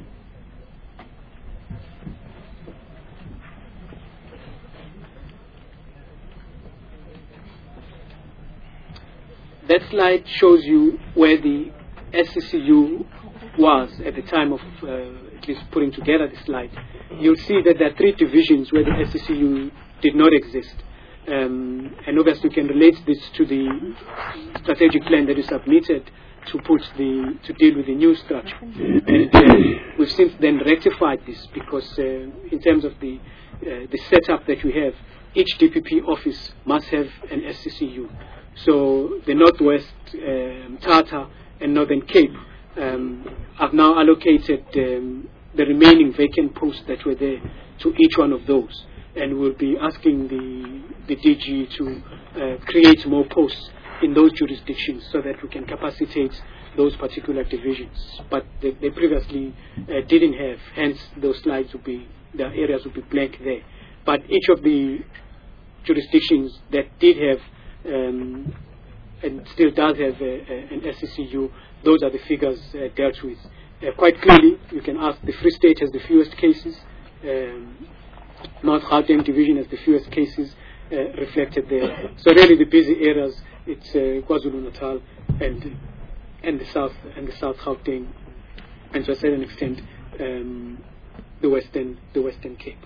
That slide shows you where the SCCU was at the time of at least putting together the slide. You'll see that there are 3 divisions where the SCCU did not exist. And obviously you can relate this to the strategic plan that is submitted to deal with the new structure. And we've since then rectified this, because in terms of the setup that we have, each DPP office must have an SCCU. So the Northwest, Tata and Northern Cape have now allocated the remaining vacant posts that were there to each one of those, and we'll be asking the DG to create more posts in those jurisdictions so that we can capacitate those particular divisions. But they previously didn't have, hence those slides would be, the areas would be blank there. But each of the jurisdictions that did have and still does have an SCCU, those are the figures dealt with. Quite clearly, you can ask, the Free State has the fewest cases, North Gauteng division has the fewest cases reflected there. So really the busy areas, it's KwaZulu-Natal and the South Gauteng, and to a certain extent the Western Cape.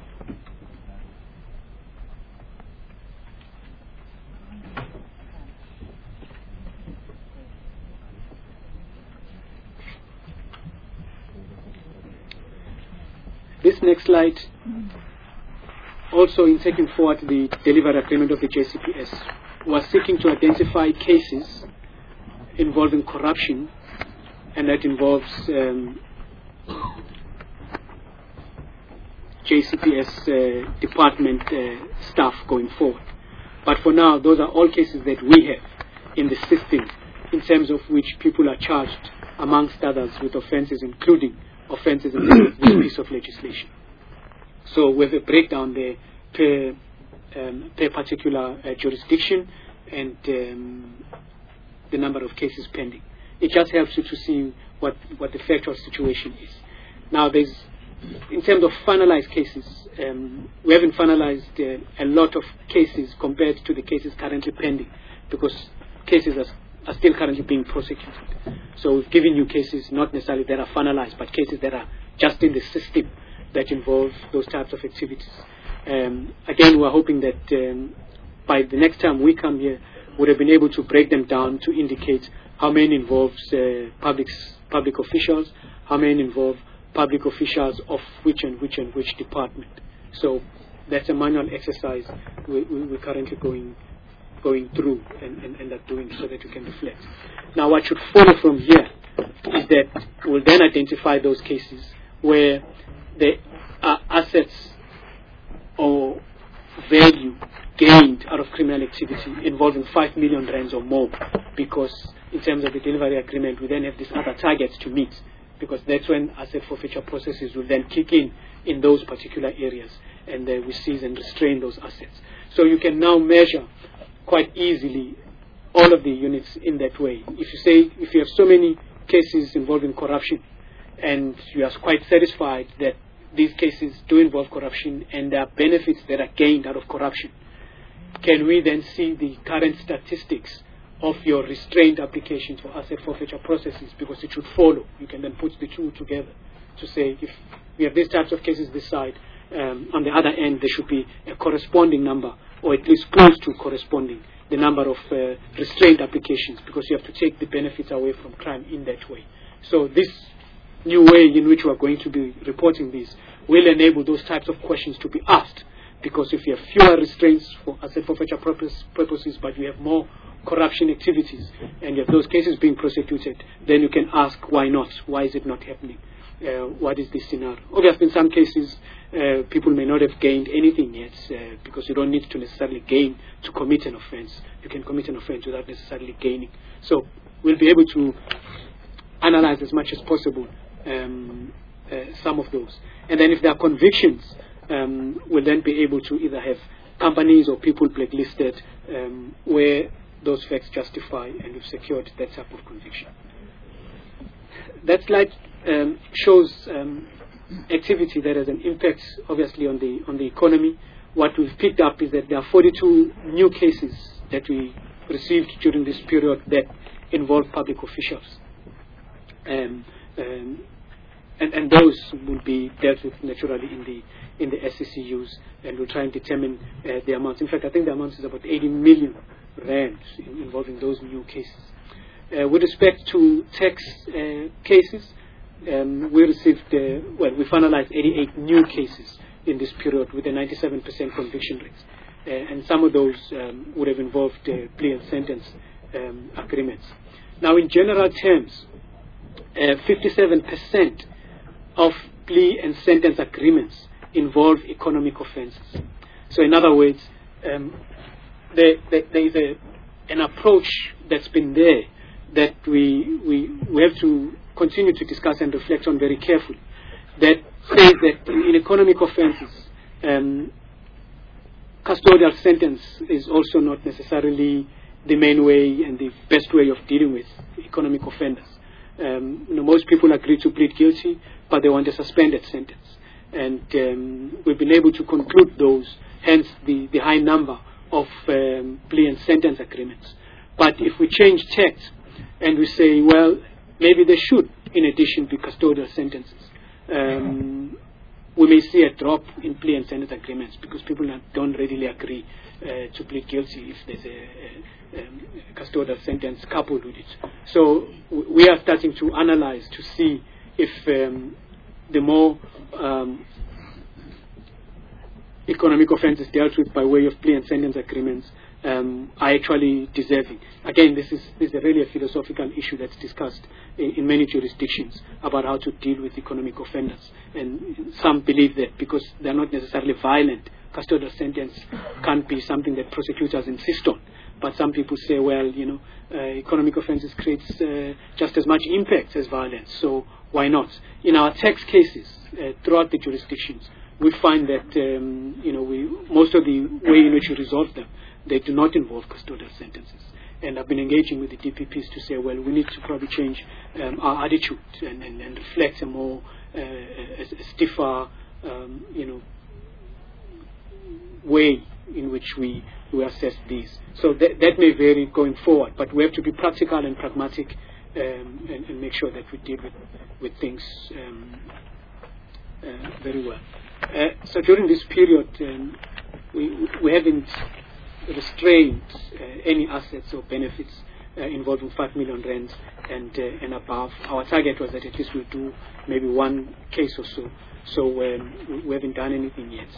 This next slide, also in taking forward the delivery agreement of the JCPS, was seeking to identify cases involving corruption, and that involves JCPS department staff going forward. But for now, those are all cases that we have in the system, in terms of which people are charged, amongst others, with offences, including offences in this piece of legislation. So we have a breakdown there per particular jurisdiction and the number of cases pending. It just helps you to see what the factual situation is. Now, in terms of finalized cases, we haven't finalized a lot of cases compared to the cases currently pending, because cases are still currently being prosecuted. So we've given you cases not necessarily that are finalized, but cases that are just in the system that involve those types of activities. Again, we're hoping that by the next time we come here, we'd have been able to break them down to indicate how many involves public officials, how many involve public officials of which department. So that's a manual exercise we're currently going through and are doing, so that we can reflect. Now, what should follow from here is that we'll then identify those cases where there are assets or value gained out of criminal activity involving 5 million rands or more, because in terms of the delivery agreement, we then have these other targets to meet, because that's when asset forfeiture processes will then kick in those particular areas, and we seize and restrain those assets. So you can now measure quite easily all of the units in that way. If you have so many cases involving corruption, and you are quite satisfied that these cases do involve corruption and there are benefits that are gained out of corruption, can we then see the current statistics of your restrained applications for asset forfeiture processes? Because it should follow. You can then put the two together to say, if we have these types of cases this side, on the other end there should be a corresponding number, or at least close to corresponding, the number of restraint applications, because you have to take the benefits away from crime in that way. So this new way in which we are going to be reporting this will enable those types of questions to be asked, because if you have fewer restraints for asset forfeiture purposes, but you have more corruption activities, and you have those cases being prosecuted, then you can ask, why not? Why is it not happening? What is the scenario? Obviously, in some cases, people may not have gained anything yet, because you don't need to necessarily gain to commit an offense. You can commit an offense without necessarily gaining. So we'll be able to analyze as much as possible some of those. And then if there are convictions, we'll then be able to either have companies or people blacklisted where those facts justify and we've secured that type of conviction. That slide shows activity that has an impact, obviously, on the economy. What we've picked up is that there are 42 new cases that we received during this period that involve public officials. And those will be dealt with naturally in the SCCUs, and we'll try and determine the amounts. In fact, I think the amount is about 80 million rand involving those new cases. With respect to tax cases, we received, we finalized 88 new cases in this period with a 97% conviction rate. And some of those would have involved plea and sentence agreements. Now, in general terms, 57% of plea and sentence agreements involve economic offences. So, in other words, there is an approach that's been there that we have to continue to discuss and reflect on very carefully, that says that in economic offences, custodial sentence is also not necessarily the main way and the best way of dealing with economic offenders. Most people agree to plead guilty, but they want a suspended sentence. And we've been able to conclude those, hence the high number of plea and sentence agreements. But if we change text and we say, well, maybe there should, in addition, be custodial sentences, we may see a drop in plea and sentence agreements because people don't readily agree to plead guilty if there's a custodial sentence coupled with it. So we are starting to analyze to see if the more economic offences dealt with by way of plea and sentence agreements are actually deserving. Again, this is really a philosophical issue that's discussed in many jurisdictions about how to deal with economic offenders. And some believe that because they're not necessarily violent, custodial sentence can't be something that prosecutors insist on. But some people say, well, economic offences creates just as much impact as violence, so why not? In our tax cases throughout the jurisdictions, we find that most of the way in which we resolve them, they do not involve custodial sentences. And I've been engaging with the DPPs to say, well, we need to probably change our attitude and reflect a more a stiffer, way in which we assess these. So that may vary going forward, but we have to be practical and pragmatic and make sure that we deal with things very well. So during this period, we haven't restrained any assets or benefits involving 5 million rands and above. Our target was that at least we'll do maybe one case or so. So we haven't done anything yet.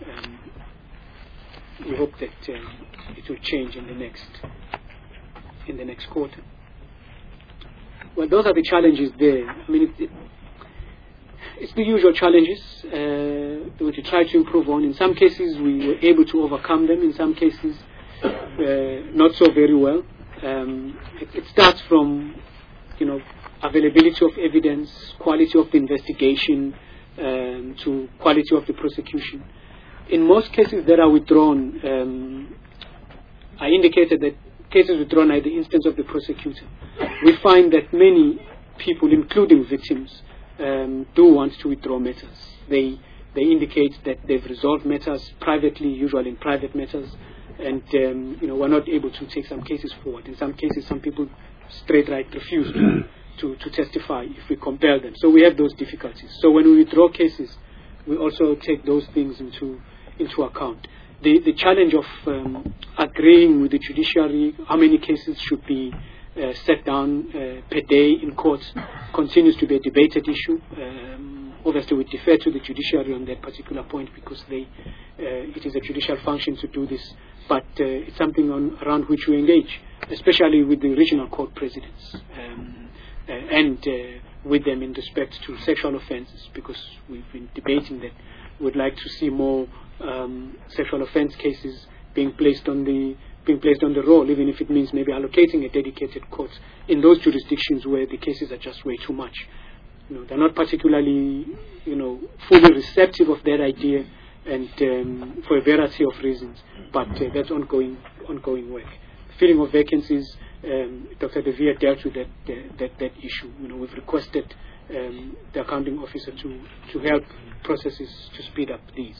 We hope that it will change in the next quarter. Well, those are the challenges there. I mean, it's the usual challenges which we try to improve on. In some cases, we were able to overcome them. In some cases, not so very well. It starts from, availability of evidence, quality of the investigation, to quality of the prosecution. In most cases that are withdrawn, I indicated that cases withdrawn are the instance of the prosecutor. We find that many people, including victims, do want to withdraw matters. They indicate that they've resolved matters privately, usually in private matters, and we're not able to take some cases forward. In some cases, some people straight right refuse to testify if we compel them. So we have those difficulties. So when we withdraw cases, we also take those things into account. the challenge of agreeing with the judiciary how many cases should be set down per day in courts continues to be a debated issue. Obviously, we defer to the judiciary on that particular point because it is a judicial function to do this. But it's something around which we engage, especially with the regional court presidents and with them in respect to sexual offences, because we've been debating that we'd like to see more sexual offence cases being placed on the roll, even if it means maybe allocating a dedicated court in those jurisdictions where the cases are just way too much. They're not particularly, fully receptive of that idea, and for a variety of reasons. But that's ongoing work. Filling of vacancies, Dr. De Vere dealt with that issue. We've requested the accounting officer to help processes to speed up these.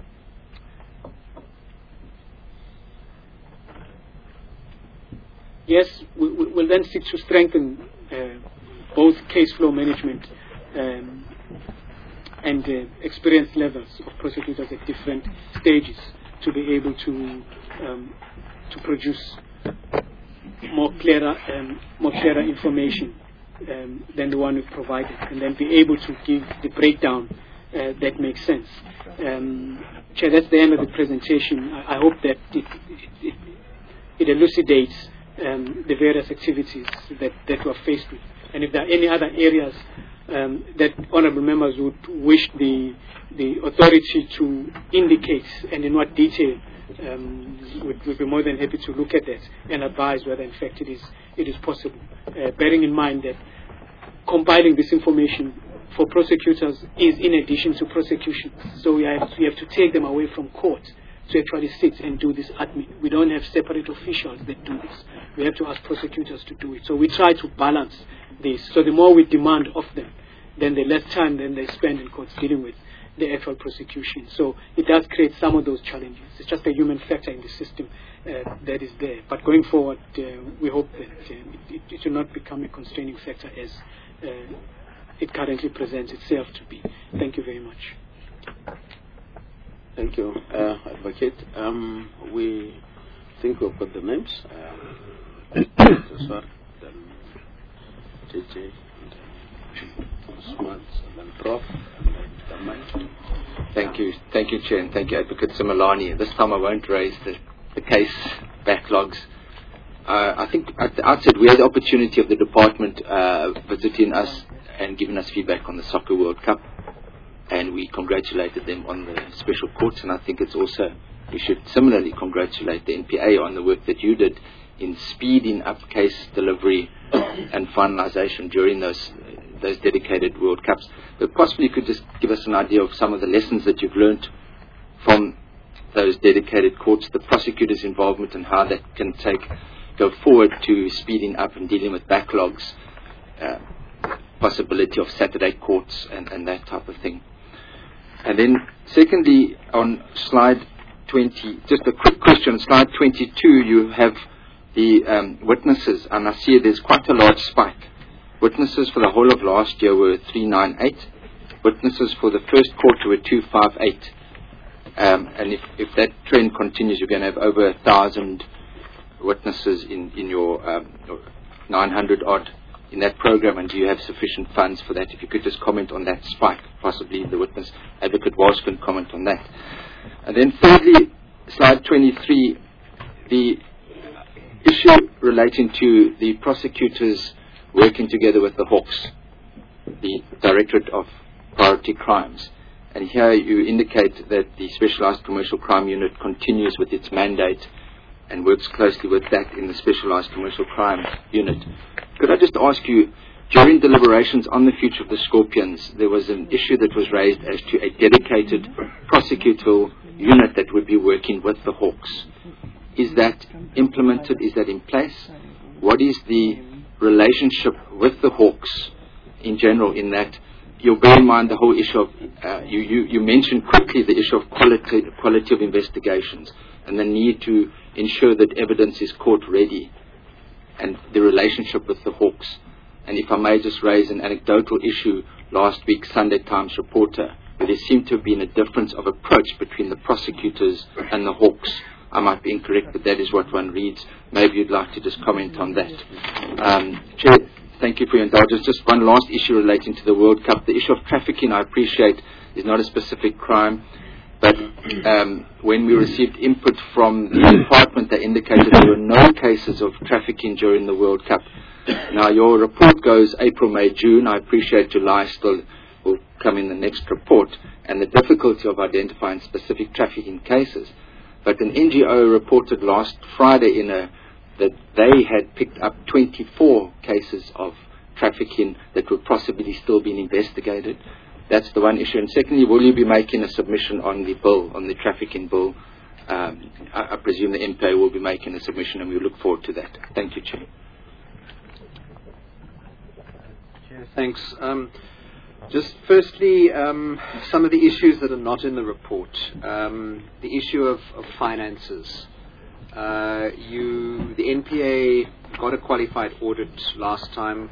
Yes, we'll then seek to strengthen both case flow management and experience levels of prosecutors at different stages to be able to produce more clearer information than the one we've provided, and then be able to give the breakdown that makes sense. Chair, that's the end of the presentation. I hope that it elucidates the various activities that we're faced with. And if there are any other areas that honourable members would wish the authority to indicate and in what detail, we'd be more than happy to look at that and advise whether in fact it is possible. Bearing in mind that compiling this information for prosecutors is in addition to prosecution. So we have to take them away from court to actually sit and do this admin. We don't have separate officials that do this. We have to ask prosecutors to do it. So we try to balance this. So the more we demand of them, then the less time then they spend in courts dealing with the actual prosecution. So it does create some of those challenges. It's just a human factor in the system that is there. But going forward, we hope that it will not become a constraining factor as it currently presents itself to be. Thank you very much. Thank you, Advocate. We think we've got the names. Then JJ, Osman, then Prof, and then Damai. Thank you, Chair, and thank you, Advocate Similani. This time I won't raise the case backlogs. I think at the outset we had the opportunity of the department visiting us and giving us feedback on the Soccer World Cup, and we congratulated them on the special courts, and I think it's also, we should similarly congratulate the NPA on the work that you did in speeding up case delivery and finalisation during those dedicated World Cups. But possibly you could just give us an idea of some of the lessons that you've learned from those dedicated courts, the prosecutors' involvement, and how that can go forward to speeding up and dealing with backlogs, possibility of Saturday courts and that type of thing. And then secondly, on slide 20, just a quick question, slide 22 you have the witnesses, and I see there's quite a large spike. Witnesses for the whole of last year were 398. Witnesses for the first quarter were 258. And if that trend continues, you're going to have over 1,000 witnesses in your 900 odd in that program. And do you have sufficient funds for that? If you could just comment on that spike, possibly the witness Advocate Walsh can comment on that. And then thirdly, slide 23, the issue relating to the prosecutors working together with the Hawks, the Directorate of Priority Crimes. And here you indicate that the Specialised Commercial Crime Unit continues with its mandate and works closely with that in the Specialised Commercial Crime Unit. Could I just ask you, during deliberations on the future of the Scorpions, there was an issue that was raised as to a dedicated prosecutorial unit that would be working with the Hawks. Is that implemented? Is that in place? What is the relationship with the Hawks in general, in that you'll bear in mind the whole issue of, you mentioned quickly the issue of quality of investigations and the need to ensure that evidence is court ready, and the relationship with the Hawks. And if I may just raise an anecdotal issue, last week Sunday Times reporter where there seemed to have been a difference of approach between the prosecutors and the Hawks. I might be incorrect, but that is what one reads. Maybe you'd like to just comment on that. Chair, thank you for your indulgence. Just one last issue relating to the World Cup. The issue of trafficking, I appreciate, is not a specific crime. But when we received input from the department, they indicated there were no cases of trafficking during the World Cup. Now, your report goes April, May, June. I appreciate July still will come in the next report, and the difficulty of identifying specific trafficking cases. But an NGO reported last Friday that they had picked up 24 cases of trafficking that were possibly still being investigated. That's the one issue. And secondly, will you be making a submission on the bill, on the trafficking bill? I presume the MPA will be making a submission, and we look forward to that. Thank you, Chair. Chair, thanks. Just firstly, some of the issues that are not in the report. The issue of finances. The NPA got a qualified audit last time.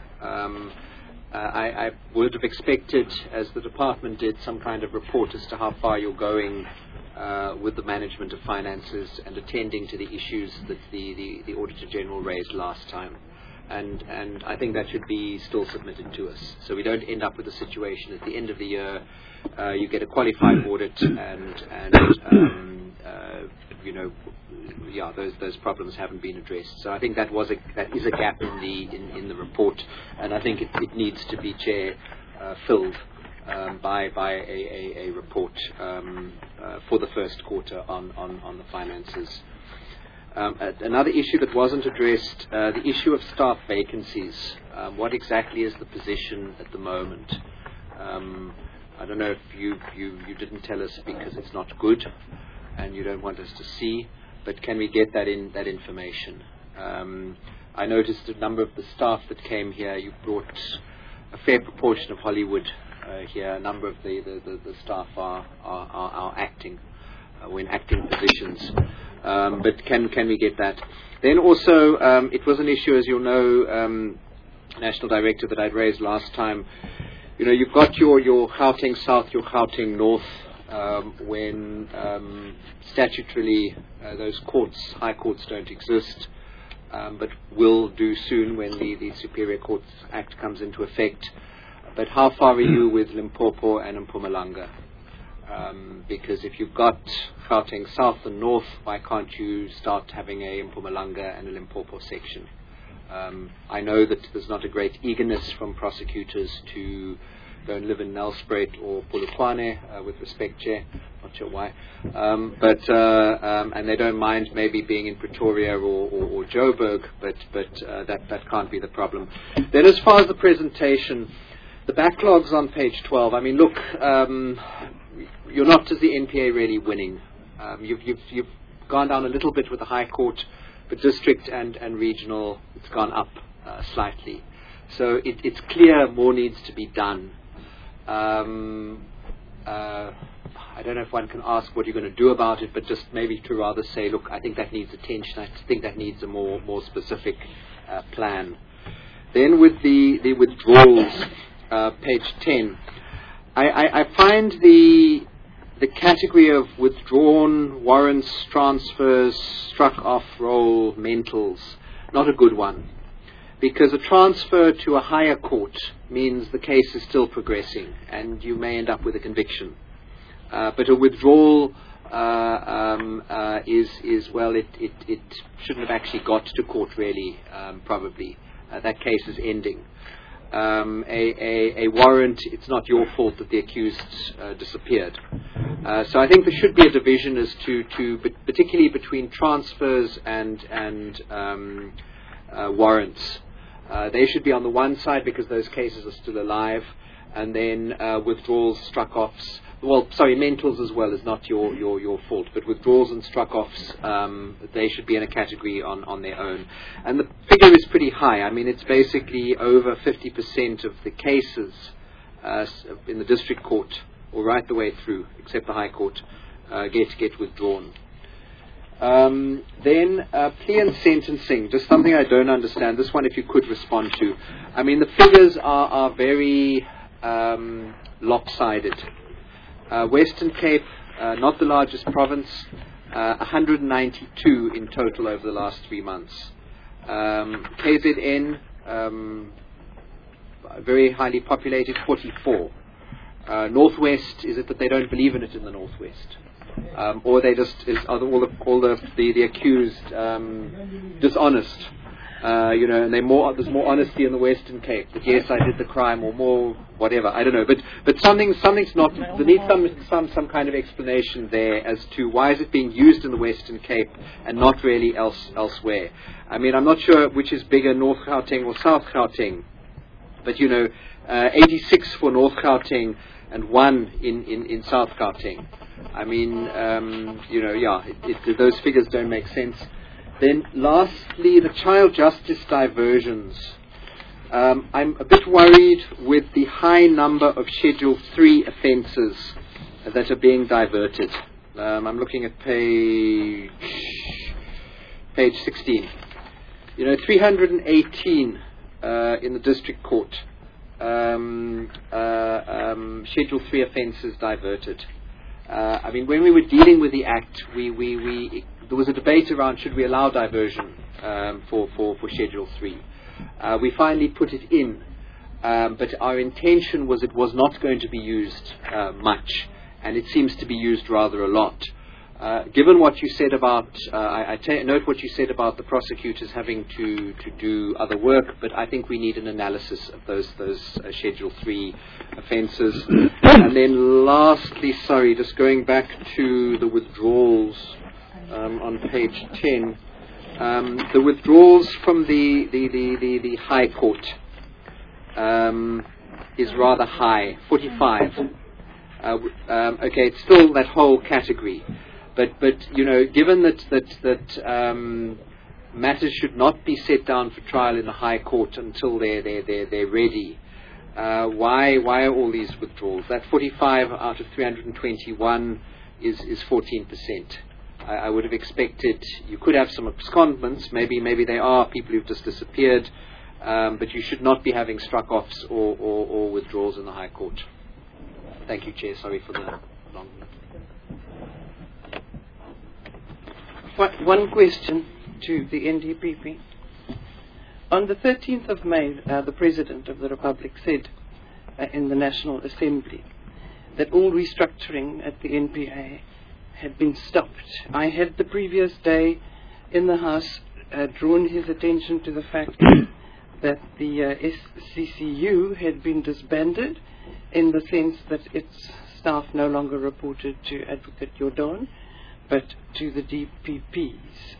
I would have expected, as the department did, some kind of report as to how far you're going with the management of finances and attending to the issues that the Auditor General raised last time. And I think that should be still submitted to us, so we don't end up with a situation at the end of the year you get a qualified audit and those problems haven't been addressed. So I think that is a gap in the report, and I think it needs to be, Chair, filled by a report for the first quarter on the finances. Another issue that wasn't addressed, the issue of staff vacancies. What exactly is the position at the moment? I don't know if you didn't tell us because it's not good and you don't want us to see, but can we get that information? I noticed a number of the staff that came here, you brought a fair proportion of Hollywood here. A number of the staff are acting, in acting positions. But can we get that? Then also, it was an issue, as you'll know, National Director, that I'd raised last time. You know, you've got your Gauteng South, your Gauteng North, when statutorily those courts, high courts, don't exist, but will do soon when the Superior Courts Act comes into effect. But how far are you with Limpopo and Mpumalanga? Because if you've got Gauteng South and North, why can't you start having a Mpumalanga and a Limpopo section? I know that there's not a great eagerness from prosecutors to go and live in Nelspruit or Polokwane, with respect, Chair, not sure why, and they don't mind maybe being in Pretoria or Joburg, but that can't be the problem. Then as far as the presentation, the backlogs on page 12, I mean, look, you're not, as the NPA, really winning. You've gone down a little bit with the High Court, but district and regional, it's gone up slightly. So it's clear more needs to be done. I don't know if one can ask what you're going to do about it, but just maybe to rather say, look, I think that needs attention. I think that needs a more specific plan. Then with the withdrawals, page 10, I find the category of withdrawn warrants, transfers, struck off roll, mentals, not a good one. Because a transfer to a higher court means the case is still progressing and you may end up with a conviction. But a withdrawal is well, it shouldn't have actually got to court really, probably. That case is ending. A warrant, it's not your fault that the accused disappeared. So I think there should be a division as to particularly between transfers and warrants. They should be on the one side because those cases are still alive, and then withdrawals, struck-offs. Well, sorry, mentals as well is not your fault, but withdrawals and struck-offs, they should be in a category on their own. And the figure is pretty high. I mean, it's basically over 50% of the cases in the district court, or right the way through, except the High Court, get withdrawn. Then plea and sentencing, just something I don't understand. This one, if you could respond to. I mean, the figures are very lopsided. Western Cape, not the largest province, 192 in total over the last 3 months. KZN, very highly populated, 44. Northwest, is it that they don't believe in it in the Northwest? Or they just, are all the accused dishonest? And there's more honesty in the Western Cape. That yes, I did the crime, or more whatever. I don't know, but something's not. There needs some kind of explanation there as to why is it being used in the Western Cape and not really elsewhere. I mean, I'm not sure which is bigger, North Gauteng or South Gauteng, but 86 for North Gauteng and 1 in South Gauteng. I mean, those figures don't make sense. Then lastly, the child justice diversions. I'm a bit worried with the high number of Schedule 3 offences that are being diverted. I'm looking at page 16. 318 in the district court. Schedule 3 offences diverted. I mean, when we were dealing with the Act, there was a debate around should we allow diversion for Schedule 3. We finally put it in, but our intention was it was not going to be used much, and it seems to be used rather a lot. Given what you said about, I note what you said about the prosecutors having to do other work, but I think we need an analysis of those Schedule 3 offences. And then lastly, just going back to the withdrawals on page 10, the withdrawals from the High Court is rather high, 45. Okay, it's still that whole category. But given that matters should not be set down for trial in the High Court until they're ready, why are all these withdrawals? That 45 out of 321 is 14%. I would have expected you could have some abscondments. Maybe they are people who've just disappeared, but you should not be having struck-offs or withdrawals in the High Court. Thank you, Chair. Sorry for the long. One question to the NDPP. On the 13th of May, the President of the Republic said in the National Assembly that all restructuring at the NPA had been stopped. I had the previous day in the House drawn his attention to the fact that the SCCU had been disbanded in the sense that its staff no longer reported to Advocate Jordan, but to the DPPs.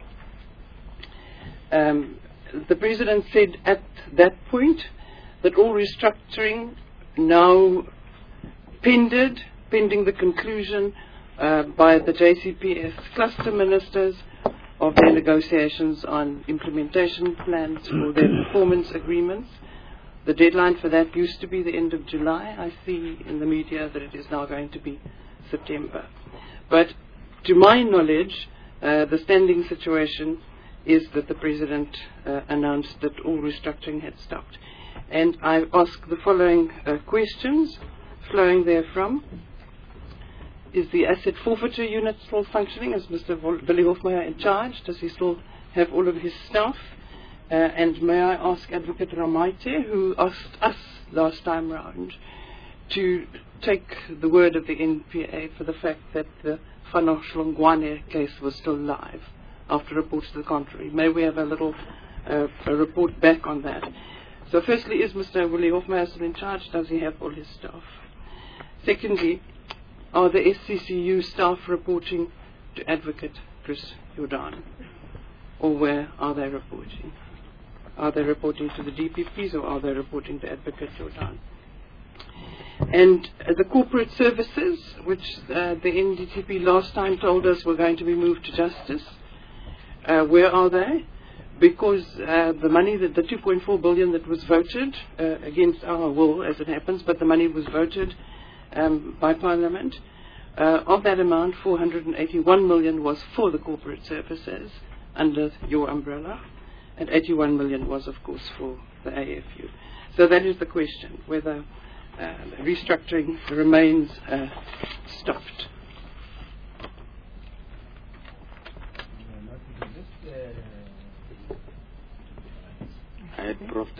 The President said at that point that all restructuring now pending the conclusion by the JCPS cluster ministers of their negotiations on implementation plans for their performance agreements. The deadline for that used to be the end of July. I see in the media that it is now going to be September. But to my knowledge, the standing situation is that the President announced that all restructuring had stopped. And I ask the following questions flowing therefrom. Is the asset forfeiture unit still functioning? Is Mr. Willie Hofmeyer in charge? Does he still have all of his staff? And may I ask Advocate Ramaite, who asked us last time round, to take the word of the NPA for the fact that the Fano Shlongwane case was still live after reports to the contrary. May we have a little a report back on that? So firstly, is Mr. Willie Hofmeyer still in charge? Does he have all his staff? Secondly, are the SCCU staff reporting to Advocate Chris Jordan? Or where are they reporting? Are they reporting to the DPPs or are they reporting to Advocate Jordan? And the corporate services, which the NDTP last time told us were going to be moved to justice, where are they? Because the money, the 2.4 billion that was voted, against our will as it happens, but the money was voted by Parliament, of that amount 481 million was for the corporate services under your umbrella, and 81 million was of course for the AFU. So that is the question, whether restructuring remains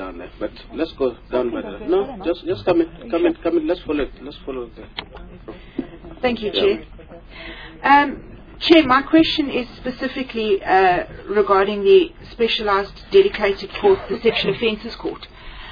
down there. But let's go down by the... No, just come in. Let's follow the... Thank you, Chair. Chair, my question is specifically regarding the specialised dedicated court, the Sexual Offences Court.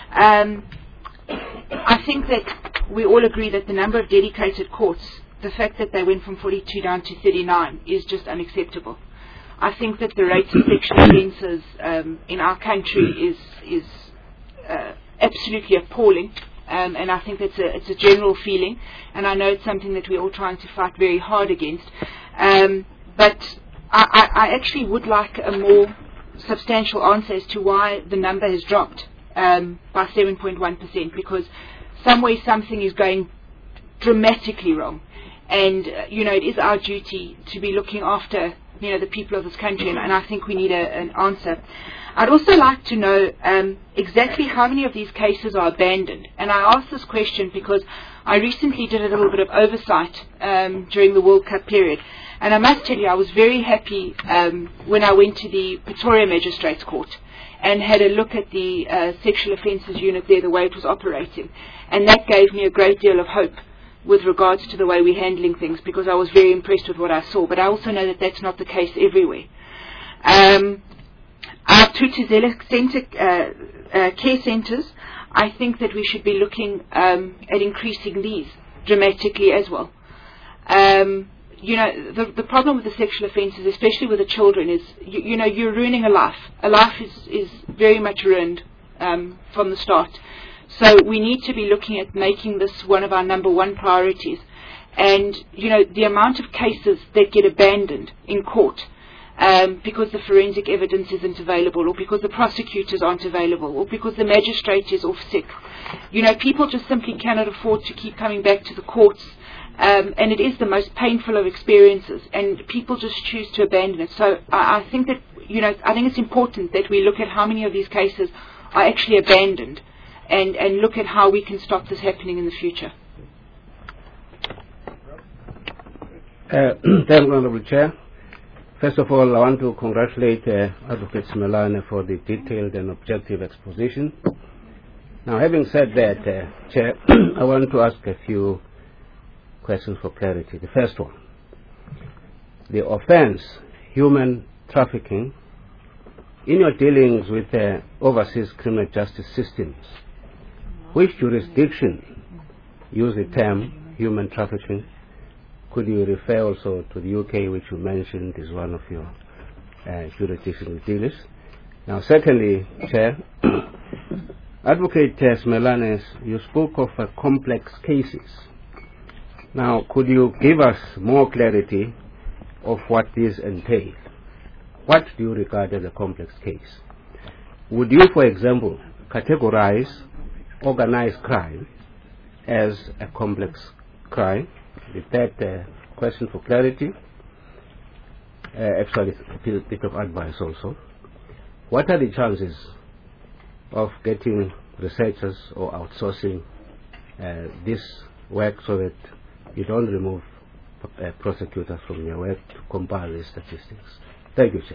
I think that we all agree that the number of dedicated courts, the fact that they went from 42 down to 39 is just unacceptable. I think that the rate of sexual offences in our country is absolutely appalling. And I think it's a general feeling, and I know it's something that we're all trying to fight very hard against. But I actually would like a more substantial answer as to why the number has dropped by 7.1%, because somewhere something is going dramatically wrong. And, it is our duty to be looking after, the people of this country, and I think we need an answer. I'd also like to know exactly how many of these cases are abandoned. And I ask this question because I recently did a little bit of oversight during the World Cup period. And I must tell you, I was very happy when I went to the Pretoria Magistrates Court and had a look at the sexual offences unit there, the way it was operating. And that gave me a great deal of hope with regards to the way we're handling things, because I was very impressed with what I saw. But I also know that that's not the case everywhere. Our Tutuzela care centres, I think that we should be looking at increasing these dramatically as well. The problem with the sexual offences, especially with the children, is, you're ruining a life. A life is very much ruined from the start. So we need to be looking at making this one of our number one priorities. And, the amount of cases that get abandoned in court because the forensic evidence isn't available, or because the prosecutors aren't available, or because the magistrate is off sick. People just simply cannot afford to keep coming back to the courts. And it is the most painful of experiences, and people just choose to abandon it. So I think that, I think it's important that we look at how many of these cases are actually abandoned, and look at how we can stop this happening in the future. Thank you, Honourable Chair. First of all, I want to congratulate Advocate Smelane for the detailed and objective exposition. Now, having said that, Chair, I want to ask a few questions for clarity. The first one, the offence, human trafficking, in your dealings with overseas criminal justice systems, which jurisdiction use the term human trafficking? Could you refer also to the UK, which you mentioned is one of your jurisdictional dealers? Now, secondly, Chair, Advocate Smelane, you spoke of complex cases. Now, could you give us more clarity of what these entail? What do you regard as a complex case? Would you, for example, categorize organized crime as a complex crime? With that question for clarity, actually a bit of advice also. What are the chances of getting researchers or outsourcing this work so that you don't remove prosecutors from your work to compile these statistics? Thank you,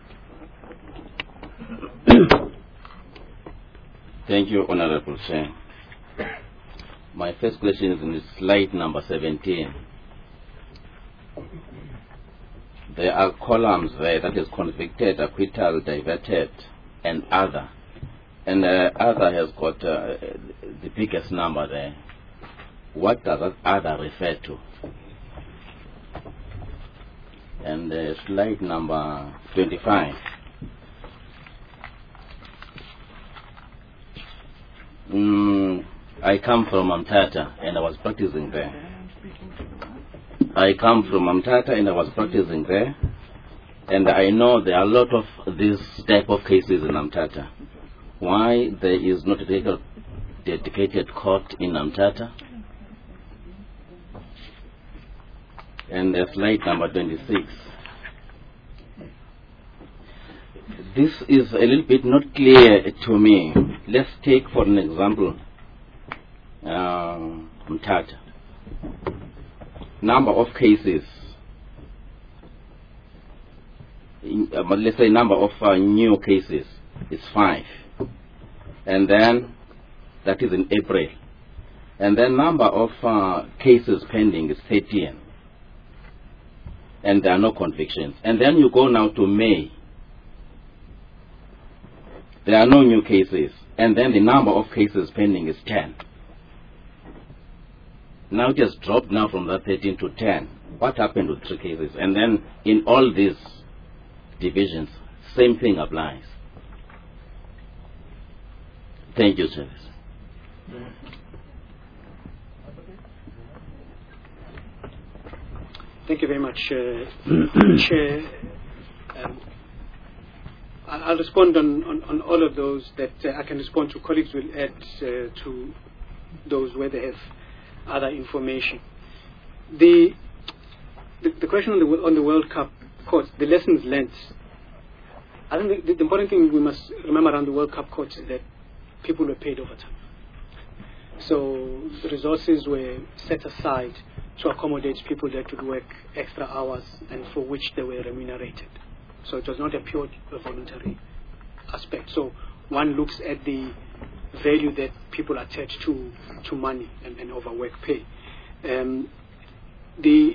Chair. Thank you, Honorable Chair. My first question is in slide number 17. There are columns there that is convicted, acquittal, diverted, and other. And other has got the biggest number there. What does that other refer to? And slide number 25. I come from Amtata and I was practicing there. And I know there are a lot of these type of cases in Amtata. Why there is not a dedicated court in Amtata? And slide number 26. This is a little bit not clear to me. Let's take for an example Mthatha. Number of cases, let's say number of new cases is 5, and then that is in April. And then number of cases pending is 13. And there are no convictions. And then you go now to May. There are no new cases. And then the number of cases pending is 10. Now just dropped now from that 13 to 10. What happened with 3 cases? And then in all these divisions, same thing applies. Thank you, Service. Thank you very much, Chair. I'll respond on all of those that I can respond to. Colleagues will add to those where they have other information. The question on the World Cup courts, the lessons learned. I think the important thing we must remember around the World Cup courts is that people were paid overtime. So the resources were set aside to accommodate people that would work extra hours and for which they were remunerated. So it was not a pure voluntary aspect. So one looks at the value that people attach to money and overwork pay. The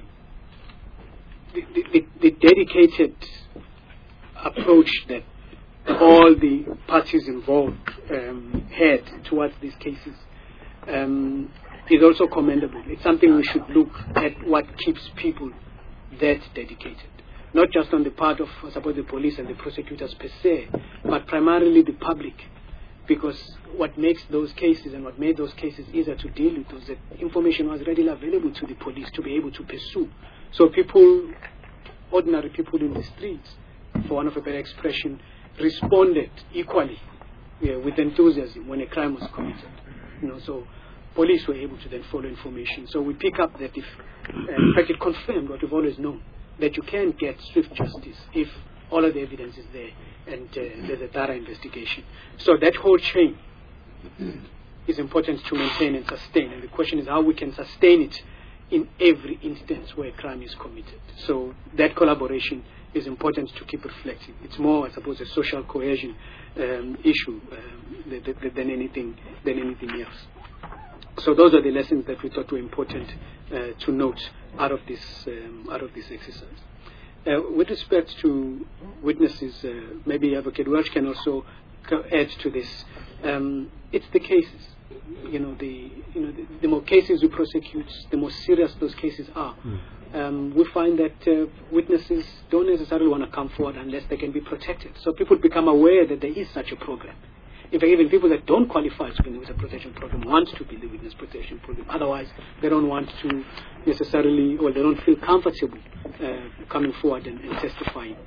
dedicated approach that all the parties involved had towards these cases is also commendable. It's something we should look at what keeps people that dedicated. Not just on the part of, I suppose, the police and the prosecutors per se, but primarily the public. Because what makes those cases and what made those cases easier to deal with was that information was readily available to the police to be able to pursue. So people, ordinary people in the streets, for want of a better expression, responded equally with enthusiasm when a crime was committed. So police were able to then follow information. So we pick up that if, in fact, it confirmed what we've always known, that you can get swift justice if all of the evidence is there and there's a thorough investigation. So that whole chain is important to maintain and sustain. And the question is how we can sustain it in every instance where a crime is committed. So that collaboration is important to keep reflecting. It's more, I suppose, a social cohesion issue than anything else. So those are the lessons that we thought were important to note out of this exercise. With respect to witnesses, maybe Advocate Welch can also add to this. It's the cases. The more cases we prosecute, the more serious those cases are. We find that witnesses don't necessarily want to come forward unless they can be protected. So people become aware that there is such a program. In fact, even people that don't qualify to be in the witness protection program want to be in the witness protection program. Otherwise, they don't want to necessarily, or they don't feel comfortable coming forward and testifying.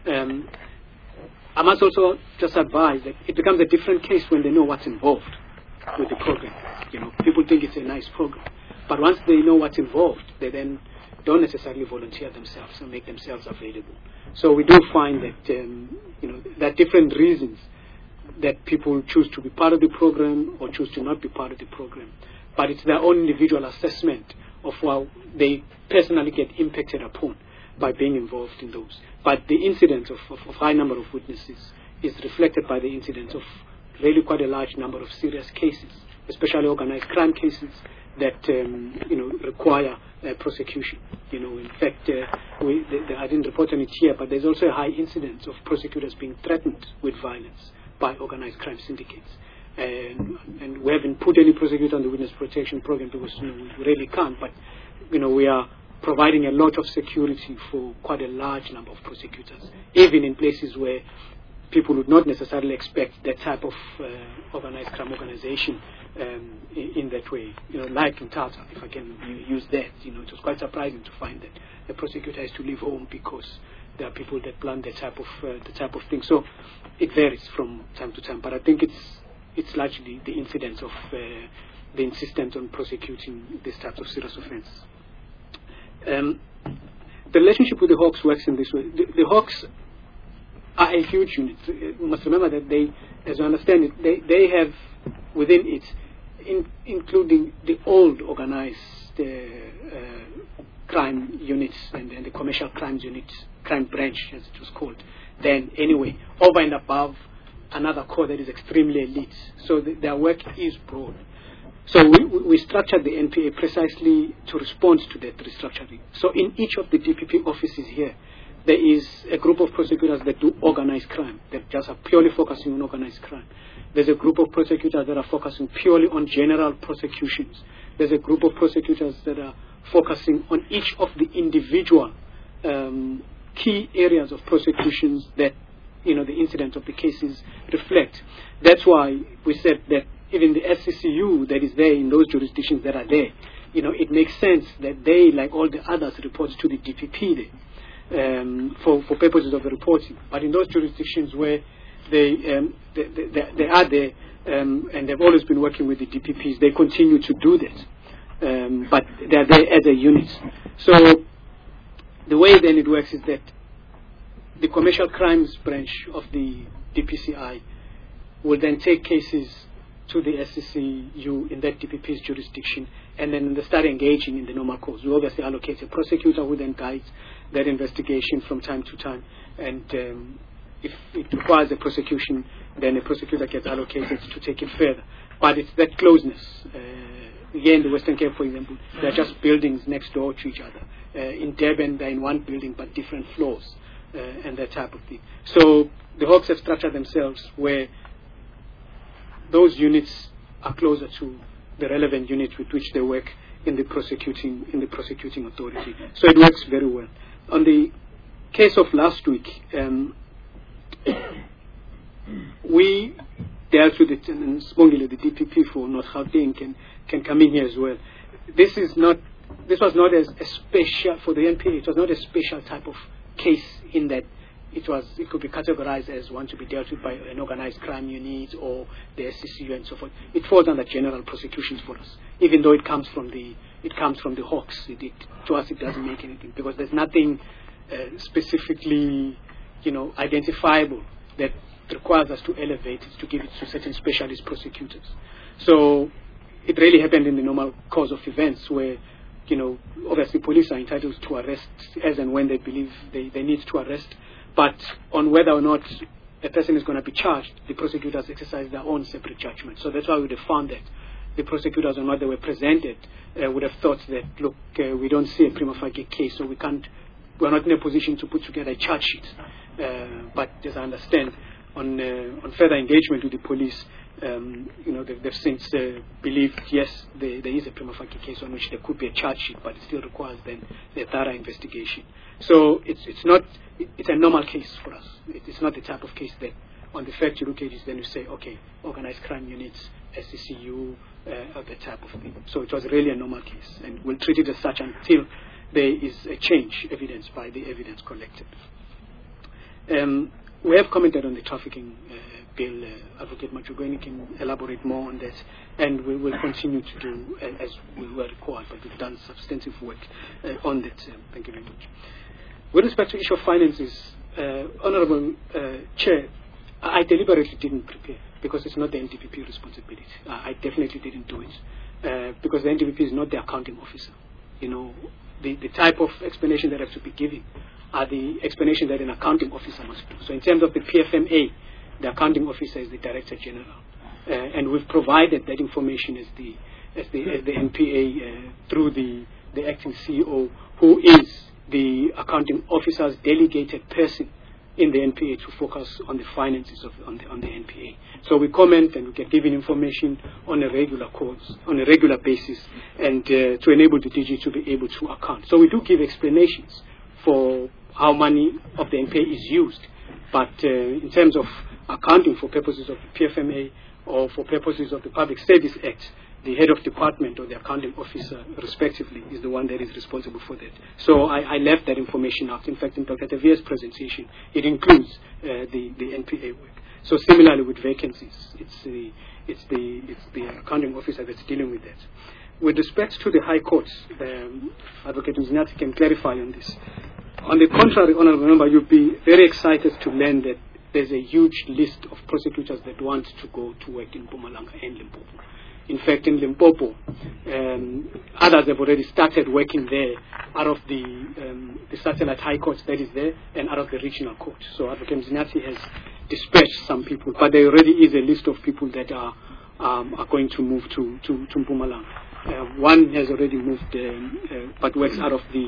I must also just advise that it becomes a different case when they know what's involved with the program. People think it's a nice program, but once they know what's involved, they then don't necessarily volunteer themselves and make themselves available. So we do find that there are different reasons that people choose to be part of the program or choose to not be part of the program. But it's their own individual assessment of how they personally get impacted upon by being involved in those. But the incidence of high number of witnesses is reflected by the incidence of really quite a large number of serious cases, especially organized crime cases that require prosecution. In fact, I didn't report on it here, but there's also a high incidence of prosecutors being threatened with violence by organized crime syndicates. And we haven't put any prosecutor on the witness protection program because we really can't, but we are providing a lot of security for quite a large number of prosecutors, even in places where people would not necessarily expect that type of organized crime organization in that way. Like in Tata, if I can use that, it was quite surprising to find that the prosecutor has to leave home because there are people that plan the type of thing. So it varies from time to time, but I think it's largely the incidence of the insistence on prosecuting these types of serious offences. The relationship with the Hawks works in this way. The Hawks are a huge unit. We must remember that they, as I understand it, they have within it, including the old organized crime units and the commercial crimes unit, crime branch as it was called then anyway, over and above another core that is extremely elite. So their work is broad. So we structured the NPA precisely to respond to that restructuring. So in each of the DPP offices here, there is a group of prosecutors that do organized crime, that just are purely focusing on organized crime. There's a group of prosecutors that are focusing purely on general prosecutions. There's a group of prosecutors that are focusing on each of the individual key areas of prosecutions that, the incidents of the cases reflect. That's why we said that even the SCCU that is there in those jurisdictions that are there, it makes sense that they, like all the others, report to the DPP there for purposes of the reporting. But in those jurisdictions where they are there and they've always been working with the DPPs, they continue to do that. But they're there as a unit. So the way then it works is that the commercial crimes branch of the DPCI will then take cases to the SCCU in that DPP's jurisdiction, and then they start engaging in the normal course. We obviously allocate a prosecutor who then guides that investigation from time to time, and if it requires a prosecution, then a prosecutor gets allocated to take it further. But it's that closeness. Here in the Western Cape, for example, they're just buildings next door to each other. In Durban, they're in one building but different floors, and that type of thing. So the Hawks have structured themselves where those units are closer to the relevant unit with which they work in the prosecuting authority. So it works very well. On the case of last week, we dealt with it, and Spongile, the DPP for North Gauteng, can come in here as well. This was not as a special for the NPA. It was not a special type of case in that it could be categorized as one to be dealt with by an organized crime unit or the SCCU and so forth. It falls under general prosecutions for us, even though it comes from the Hawks. To us, it doesn't make anything because there's nothing specifically, identifiable that requires us to elevate it, to give it to certain specialist prosecutors. So it really happened in the normal course of events where, obviously police are entitled to arrest as and when they believe they need to arrest. But on whether or not a person is going to be charged, the prosecutors exercise their own separate judgment. So that's why we would have found that the prosecutors, on what they were presented, would have thought that, look, we don't see a prima facie case, so we're not in a position to put together a charge sheet. But as I understand, on further engagement with the police, they've since believed, yes, there is a prima facie case on which there could be a charge sheet, but it still requires then a thorough investigation. So it's a normal case for us. It's not the type of case that on the fact you look at it, then you say, okay, organized crime units, SCCU, that type of thing. So it was really a normal case, and we'll treat it as such until there is a change evidenced by the evidence collected. We have commented on the trafficking bill. Advocate Machugweni can elaborate more on that, and we will continue to do as we were required, but we've done substantive work on that. Thank you very much. With respect to issue of finances, Honourable Chair, I deliberately didn't prepare because it's not the NDPP responsibility. I definitely didn't do it because the NDPP is not the accounting officer. The type of explanation that I have to be giving are the explanation that an accounting officer must do. So in terms of the PFMA, the accounting officer is the Director General, and we've provided that information as the NPA through the acting CEO, who is the accounting officer's delegated person in the NPA to focus on the finances on the NPA. So we comment and we get given information on a regular course, on a regular basis, and to enable the DG to be able to account. So we do give explanations for how money of the NPA is used, but in terms of accounting for purposes of the PFMA or for purposes of the Public Service Act, the head of department or the accounting officer, respectively, is the one that is responsible for that. So I left that information out. In fact, in Dr. Tavia's presentation, it includes the NPA work. So similarly with vacancies, it's the accounting officer that's dealing with that. With respect to the High Court, Advocate Mzinati can clarify on this. On the contrary, Honourable Member, you'll be very excited to learn that there's a huge list of prosecutors that want to go to work in Mpumalanga and Limpopo. In fact, in Limpopo, others have already started working there out of the satellite high court that is there and out of the regional court. So Advocate Mzinati dispatch some people, but there already is a list of people that are going to move to Mpumalanga. One has already moved, but works out of the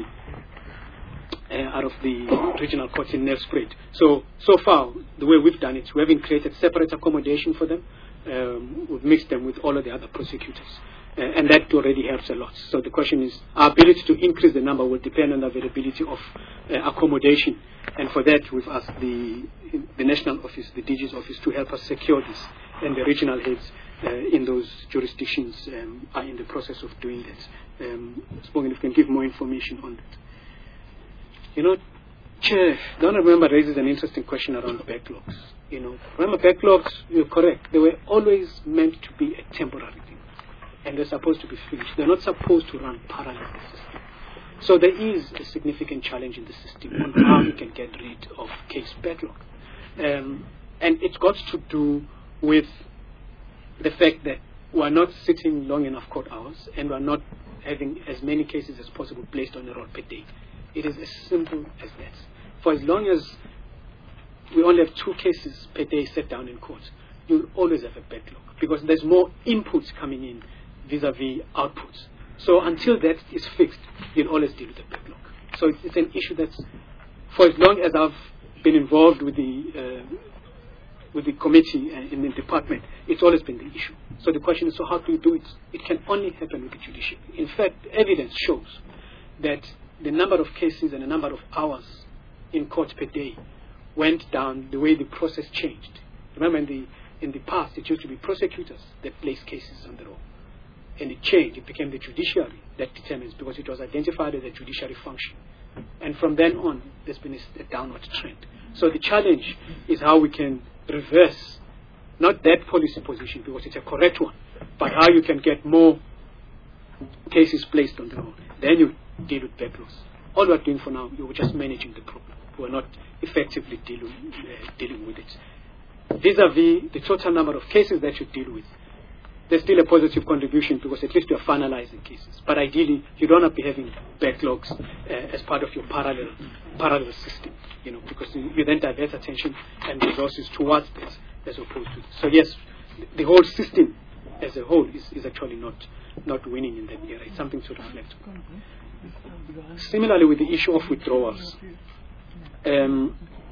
regional court in Nelspruit. So far, the way we've done it, we haven't created separate accommodation for them. We've mixed them with all of the other prosecutors. And that already helps a lot. So the question is, our ability to increase the number will depend on the availability of accommodation. And for that, we've asked the national office, the DG's office, to help us secure this. And the regional heads in those jurisdictions are in the process of doing that. Spoken, if you can give more information on that. You know, Chair, the Honourable Member raises an interesting question around backlogs. You know, remember backlogs, you're correct. They were always meant to be a temporary thing. And they're supposed to be finished. They're not supposed to run parallel to the system. So there is a significant challenge in the system on how you can get rid of case backlog. And it's got to do with the fact that we're not sitting long enough court hours and we're not having as many cases as possible placed on the road per day. It is as simple as that. For as long as we only have 2 cases per day set down in court, you'll always have a backlog because there's more inputs coming in vis-a-vis outputs. So until that is fixed, you'll always deal with the backlog. So it's an issue that's, for as long as I've been involved with the committee in the department, it's always been the issue. So the question is, so how do you do it? It can only happen with the judiciary. In fact, evidence shows that the number of cases and the number of hours in court per day went down the way the process changed. Remember, in the past, it used to be prosecutors that placed cases on the roll. And it changed. It became the judiciary that determines because it was identified as a judiciary function. And from then on, there's been a downward trend. So the challenge is how we can reverse, not that policy position because it's a correct one, but how you can get more cases placed on the roll. Then you deal with backlogs. All we're doing for now, we're just managing the problem. We're not effectively dealing with it. Vis-a-vis the total number of cases that you deal with, there's still a positive contribution because at least you're finalizing cases. But ideally, you don't have to be having backlogs as part of your parallel system, you know, because you then divert attention and resources towards that as opposed to. So yes, the whole system as a whole is actually not winning in that area. It's something to reflect on. Similarly, with the issue of withdrawals, per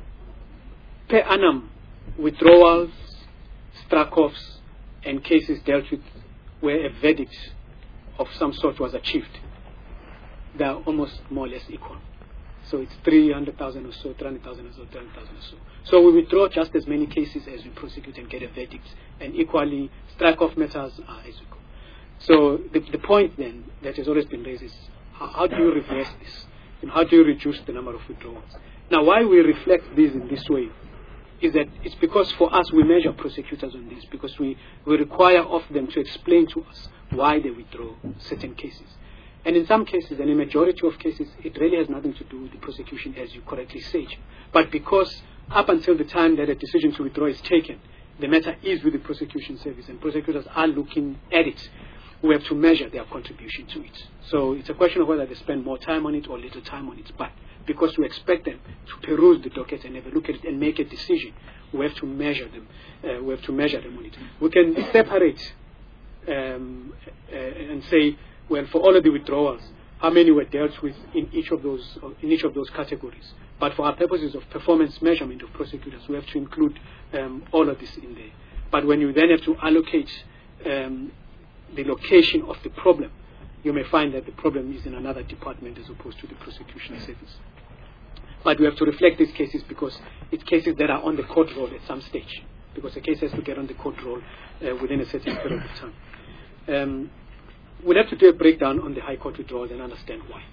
annum withdrawals, struck-offs, and cases dealt with where a verdict of some sort was achieved, they are almost more or less equal. So it's 300,000 or so, 300,000 or so, 300,000 or so. So we withdraw just as many cases as we prosecute and get a verdict, and equally strike-off matters are as we go. So the point then that has always been raised is how do you reverse this? And how do you reduce the number of withdrawals? Now, why we reflect this in this way is that it's because for us we measure prosecutors on this because we require of them to explain to us why they withdraw certain cases. And in some cases, and in a majority of cases, it really has nothing to do with the prosecution, as you correctly say. But because up until the time that a decision to withdraw is taken, the matter is with the prosecution service, and prosecutors are looking at it, we have to measure their contribution to it. So it's a question of whether they spend more time on it or little time on it. But because we expect them to peruse the docket and have a look at it and make a decision, we have to measure them. We have to measure them on it. We can separate and say, well, for all of the withdrawals, how many were dealt with in each of those categories. But for our purposes of performance measurement of prosecutors, we have to include all of this in there. But when you then have to allocate the location of the problem, you may find that the problem is in another department as opposed to the prosecution service. But we have to reflect these cases because it's cases that are on the court roll at some stage, because the case has to get on the court roll within a certain period of time. We'll have to do a breakdown on the High Court withdrawals and understand why.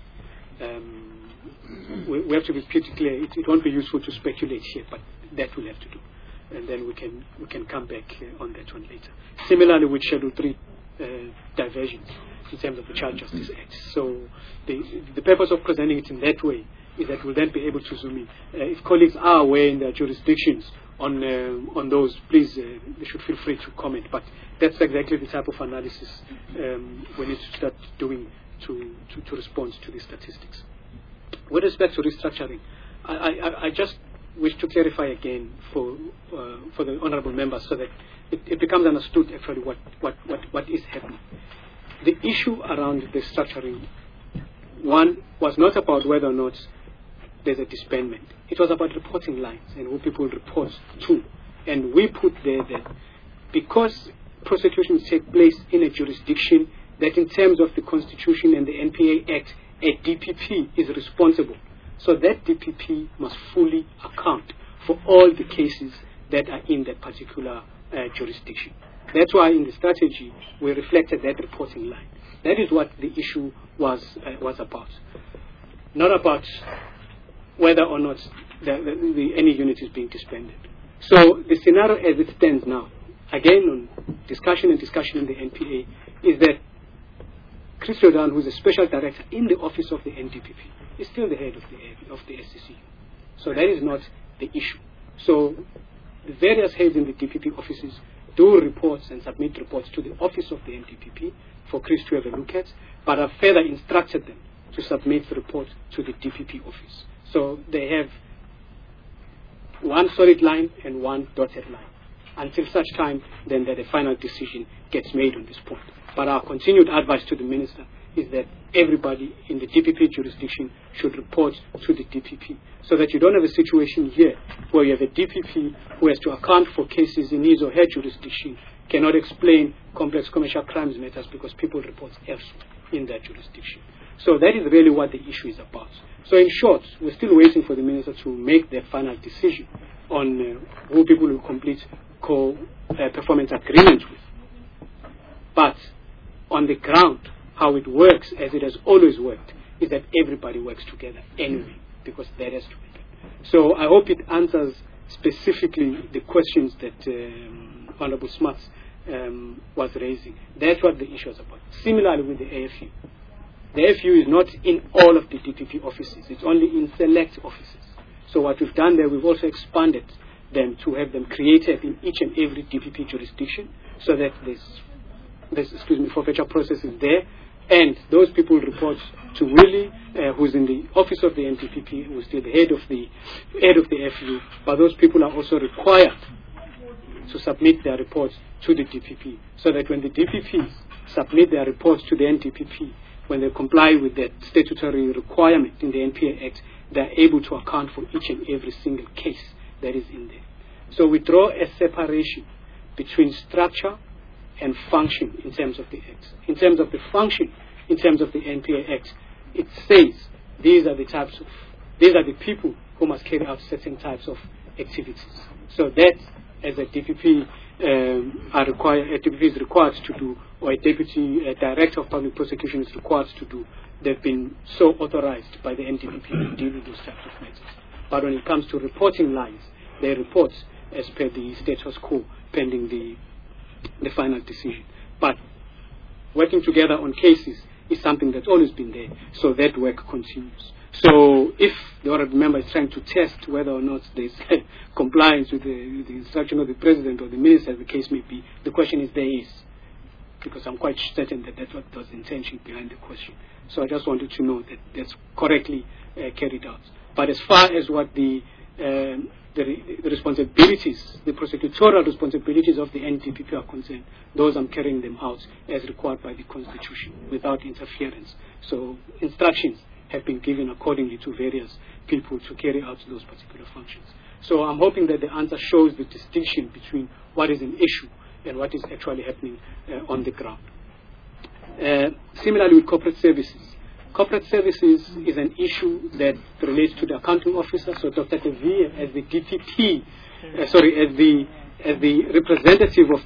We have to be pretty clear. It won't be useful to speculate here, but that we'll have to do. And then we can come back on that one later. Similarly with Schedule 3 diversions in terms of the Child Justice Act. So the purpose of presenting it in that way is that we'll then be able to zoom in. If colleagues are aware in their jurisdictions on those, please, they should feel free to comment. But that's exactly the type of analysis we need to start doing to respond to these statistics. With respect to restructuring, I just wish to clarify again for the honourable members so that it becomes understood actually what is happening. The issue around the structuring, one, was not about whether or not there's a disbandment. It was about reporting lines and who people report to. And we put there that because prosecutions take place in a jurisdiction that in terms of the Constitution and the NPA Act, a DPP is responsible. So that DPP must fully account for all the cases that are in that particular jurisdiction. That's why in the strategy we reflected that reporting line. That is what the issue was about. Not about whether or not any unit is being disbanded. So the scenario as it stands now, again on discussion in the NPA, is that Chris Jordan, who is a special director in the office of the NDPP, is still the head of the SCCU. So that is not the issue. So the various heads in the DPP offices do reports and submit reports to the office of the NDPP for Chris to have a look at, but have further instructed them to submit the report to the DPP office. So they have one solid line and one dotted line until such time then that a final decision gets made on this point. But our continued advice to the Minister is that everybody in the DPP jurisdiction should report to the DPP so that you don't have a situation here where you have a DPP who has to account for cases in his or her jurisdiction, cannot explain complex commercial crimes matters because people report elsewhere in that jurisdiction. So that is really what the issue is about. So in short, we're still waiting for the Minister to make their final decision on who people will complete performance agreements with. But on the ground, how it works, as it has always worked, is that everybody works together anyway, because that has to happen. So I hope it answers specifically the questions that Honourable Smuts was raising. That's what the issue is about. Similarly with the AFU. The AFU is not in all of the DPP offices. It's only in select offices. So what we've done there, we've also expanded them to have them created in each and every DPP jurisdiction so that there's forfeiture processes there, and those people report to Willie, who's in the office of the NDPP, who's still the head of the FU, but those people are also required to submit their reports to the DPP, so that when the DPPs submit their reports to the NDPP, when they comply with that statutory requirement in the NPA Act, they're able to account for each and every single case that is in there. So we draw a separation between structure and function in terms of the Act. In terms of the function, in terms of the NPA Act, it says these are the people who must carry out certain types of activities. So that, as a DPP is required to do, or a deputy director of public prosecution is required to do, they've been so authorized by the NDPP to deal with those types of matters. But when it comes to reporting lines, they report as per the status quo pending the final decision. But working together on cases is something that's always been there, so that work continues. So if the honourable member is trying to test whether or not there's compliance with the instruction of the President or the Minister, as the case may be, the question is there is, because I'm quite certain that that's what was the intention behind the question. So I just wanted to know that that's correctly carried out. But as far as what the responsibilities, the prosecutorial responsibilities of the NDPP are concerned, those I'm carrying them out as required by the Constitution without interference. So instructions have been given accordingly to various people to carry out those particular functions. So I'm hoping that the answer shows the distinction between what is an issue and what is actually happening on the ground. Similarly with corporate services. Corporate services is an issue that relates to the accounting officer. So Dr. Devi, as the DPP, as the representative of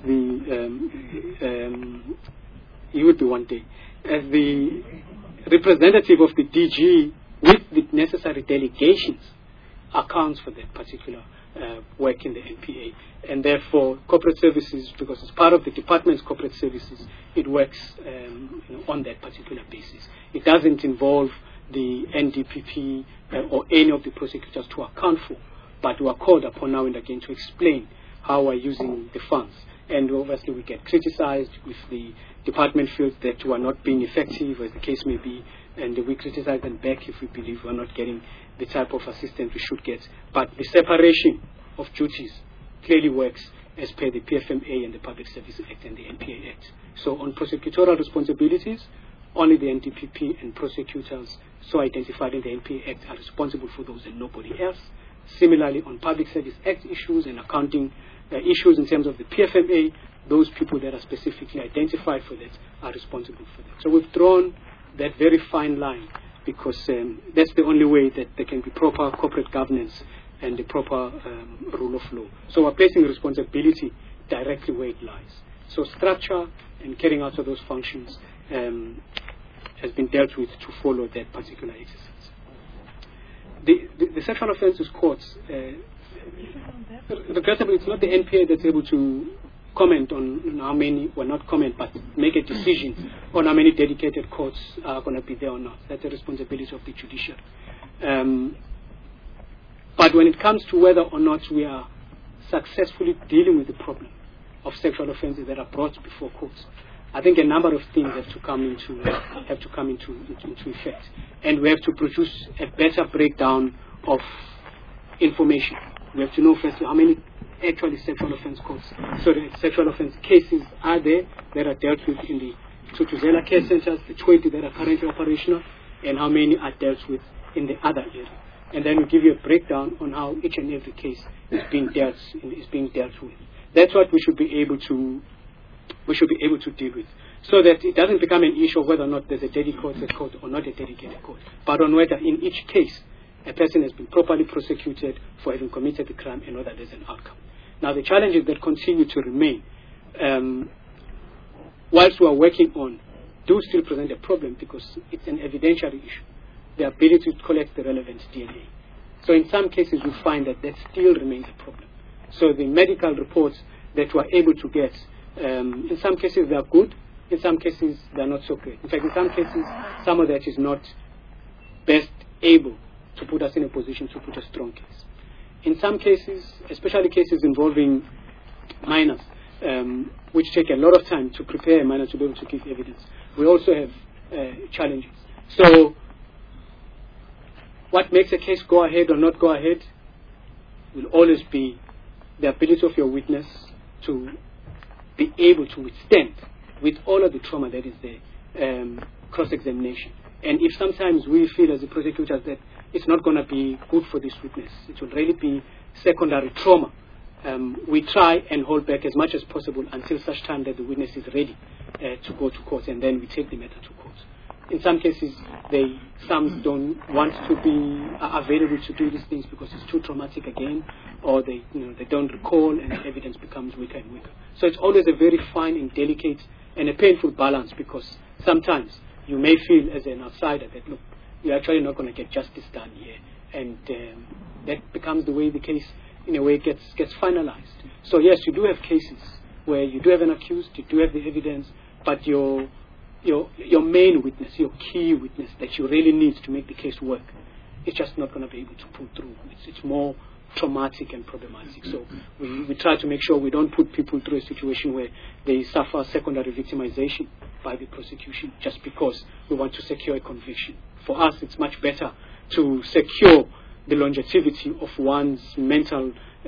the, he would be one day, as the representative of the DG with the necessary delegations, accounts for that particular work in the NPA. And therefore, corporate services, because it's part of the department's corporate services, it works on that particular basis. It doesn't involve the NDPP or any of the prosecutors to account for, but we are called upon now and again to explain how we're using the funds. And obviously we get criticized if the department feels that we are not being effective, as the case may be. and we criticize them back if we believe we're not getting the type of assistance we should get. But the separation of duties clearly works as per the PFMA and the Public Service Act and the NPA Act. So on prosecutorial responsibilities, only the NDPP and prosecutors so identified in the NPA Act are responsible for those and nobody else. Similarly, on Public Service Act issues and accounting issues in terms of the PFMA, those people that are specifically identified for that are responsible for that. So we've drawn that very fine line because that's the only way that there can be proper corporate governance and the proper rule of law. So we're placing responsibility directly where it lies. So structure and carrying out of those functions has been dealt with to follow that particular exercise. The sexual offences courts, regrettably, it's not the NPA that's able to comment on how many, well, not comment, but make a decision on how many dedicated courts are going to be there or not. That's a responsibility of the judiciary. But when it comes to whether or not we are successfully dealing with the problem of sexual offences that are brought before courts, I think a number of things have to come into effect, and we have to produce a better breakdown of information. We have to know firstly how many actually sexual offence sexual offence cases are there that are dealt with in the Tutuzela care centres, the 20 that are currently operational, and how many are dealt with in the other area. And then we give you a breakdown on how each and every case is being dealt with. That's what we should be able to deal with, so that it doesn't become an issue of whether or not there's a dedicated court or not a dedicated court, but on whether in each case a person has been properly prosecuted for having committed the crime and whether there's an outcome. Now the challenges that continue to remain, whilst we are working on, do still present a problem because it's an evidentiary issue, the ability to collect the relevant DNA. So in some cases we find that still remains a problem. So the medical reports that we are able to get, in some cases they are good, in some cases they are not so great. In fact, in some cases, some of that is not best able to put us in a position to put a strong case. In some cases, especially cases involving minors, which take a lot of time to prepare a minor to be able to give evidence, we also have challenges. So what makes a case go ahead or not go ahead will always be the ability of your witness to be able to withstand, with all of the trauma that is there, cross-examination. And if sometimes we feel as the prosecutors that it's not going to be good for this witness, it will really be secondary trauma, we try and hold back as much as possible until such time that the witness is ready to go to court, and then we take the matter to court. In some cases, some don't want to be available to do these things because it's too traumatic again, or they don't recall, and the evidence becomes weaker and weaker. So it's always a very fine and delicate and a painful balance, because sometimes you may feel as an outsider that, look, you're actually not going to get justice done here, and that becomes the way the case, in a way, gets finalized. So yes, you do have cases where you do have an accused, you do have the evidence, but your main witness, your key witness that you really need to make the case work, is just not going to be able to pull through. It's more traumatic and problematic. So we try to make sure we don't put people through a situation where they suffer secondary victimization by the prosecution just because we want to secure a conviction. For us, it's much better to secure the longevity of one's mental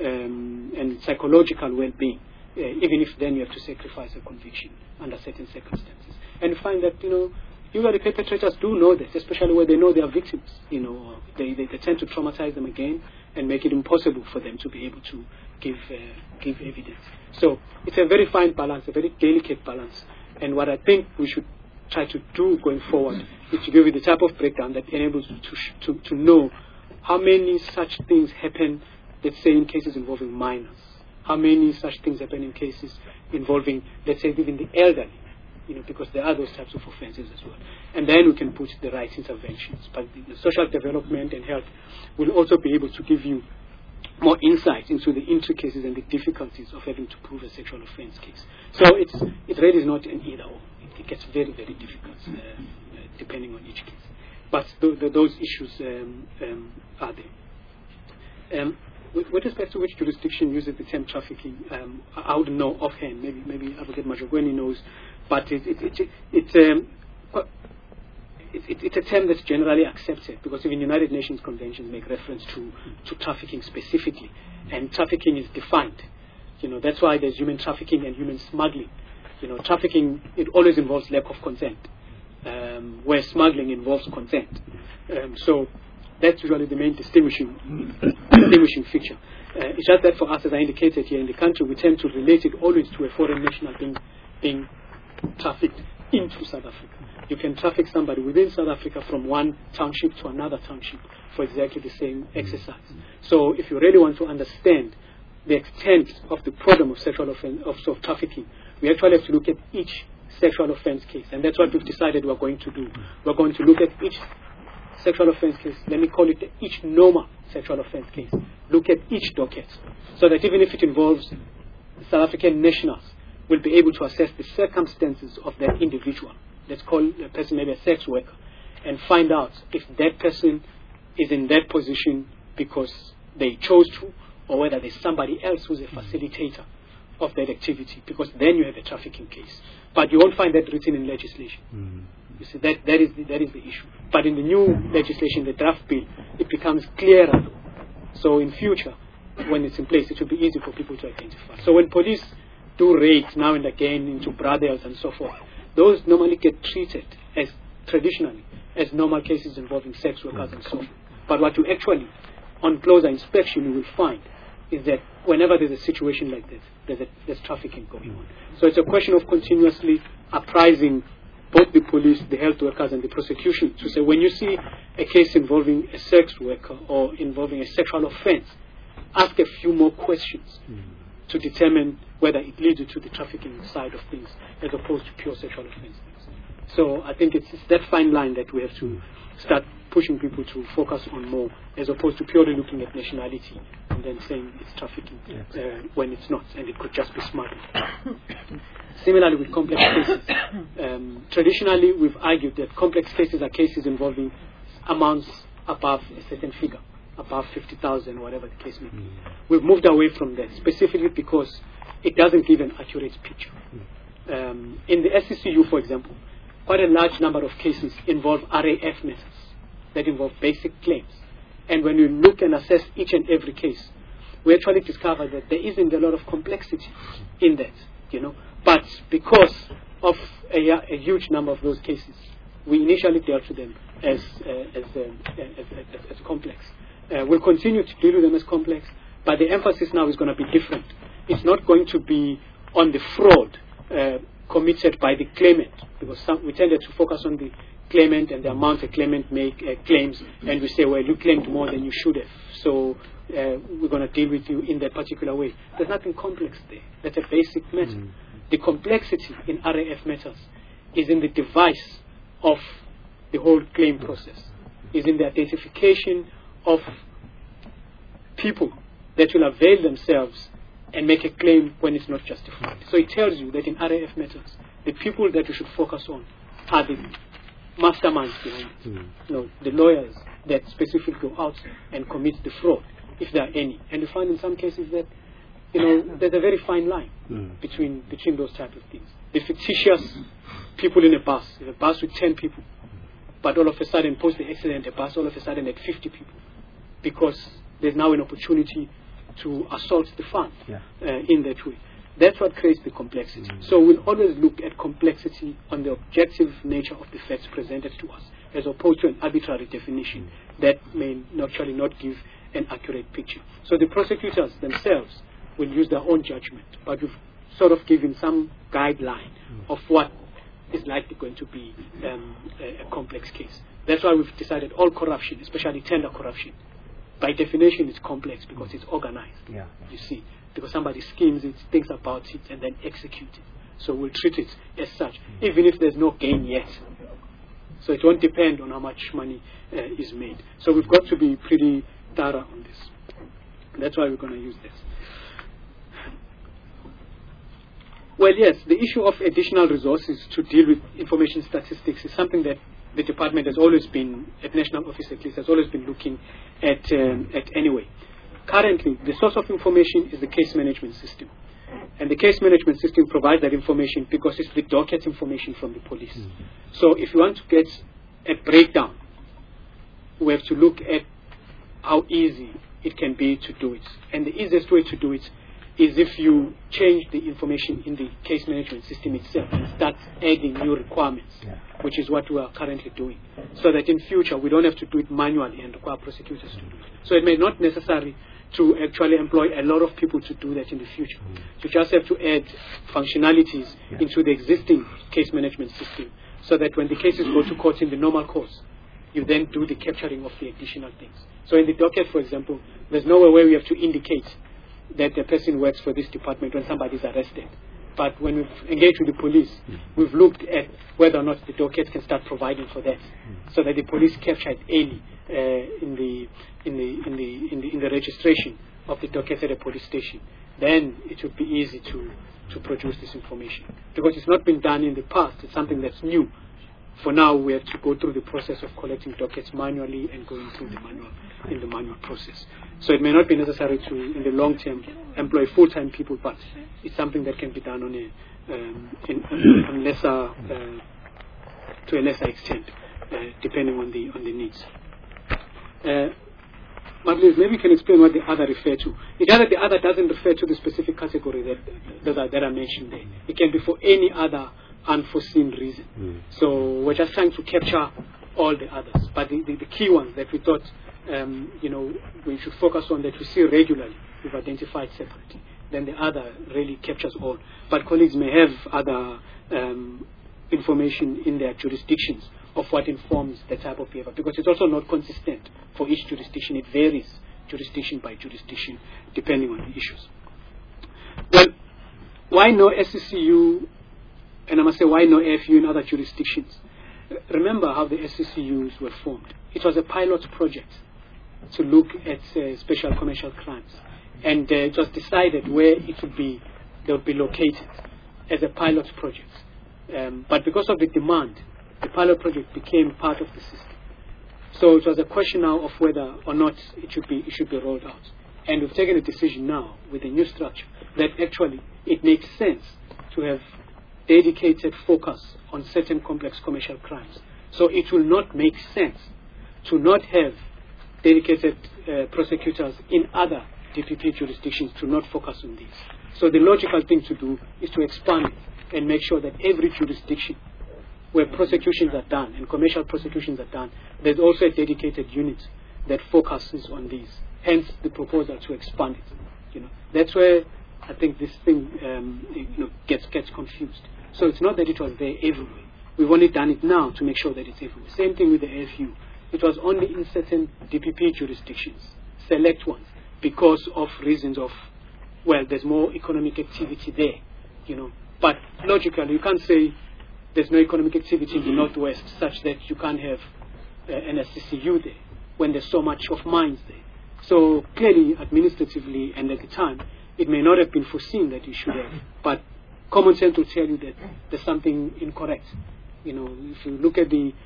and psychological well-being, even if then you have to sacrifice a conviction under certain circumstances. And you find that, usually perpetrators do know this, especially where they know they are victims. They tend to traumatize them again and make it impossible for them to be able to give evidence. So it's a very fine balance, a very delicate balance. And what I think we should try to do going forward is to give you the type of breakdown that enables you to know how many such things happen, let's say, in cases involving minors. How many such things happen in cases involving, let's say, even the elderly, because there are those types of offences as well. And then we can put the right interventions. But the social development and health will also be able to give you more insight into the intricacies and the difficulties of having to prove a sexual offence case. So it really is not an either-or. It gets very, very difficult depending on each case. But those issues are there. With respect to which jurisdiction uses the term trafficking, I wouldn't know offhand. Maybe Advocate Majogweni knows. But it's it's a term that's generally accepted because even United Nations conventions make reference to trafficking specifically, and trafficking is defined. That's why there's human trafficking and human smuggling. Trafficking, it always involves lack of consent, where smuggling involves consent. So that's usually the main distinguishing feature. It's just that for us, as I indicated here in the country, we tend to relate it always to a foreign national being trafficked into South Africa. You can traffic somebody within South Africa from one township to another township for exactly the same exercise. So if you really want to understand the extent of the problem of sexual offense, of trafficking, we actually have to look at each sexual offense case, and that's what we've decided we're going to do. We're going to look at each sexual offense case, let me call it each normal sexual offense case, look at each docket, so that even if it involves South African nationals, we'll be able to assess the circumstances of that individual. Let's call a person maybe a sex worker, and find out if that person is in that position because they chose to, or whether there's somebody else who's a facilitator of that activity, because then you have a trafficking case. But you won't find that written in legislation. You see, that is the issue. But in the new legislation, the draft bill, it becomes clearer. So in future, when it's in place, it will be easy for people to identify. So when police do raids now and again into brothels and so forth, those normally get treated as traditionally as normal cases involving sex workers and so forth. But what you actually, on closer inspection, you will find is that whenever there's a situation like this, there's trafficking going on. So it's a question of continuously apprising both the police, the health workers, and the prosecution to say, when you see a case involving a sex worker or involving a sexual offense, ask a few more questions to determine whether it leads you to the trafficking side of things as opposed to pure sexual offense. So I think it's that fine line that we have to start pushing people to focus on more, as opposed to purely looking at nationality and then saying it's trafficking when it's not, and it could just be smuggling. Similarly with complex cases, traditionally we've argued that complex cases are cases involving amounts above a certain figure, above 50,000, whatever the case may be. We've moved away from that, specifically because it doesn't give an accurate picture. In the SCCU, for example, quite a large number of cases involve RAF matters that involve basic claims. And when you look and assess each and every case, we actually discover that there isn't a lot of complexity in that, But because of a huge number of those cases, we initially dealt with them as complex. We'll continue to deal with them as complex, but the emphasis now is going to be different. It's not going to be on the fraud committed by the claimant, because we tended to focus on the claimant and the amount a claimant claims, and we say, well, you claimed more than you should have, so we're going to deal with you in that particular way. There's nothing complex there. That's a basic matter. The complexity in RAF matters is in the device of the whole claim process, is in the identification of people that will avail themselves and make a claim when it's not justified. So it tells you that in RAF matters, the people that you should focus on are the masterminds behind it. The lawyers that specifically go out and commit the fraud, if there are any. And you find in some cases that there's a very fine line between those type of things. The fictitious people in a bus with 10 people, but all of a sudden post the accident, a bus all of a sudden had 50 people, because there's now an opportunity to assault the fund in that way. That's what creates the complexity. So we'll always look at complexity on the objective nature of the facts presented to us, as opposed to an arbitrary definition that may actually not give an accurate picture. So the prosecutors themselves will use their own judgment, but we've sort of given some guideline of what is likely going to be a complex case. That's why we've decided all corruption, especially tender corruption, by definition it's complex because it's organized. You see, because somebody schemes it, thinks about it, and then executes it. So we'll treat it as such, even if there's no gain yet. So it won't depend on how much money is made. So we've got to be pretty thorough on this. That's why we're going to use this. Well, yes, the issue of additional resources to deal with information statistics is something that the department has always been, at national office at least, has always been looking at anyway. Currently, the source of information is the case management system. And the case management system provides that information because it's the docket information from the police. So if you want to get at breakdown, we have to look at how easy it can be to do it. And the easiest way to do it is if you change the information in the case management system itself and start adding new requirements, which is what we are currently doing, so that in future we don't have to do it manually and require prosecutors to do it. So it may not necessary to actually employ a lot of people to do that in the future. You just have to add functionalities into the existing case management system, so that when the cases go to court in the normal course, you then do the capturing of the additional things. So in the docket, for example, there's nowhere where we have to indicate that the person works for this department when somebody is arrested. But when we've engaged with the police, we've looked at whether or not the docket can start providing for that, so that the police capture it early in the registration of the docket at a police station. Then it would be easy to produce this information, because it's not been done in the past. It's something that's new. For now, we have to go through the process of collecting dockets manually and going through the manual process. So it may not be necessary to, in the long term, employ full-time people, but it's something that can be done on to a lesser extent, depending on the needs. Marlies, maybe you can explain what the other refer to. The other doesn't refer to the specific category that I mentioned there. It can be for any other unforeseen reason. So we're just trying to capture all the others. But the key ones that we thought we should focus on, that we see regularly, we've identified separately. Then the other really captures all. But colleagues may have other information in their jurisdictions of what informs the type of behavior, because it's also not consistent for each jurisdiction. It varies jurisdiction by jurisdiction depending on the issues. Well, why no SCCU, and I must say why no AFU in other jurisdictions? Remember how the SCCUs were formed. It was a pilot project to look at special commercial crimes, and it was decided where they would be located as a pilot project. But because of the demand, the pilot project became part of the system. So it was a question now of whether or not it should be rolled out. And we've taken a decision now with the new structure that actually it makes sense to have dedicated focus on certain complex commercial crimes. So it will not make sense to not have dedicated prosecutors in other DPP jurisdictions to not focus on these. So the logical thing to do is to expand it and make sure that every jurisdiction where prosecutions are done and commercial prosecutions are done, there's also a dedicated unit that focuses on these. Hence the proposal to expand it. That's where I think this thing gets confused. So it's not that it was there everywhere. We've only done it now to make sure that it's everywhere. Same thing with the AFU. It was only in certain DPP jurisdictions, select ones, because of reasons of, there's more economic activity there, But logically, you can't say there's no economic activity in the Northwest such that you can't have an SCCU there when there's so much of mines there. So clearly, administratively, and at the time, it may not have been foreseen that you should have, but common sense will tell you that there's something incorrect. If you look at the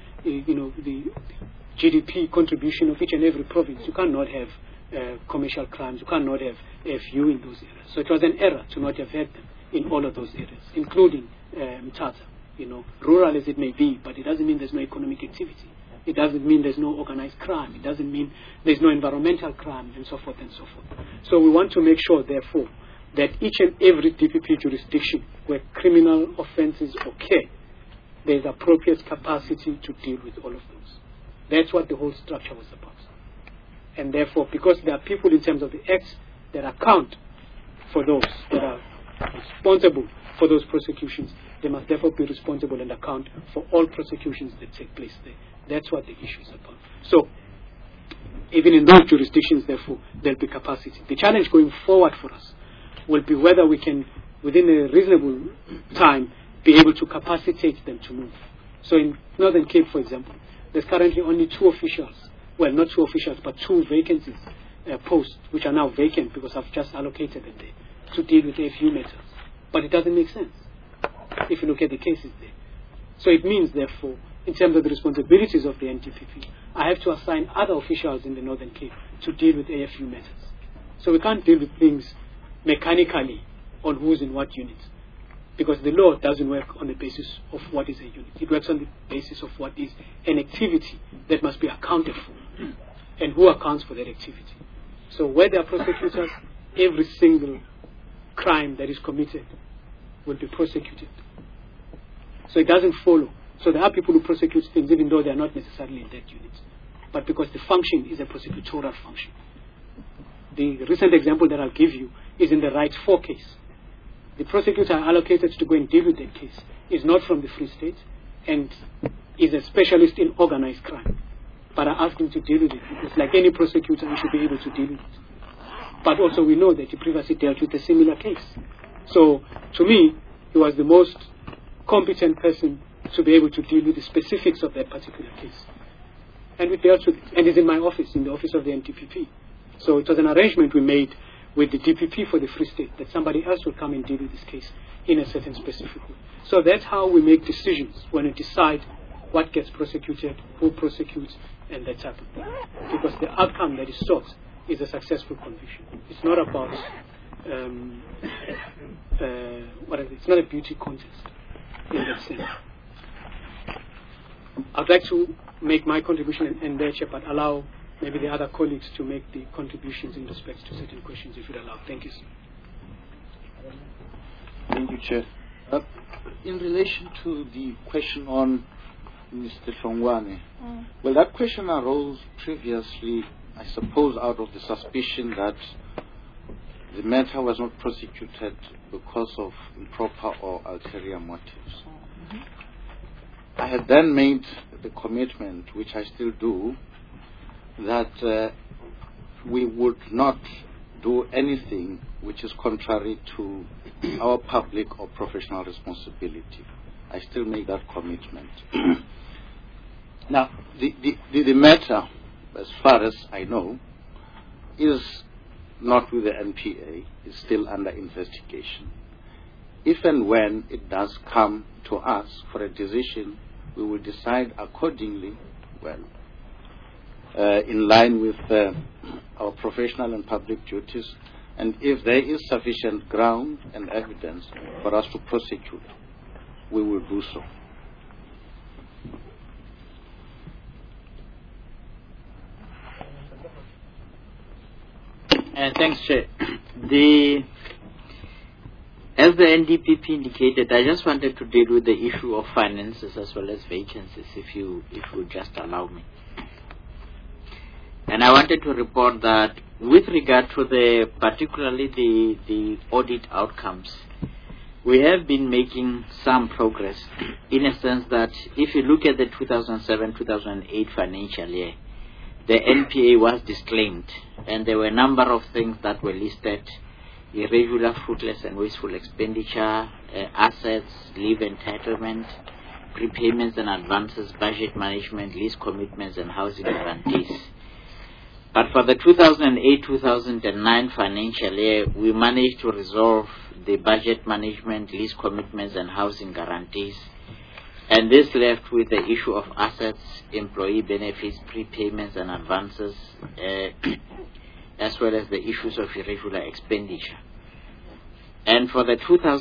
GDP contribution of each and every province, you cannot have commercial crimes, you cannot have AFU in those areas. So it was an error to not have had them in all of those areas, including Mthatha. Rural as it may be, but it doesn't mean there's no economic activity. It doesn't mean there's no organized crime. It doesn't mean there's no environmental crime, and so forth and so forth. So we want to make sure, therefore, that each and every DPP jurisdiction where criminal offenses occur, there's appropriate capacity to deal with all of those. That's what the whole structure was about. And therefore, because there are people in terms of the acts that account for those, that are responsible for those prosecutions, they must therefore be responsible and account for all prosecutions that take place there. That's what the issue is about. So, even in those jurisdictions, therefore, there'll be capacity. The challenge going forward for us will be whether we can, within a reasonable time, be able to capacitate them to move. So in Northern Cape, for example, there's currently only 2 officials, well, not 2 officials, but 2 vacancies, posts, which are now vacant because I've just allocated them there to deal with AFU matters. But it doesn't make sense if you look at the cases there. So it means, therefore, in terms of the responsibilities of the NTPP, I have to assign other officials in the Northern Cape to deal with AFU matters. So we can't deal with things mechanically on who's in what unit. because the law doesn't work on the basis of what is a unit. It works on the basis of what is an activity that must be accounted for, and who accounts for that activity. So where there are prosecutors, every single crime that is committed will be prosecuted. So it doesn't follow. So there are people who prosecute things even though they are not necessarily in that unit, but because the function is a prosecutorial function. The recent example that I'll give you is in the Rights 4 case. The prosecutor allocated to go and deal with that case is not from the Free State and is a specialist in organized crime. But I asked him to deal with it because like any prosecutor, he should be able to deal with it. But also we know that he previously dealt with a similar case. So to me, he was the most competent person to be able to deal with the specifics of that particular case. And we dealt with it. And it's in my office, in the office of the NDPP. So it was an arrangement we made with the DPP for the Free State that somebody else will come and deal with this case in a certain specific way. So that's how we make decisions when we decide what gets prosecuted, who prosecutes, and that type of thing. Because the outcome that is sought is a successful conviction. It's not about it's not a beauty contest in that sense. I'd like to make my contribution and there, Chair, but allow maybe the other colleagues to make the contributions in respect to certain questions, if you'd allow. Thank you, sir. Thank you, Chair. In relation to the question on Mr. Hlongwane, well, that question arose previously, I suppose, out of the suspicion that the matter was not prosecuted because of improper or ulterior motives. I had then made the commitment, which I still do, that we would not do anything which is contrary to our public or professional responsibility. I still make that commitment. Now, the matter, as far as I know, is not with the NPA. It's still under investigation. If and when it does come to us for a decision, we will decide accordingly, well, in line with our professional and public duties, and if there is sufficient ground and evidence for us to prosecute, we will do so. Thanks, Chair. As the NDPP indicated, I just wanted to deal with the issue of finances as well as vacancies, if you would just allow me. And I wanted to report that with regard to particularly the audit outcomes, we have been making some progress in a sense that if you look at the 2007-2008 financial year, the NPA was disclaimed and there were a number of things that were listed: irregular, fruitless and wasteful expenditure, assets, leave entitlement, prepayments and advances, budget management, lease commitments and housing guarantees. But for the 2008-2009 financial year, we managed to resolve the budget management, lease commitments and housing guarantees. And this left with the issue of assets, employee benefits, prepayments and advances, as well as the issues of irregular expenditure. And for the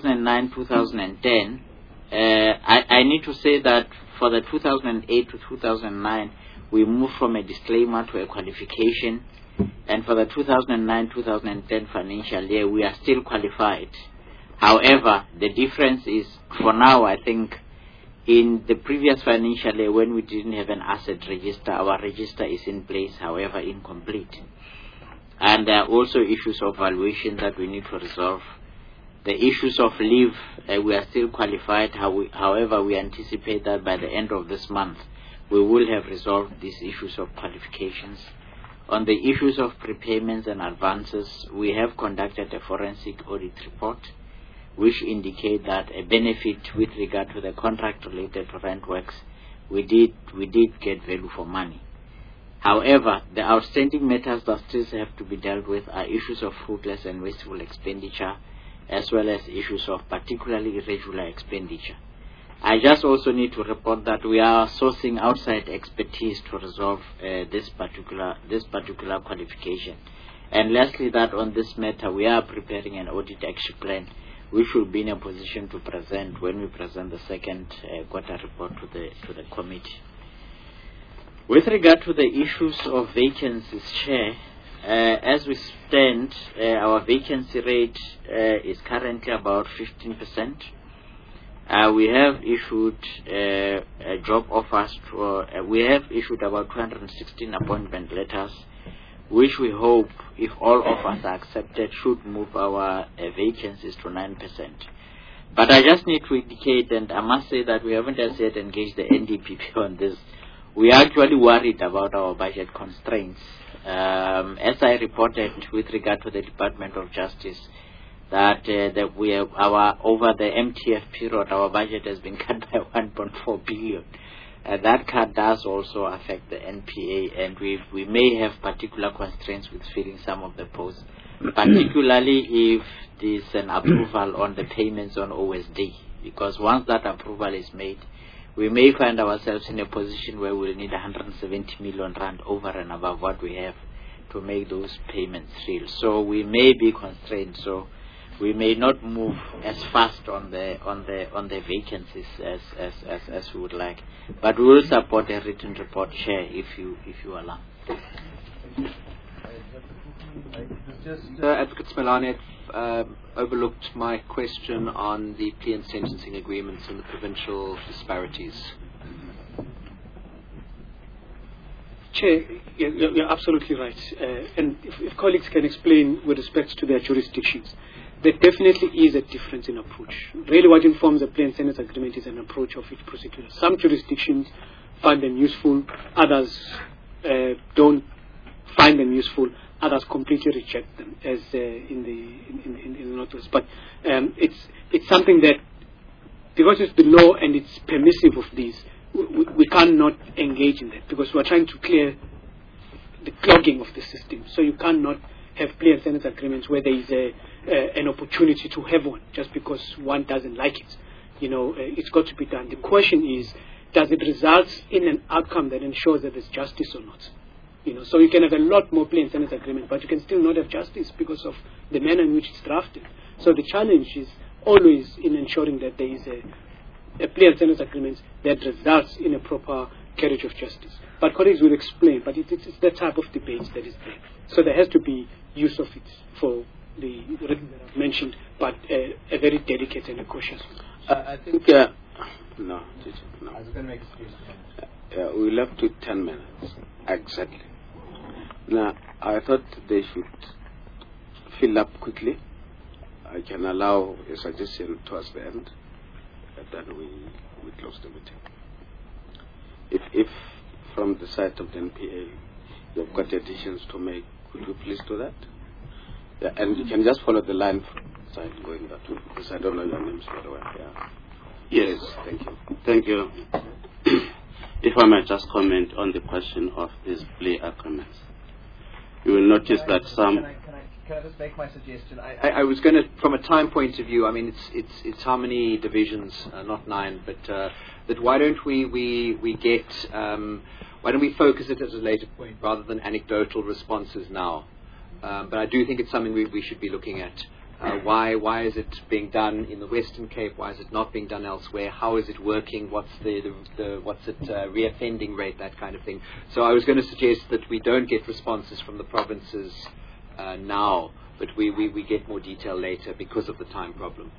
2009-2010, I need to say that for the 2008 to 2009, we moved from a disclaimer to a qualification. And for the 2009-2010 financial year, we are still qualified. However, the difference is, for now, I think, in the previous financial year, when we didn't have an asset register, our register is in place, however, incomplete. And there are also issues of valuation that we need to resolve. The issues of leave, we are still qualified. However, we anticipate that by the end of this month, we will have resolved these issues of qualifications. On the issues of prepayments and advances, we have conducted a forensic audit report, which indicate that a benefit with regard to the contract-related rent works, we did get value for money. However, the outstanding matters that still have to be dealt with are issues of fruitless and wasteful expenditure, as well as issues of particularly irregular expenditure. I just also need to report that we are sourcing outside expertise to resolve this particular qualification. And lastly, that on this matter, we are preparing an audit action plan, we should be in a position to present when we present the second quarter report to the committee. With regard to the issues of vacancies, Chair, as we stand, our vacancy rate is currently about 15%. We have issued job offers we have issued about 216 appointment letters, which we hope, if all offers are accepted, should move our vacancies to 9%. But I just need to indicate, and I must say that we haven't as yet engaged the NDPP on this. We are actually worried about our budget constraints. As I reported with regard to the Department of Justice, that we have over the MTF period, our budget has been cut by 1.4 billion. That cut does also affect the NPA, and we may have particular constraints with filling some of the posts, particularly if there's an approval on the payments on OSD, because once that approval is made, we may find ourselves in a position where we'll need 170 million rand over and above what we have to make those payments real. So we may be constrained. So we may not move as fast on the vacancies as we would like, but we will support a written report, Chair, if you allow. Advocate Smelane overlooked my question on the plea and sentencing agreements and the provincial disparities. Chair, you're absolutely right. And if colleagues can explain with respect to their jurisdictions, there definitely is a difference in approach. Really what informs the plea and sentence agreement is an approach of each prosecutor. Some jurisdictions find them useful, others don't find them useful, others completely reject them, as in the Northwest. But it's something that, because it's the law and it's permissive of these, we cannot engage in that, because we're trying to clear the clogging of the system. So you cannot have plea and sentence agreements where there is an opportunity to have one just because one doesn't like it. It's got to be done. The question is, does it result in an outcome that ensures that there's justice or not? So you can have a lot more plea and sentence agreement, but you can still not have justice because of the manner in which it's drafted. So the challenge is always in ensuring that there is a plea and sentence agreement that results in a proper carriage of justice. But colleagues will explain, but it's that type of debate that is there. So there has to be use of it for the reason that I've mentioned, but a very delicate and a cautious one. I think, no. I was going to make a suggestion. We left to 10 minutes, exactly. Now, I thought they should fill up quickly. I can allow a suggestion towards the end, and then we close the meeting. If from the side of the NPA you've got additions to make, could you please do that? Yeah, and you can just follow the line side going that way, because I don't know your names very well. Yeah. Yes, thank you. Thank you. If I might just comment on the question of these plea agreements. You will notice that some... Can I just make my suggestion? I was going to, from a time point of view, I mean, it's how many divisions, not 9, but that why don't we get, why don't we focus it at a later point rather than anecdotal responses now? But I do think it's something we should be looking at. Why is it being done in the Western Cape? Why is it not being done elsewhere? How is it working? What's reoffending rate? That kind of thing. So I was going to suggest that we don't get responses from the provinces now, but we get more detail later because of the time problem.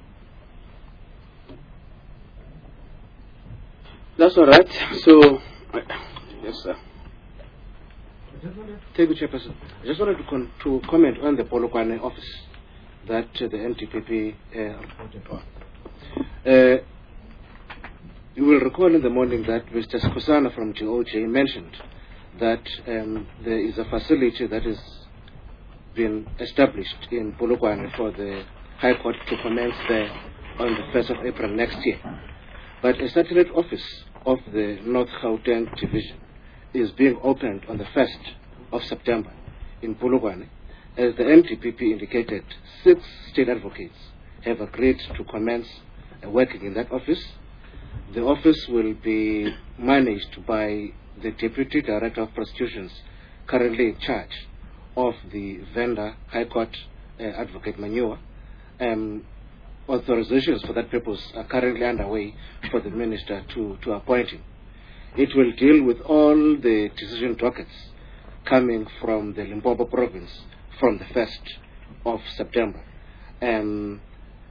That's all right. So, yes, sir. Thank you, Chairperson. I just wanted to comment on the Polokwane office that the NDPP reported on. You will recall in the morning that Mr. Skusana from GOJ mentioned that there is a facility that is being established in Polokwane for the High Court to commence there on the 1st of April next year. But a satellite office of the North Gauteng Division is being opened on the 1st of September in Polokwane. As the NDPP indicated, 6 state advocates have agreed to commence working in that office. The office will be managed by the Deputy Director of Prosecutions, currently in charge of the Venda High Court Advocate Manyua. authorizations for that purpose are currently underway for the minister to appoint him. It will deal with all the decision dockets coming from the Limpopo province from the 1st of September. And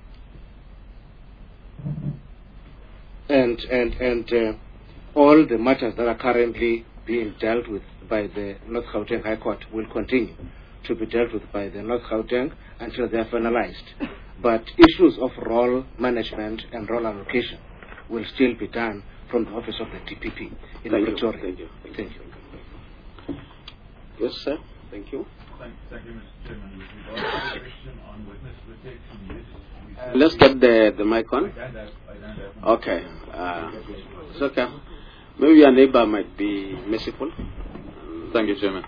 all the matters that are currently being dealt with by the North Gauteng High Court will continue to be dealt with by the North Gauteng until they are finalized. But issues of role management and role allocation will still be done from the office of the DPP in Pretoria. Thank you. Thank you. Yes, sir. Thank you. Thank you, Mr. Chairman. With regard to the question on witness protection, yes. Let's get the mic on. I don't have. Okay. It's okay. Maybe your neighbor might be merciful. Thank you, Chairman.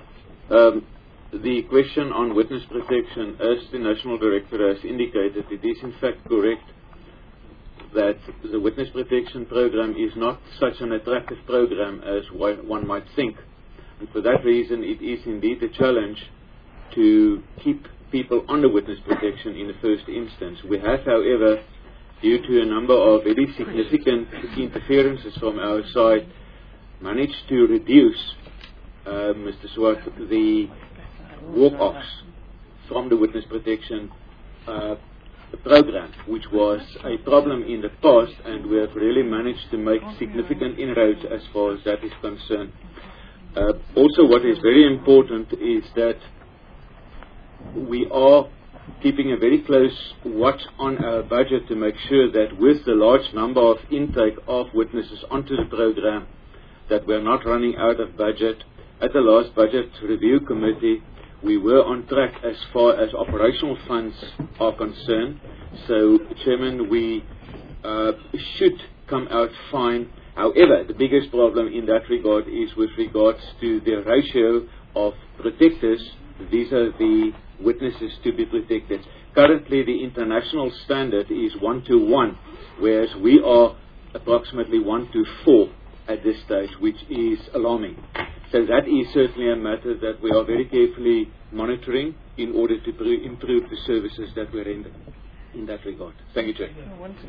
The question on witness protection, as the National Director has indicated, it is in fact correct that the witness protection program is not such an attractive program as one might think. And for that reason, it is indeed a challenge to keep people under witness protection in the first instance. We have, however, due to a number of very significant interferences from our side, managed to reduce, Mr. Swart, the walk-offs from the witness protection program, which was a problem in the past, and we have really managed to make significant inroads as far as that is concerned. Also, what is very important is that we are keeping a very close watch on our budget to make sure that with the large number of intake of witnesses onto the program, that we're not running out of budget. At the last budget review committee, we were on track as far as operational funds are concerned. So, Chairman, we should come out fine. However, the biggest problem in that regard is with regards to the ratio of protectors vis-a-vis the witnesses to be protected. Currently, the international standard is 1:1, whereas we are approximately 1:4 at this stage, which is alarming. So that is certainly a matter that we are very carefully monitoring in order to improve the services that we render in that regard. Thank you, Chair.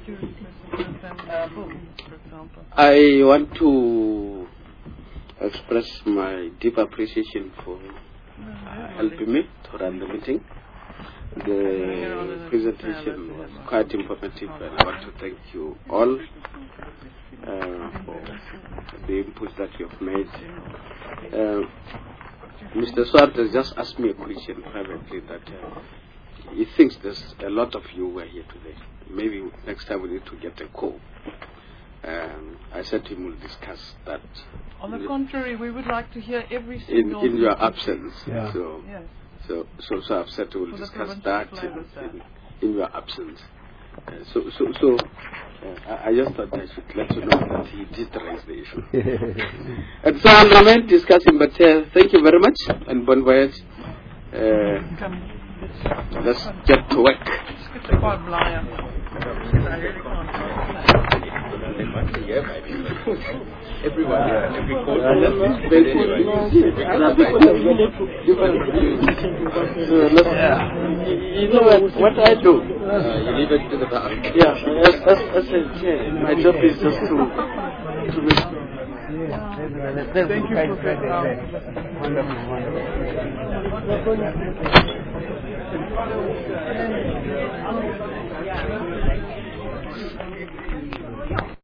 I want to express my deep appreciation for helping me to run the meeting. The presentation was quite informative, and I want to thank you all for the inputs that you have made. Mr. Swart has just asked me a question privately that he thinks there's a lot of you who are here today. Maybe next time we need to get a call. I said to him we'll discuss that. On the contrary, we would like to hear every single in your absence. Yeah. So, yes. so I've said we'll discuss that in your absence. I just thought I should let you know that he did raise the issue. And so I'll remain discussing, but thank you very much and bon voyage. Let's get to work. Everyone, every court. You know what I do? You leave it to the bar. Yeah, as a chair, my job is just to make. Thank you, Professor. Wonderful.